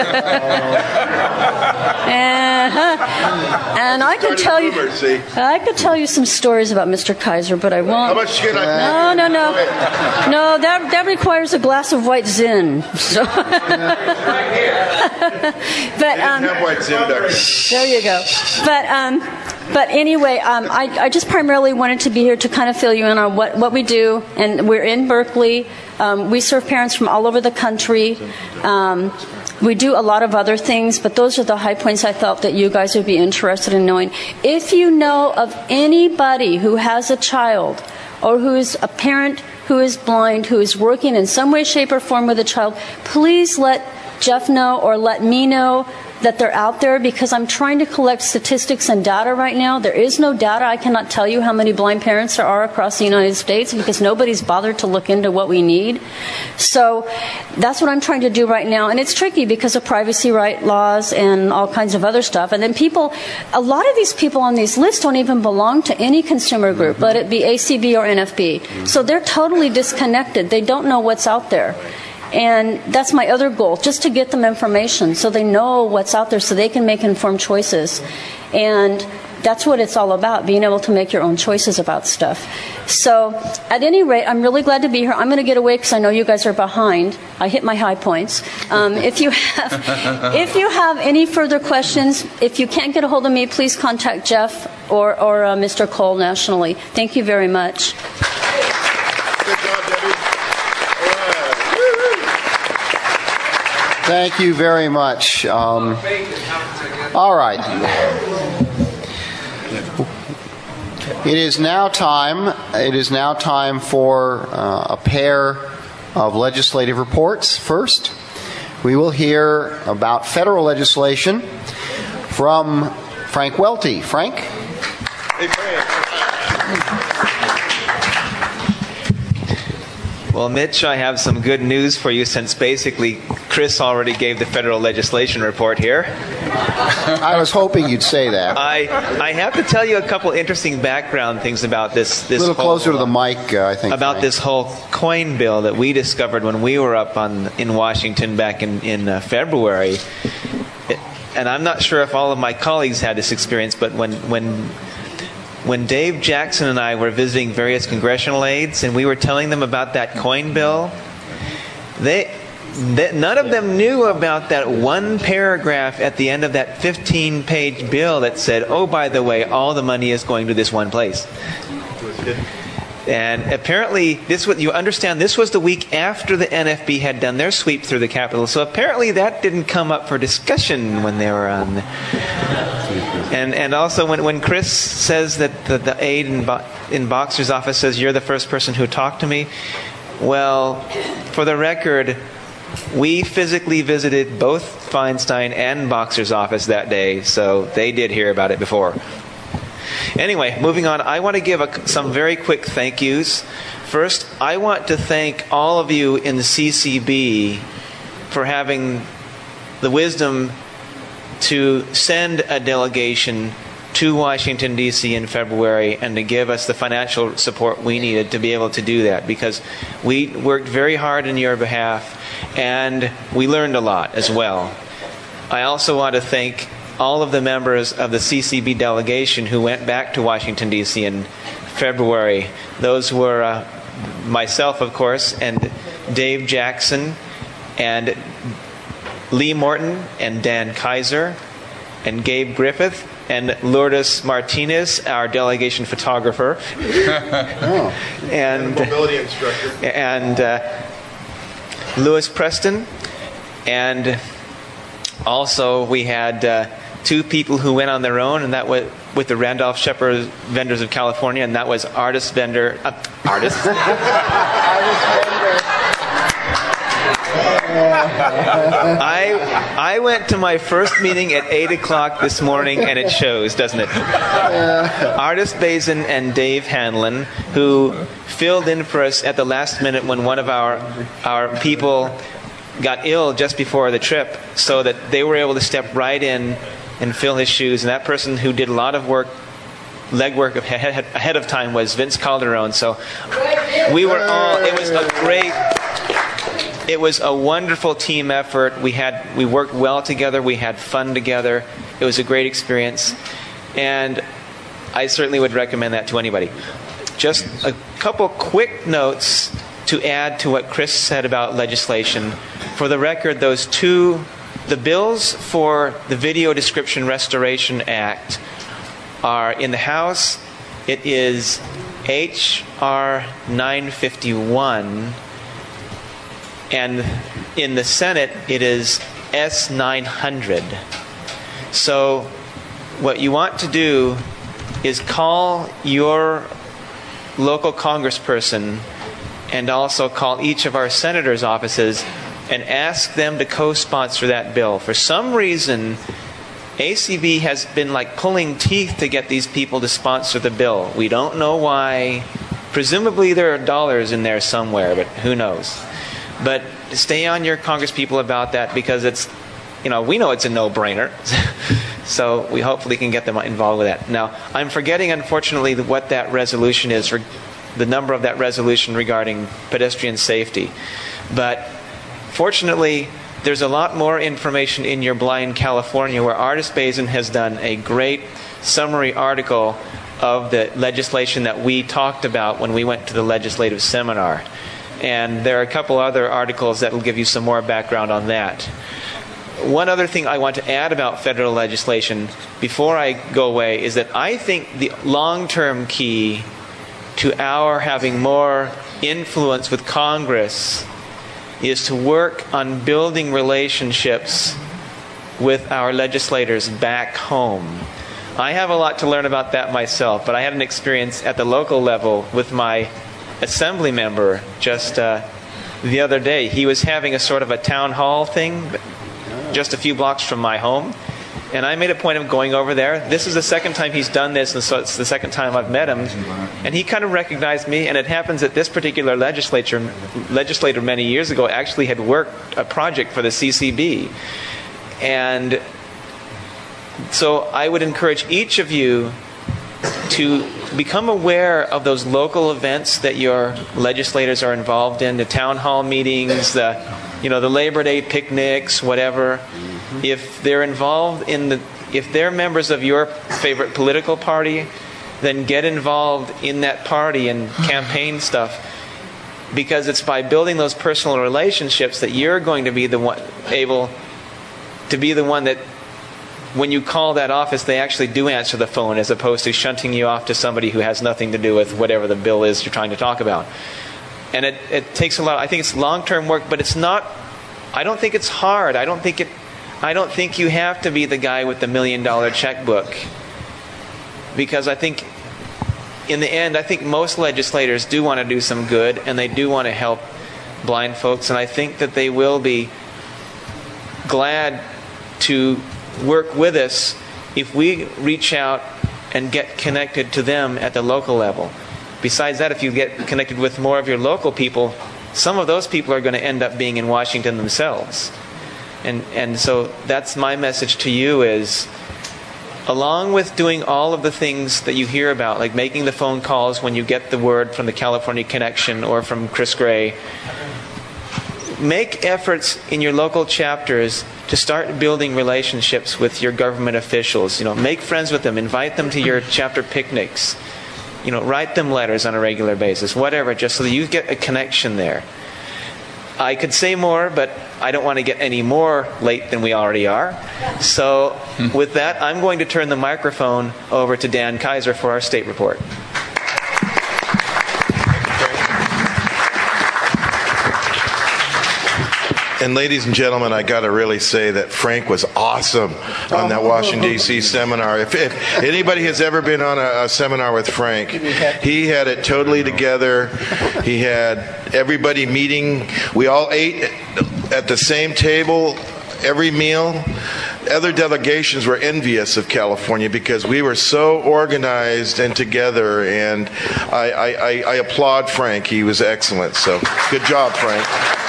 and, and I could tell you, rumors, see? I could tell you some stories about Mister Kaiser, but I won't. How much should I No, no, no, no. That that requires a glass of white Zin. So. but um, have white Zin back then. there you go. But um, but anyway, um, I I just primarily wanted to be here to kind of fill you in on what what we do, and we're in Berkeley. Um, we serve parents from all over the country. Um, we do a lot of other things, but those are the high points I felt that you guys would be interested in knowing. If you know of anybody who has a child or who is a parent who is blind, who is working in some way, shape, or form with a child, please let Jeff know or let me know that they're out there, because I'm trying to collect statistics and data right now. There is no data. I cannot tell you how many blind parents there are across the United States, because nobody's bothered to look into what we need. So that's what I'm trying to do right now. And it's tricky because of privacy right laws and all kinds of other stuff. And then people, a lot of these people on these lists don't even belong to any consumer group, let it be A C B or N F B. So they're totally disconnected. They don't know what's out there. And that's my other goal, just to get them information so they know what's out there, so they can make informed choices. And that's what it's all about, being able to make your own choices about stuff. So at any rate, I'm really glad to be here. I'm going to get away because I know you guys are behind. I hit my high points. Um, if you have, if you have any further questions, if you can't get a hold of me, please contact Jeff or, or uh, Mister Cole nationally. Thank you very much. Thank you very much. Um, all right. It is now time. It is now time for uh, a pair of legislative reports. First, we will hear about federal legislation from Frank Welty. Frank? Hey, Frank. Well, Mitch, I have some good news for you, since basically Chris already gave the federal legislation report here. I was hoping you'd say that. I I have to tell you a couple interesting background things about this. this a little whole, closer to the mic, uh, I think. About Frank. this whole coin bill that we discovered when we were up on in Washington back in, in uh, February. It, and I'm not sure if all of my colleagues had this experience, but when when... When Dave Jackson and I were visiting various congressional aides and we were telling them about that coin bill, they, they none of them knew about that one paragraph at the end of that fifteen-page bill that said, oh, by the way, all the money is going to this one place. And apparently, this was, you understand, this was the week after the N F B had done their sweep through the Capitol. So apparently that didn't come up for discussion when they were on. And and also when, when Chris says that the, the aide in, Bo- in Boxer's office says, you're the first person who talked to me. Well, for the record, we physically visited both Feinstein and Boxer's office that day, so they did hear about it before. Anyway, moving on, I want to give a, some very quick thank yous. First, I want to thank all of you in the C C B for having the wisdom to send a delegation to Washington, D C in February and to give us the financial support we needed to be able to do that, because we worked very hard on your behalf and we learned a lot as well. I also want to thank all of the members of the C C B delegation who went back to Washington, D C in February. Those were uh, myself, of course, and Dave Jackson, and Lee Morton, and Dan Kaiser, and Gabe Griffith, and Lourdes Martinez, our delegation photographer. oh. And, and mobility instructor. And uh, Louis Preston, and Also, we had uh, two people who went on their own, and that was with the Randolph Shepherd Vendors of California, and that was artist vendor uh, artist. I I went to my first meeting at eight o'clock this morning, and it shows, doesn't it? Artist Bazin and Dave Hanlon, who filled in for us at the last minute when one of our our people got ill just before the trip, so that they were able to step right in and fill his shoes. And that person who did a lot of work, legwork ahead, ahead of time, was Vince Calderon. So we were all, it was a great, it was a wonderful team effort. We had, we worked well together. We had fun together. It was a great experience. And I certainly would recommend that to anybody. Just a couple quick notes to add to what Chris said about legislation. For the record, those two, the bills for the Video Description Restoration Act are in the House. It is H R nine fifty-one, and in the Senate it is S nine hundred. So what you want to do is call your local congressperson and also call each of our senators' offices and ask them to co-sponsor that bill. For some reason, A C B has been like pulling teeth to get these people to sponsor the bill. We don't know why. Presumably there are dollars in there somewhere, but who knows. But stay on your congresspeople about that, because it's, you know, we know it's a no-brainer. So we hopefully can get them involved with that. Now, I'm forgetting, unfortunately, what that resolution is, for the number of that resolution regarding pedestrian safety. But fortunately, there's a lot more information in Your Blind California, where Artist Bazin has done a great summary article of the legislation that we talked about when we went to the legislative seminar. And there are a couple other articles that will give you some more background on that. One other thing I want to add about federal legislation before I go away is that I think the long-term key to our having more influence with Congress is to work on building relationships with our legislators back home. I have a lot to learn about that myself, but I had an experience at the local level with my assembly member just uh, the other day. He was having a sort of a town hall thing just a few blocks from my home, and I made a point of going over there. This is the second time he's done this, and so it's the second time I've met him. And he kind of recognized me, and it happens that this particular legislature, legislator many years ago actually had worked a project for the C C B. And so I would encourage each of you to become aware of those local events that your legislators are involved in, the town hall meetings, the you know, the Labor Day picnics, whatever. Mm-hmm. If they're involved in the, if they're members of your favorite political party, then get involved in that party and campaign stuff, because it's by building those personal relationships that you're going to be the one able to be the one that, when you call that office, they actually do answer the phone, as opposed to shunting you off to somebody who has nothing to do with whatever the bill is you're trying to talk about. And it, it takes a lot. I think it's long-term work, but it's not. I don't think it's hard. I don't think it. I don't think you have to be the guy with the million-dollar checkbook, because I think, in the end, I think most legislators do want to do some good, and they do want to help blind folks, and I think that they will be glad to work with us if we reach out and get connected to them at the local level. Besides that, if you get connected with more of your local people, some of those people are going to end up being in Washington themselves. And and so that's my message to you is, along with doing all of the things that you hear about, like making the phone calls when you get the word from the California Connection or from Chris Gray, make efforts in your local chapters to start building relationships with your government officials. You know, make friends with them, invite them to your chapter picnics. You know, write them letters on a regular basis, whatever, just so that you get a connection there. I could say more, but I don't want to get any more late than we already are. So with that, I'm going to turn the microphone over to Dan Kaiser for our state report. And ladies and gentlemen, I got to really say that Frank was awesome on that Washington, D C seminar. If, if anybody has ever been on a, a seminar with Frank, he had it totally together. He had everybody meeting. We all ate at the same table every meal. Other delegations were envious of California because we were so organized and together, and I, I, I, I applaud Frank. He was excellent. So good job, Frank.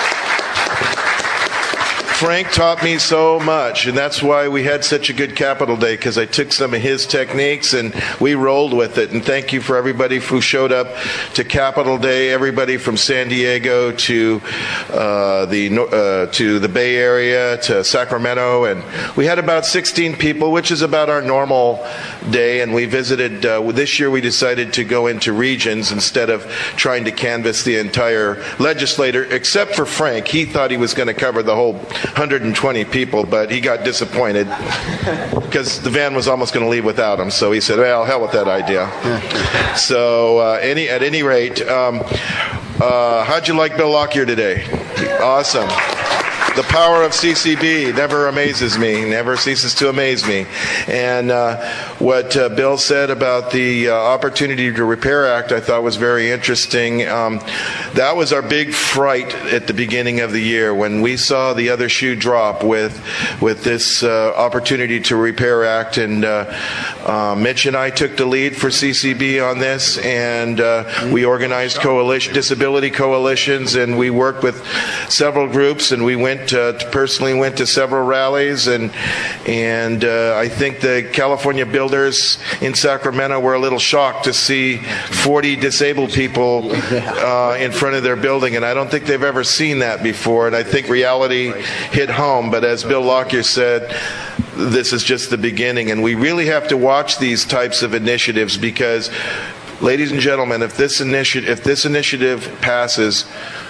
Frank taught me so much, and that's why we had such a good Capitol Day, because I took some of his techniques and we rolled with it. And thank you for everybody who showed up to Capitol Day, everybody from San Diego to uh, the uh, to the Bay Area to Sacramento, and we had about sixteen people, which is about our normal day. And we visited. Uh, this year, we decided to go into regions instead of trying to canvass the entire legislature, except for Frank. He thought he was going to cover the whole one hundred twenty people, but he got disappointed because the van was almost going to leave without him. So he said, well, hell with that idea. So uh, any at any rate, um, uh, how'd you like Bill Lockyer today? Awesome. The power of C C B never amazes me, never ceases to amaze me. And uh, what uh, Bill said about the uh, Opportunity to Repair Act I thought was very interesting. Um, that was our big fright at the beginning of the year when we saw the other shoe drop with with this uh, Opportunity to Repair Act. And uh, uh, Mitch and I took the lead for C C B on this, and uh, we organized coalition, disability coalitions, and we worked with several groups, and we went Uh, personally went to several rallies, and and uh, I think the California builders in Sacramento were a little shocked to see forty disabled people uh, in front of their building, and I don't think they've ever seen that before, and I think reality hit home. But as Bill Lockyer said, this is just the beginning, and we really have to watch these types of initiatives because, ladies and gentlemen, if this initiative if this initiative passes,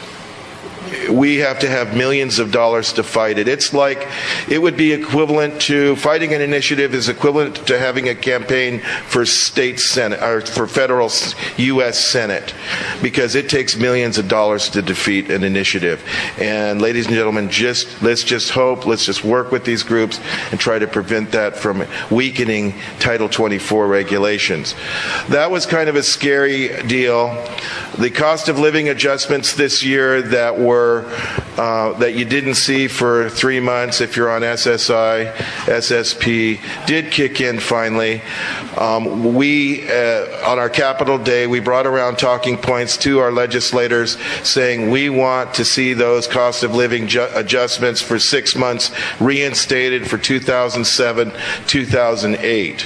we have to have millions of dollars to fight it. It's like, it would be equivalent to, fighting an initiative is equivalent to having a campaign for state Senate, or for federal U S Senate, because it takes millions of dollars to defeat an initiative. And ladies and gentlemen, just let's just hope, let's just work with these groups and try to prevent that from weakening Title twenty-four regulations. That was kind of a scary deal. The cost of living adjustments this year that were Uh, that you didn't see for three months if you're on S S I, S S P, did kick in finally. Um, we, uh, on our Capitol Day, we brought around talking points to our legislators saying we want to see those cost of living ju- adjustments for six months reinstated for two thousand seven, two thousand eight.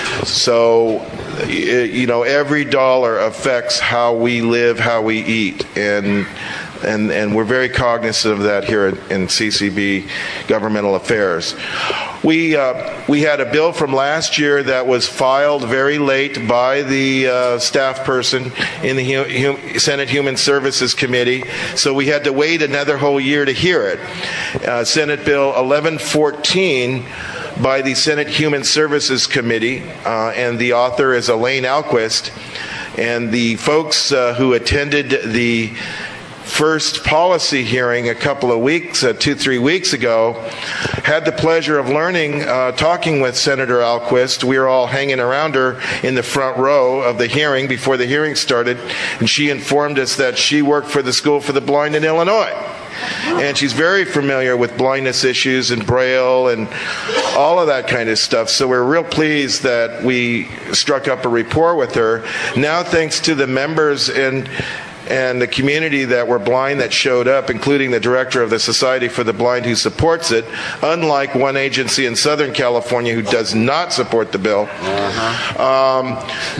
So, you know, every dollar affects how we live, how we eat, and And, and we're very cognizant of that here in, in C C B Governmental Affairs. We uh, we had a bill from last year that was filed very late by the uh, staff person in the hum, Senate Human Services Committee, so we had to wait another whole year to hear it. Uh, Senate Bill eleven fourteen by the Senate Human Services Committee, uh, and the author is Elaine Alquist, and the folks uh, who attended the first policy hearing a couple of weeks, uh, two, three weeks ago, had the pleasure of learning, uh, talking with Senator Alquist. We were all hanging around her in the front row of the hearing before the hearing started, and she informed us that she worked for the School for the Blind in Illinois. And she's very familiar with blindness issues and Braille and all of that kind of stuff. So we're real pleased that we struck up a rapport with her. Now, thanks to the members and and the community that were blind that showed up, including the director of the Society for the Blind who supports it, unlike one agency in Southern California who does not support the bill. Uh-huh. Um,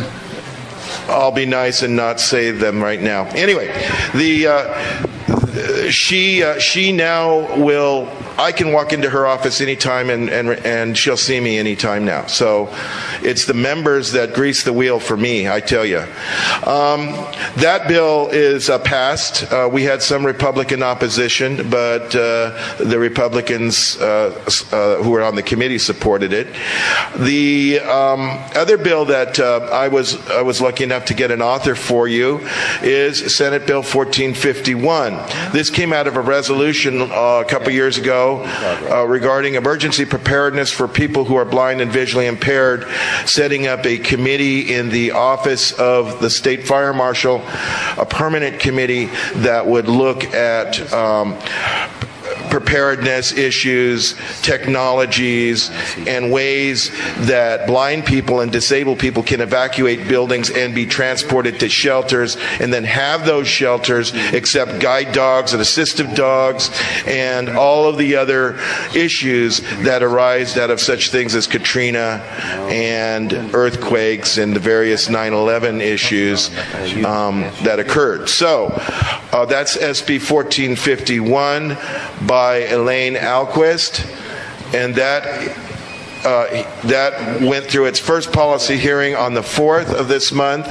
I'll be nice and not say them right now. Anyway, the uh, she uh, she now will I can walk into her office anytime and, and, and she'll see me anytime now. So it's the members that grease the wheel for me, I tell you. Um, that bill is uh, passed. Uh, we had some Republican opposition, but uh, the Republicans uh, uh, who were on the committee supported it. The um, other bill that uh, I was I was lucky enough to get an author for you is Senate Bill fourteen fifty-one. This came out of a resolution uh, a couple years ago uh, regarding emergency preparedness for people who are blind and visually impaired, setting up a committee in the office of the state fire marshal, a permanent committee that would look at um, preparedness issues, technologies, and ways that blind people and disabled people can evacuate buildings and be transported to shelters, and then have those shelters accept guide dogs and assistive dogs and all of the other issues that arise out of such things as Katrina and earthquakes and the various nine eleven issues um, that occurred. So uh, that's S B fourteen fifty-one by Elaine Alquist, and that uh, that went through its first policy hearing on the fourth of this month.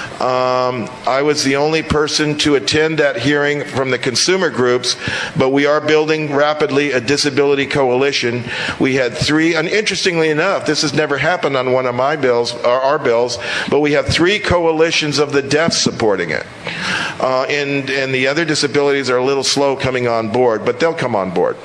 Um, I was the only person to attend that hearing from the consumer groups, but we are building rapidly a disability coalition. We had three, and interestingly enough, this has never happened on one of my bills, or our bills, but we have three coalitions of the deaf supporting it. Uh, and, and the other disabilities are a little slow coming on board, but they'll come on board.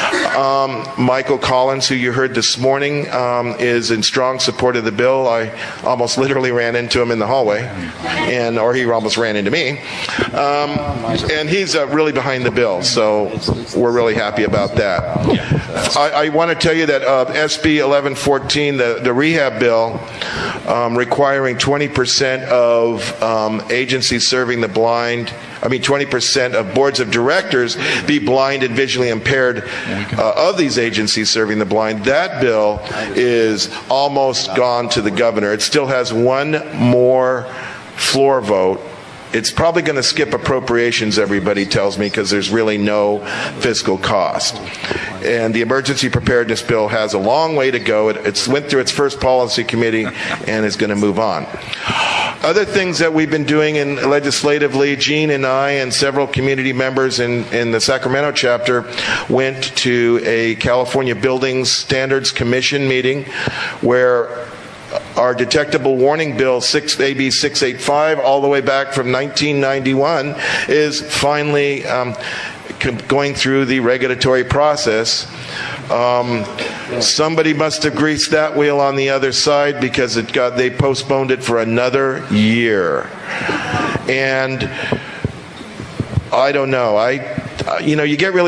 Um, Michael Collins, who you heard this morning, um, is in strong support of the bill. I almost literally ran into him in the hallway, and or he almost ran into me. Um, and he's uh, really behind the bill, so we're really happy about that. I, I want to tell you that uh, S B eleven fourteen, the, the rehab bill, um, requiring twenty percent of um, agencies serving the blind, I mean twenty percent of boards of directors be blind and visually impaired uh, of these agencies serving the blind. That bill is almost gone to the governor. It still has one more floor vote. It's probably going to skip appropriations, everybody tells me, because there's really no fiscal cost. And the emergency preparedness bill has a long way to go. It it's went through its first policy committee and is going to move on. Other things that we've been doing in legislatively, Gene and I and several community members in, in the Sacramento chapter went to a California Building Standards Commission meeting where our detectable warning bill, A B six eighty-five, all the way back from nineteen ninety-one, is finally um, going through the regulatory process. Um, somebody must have greased that wheel on the other side, because it got they postponed it for another year. And I don't know. I, you know, you get really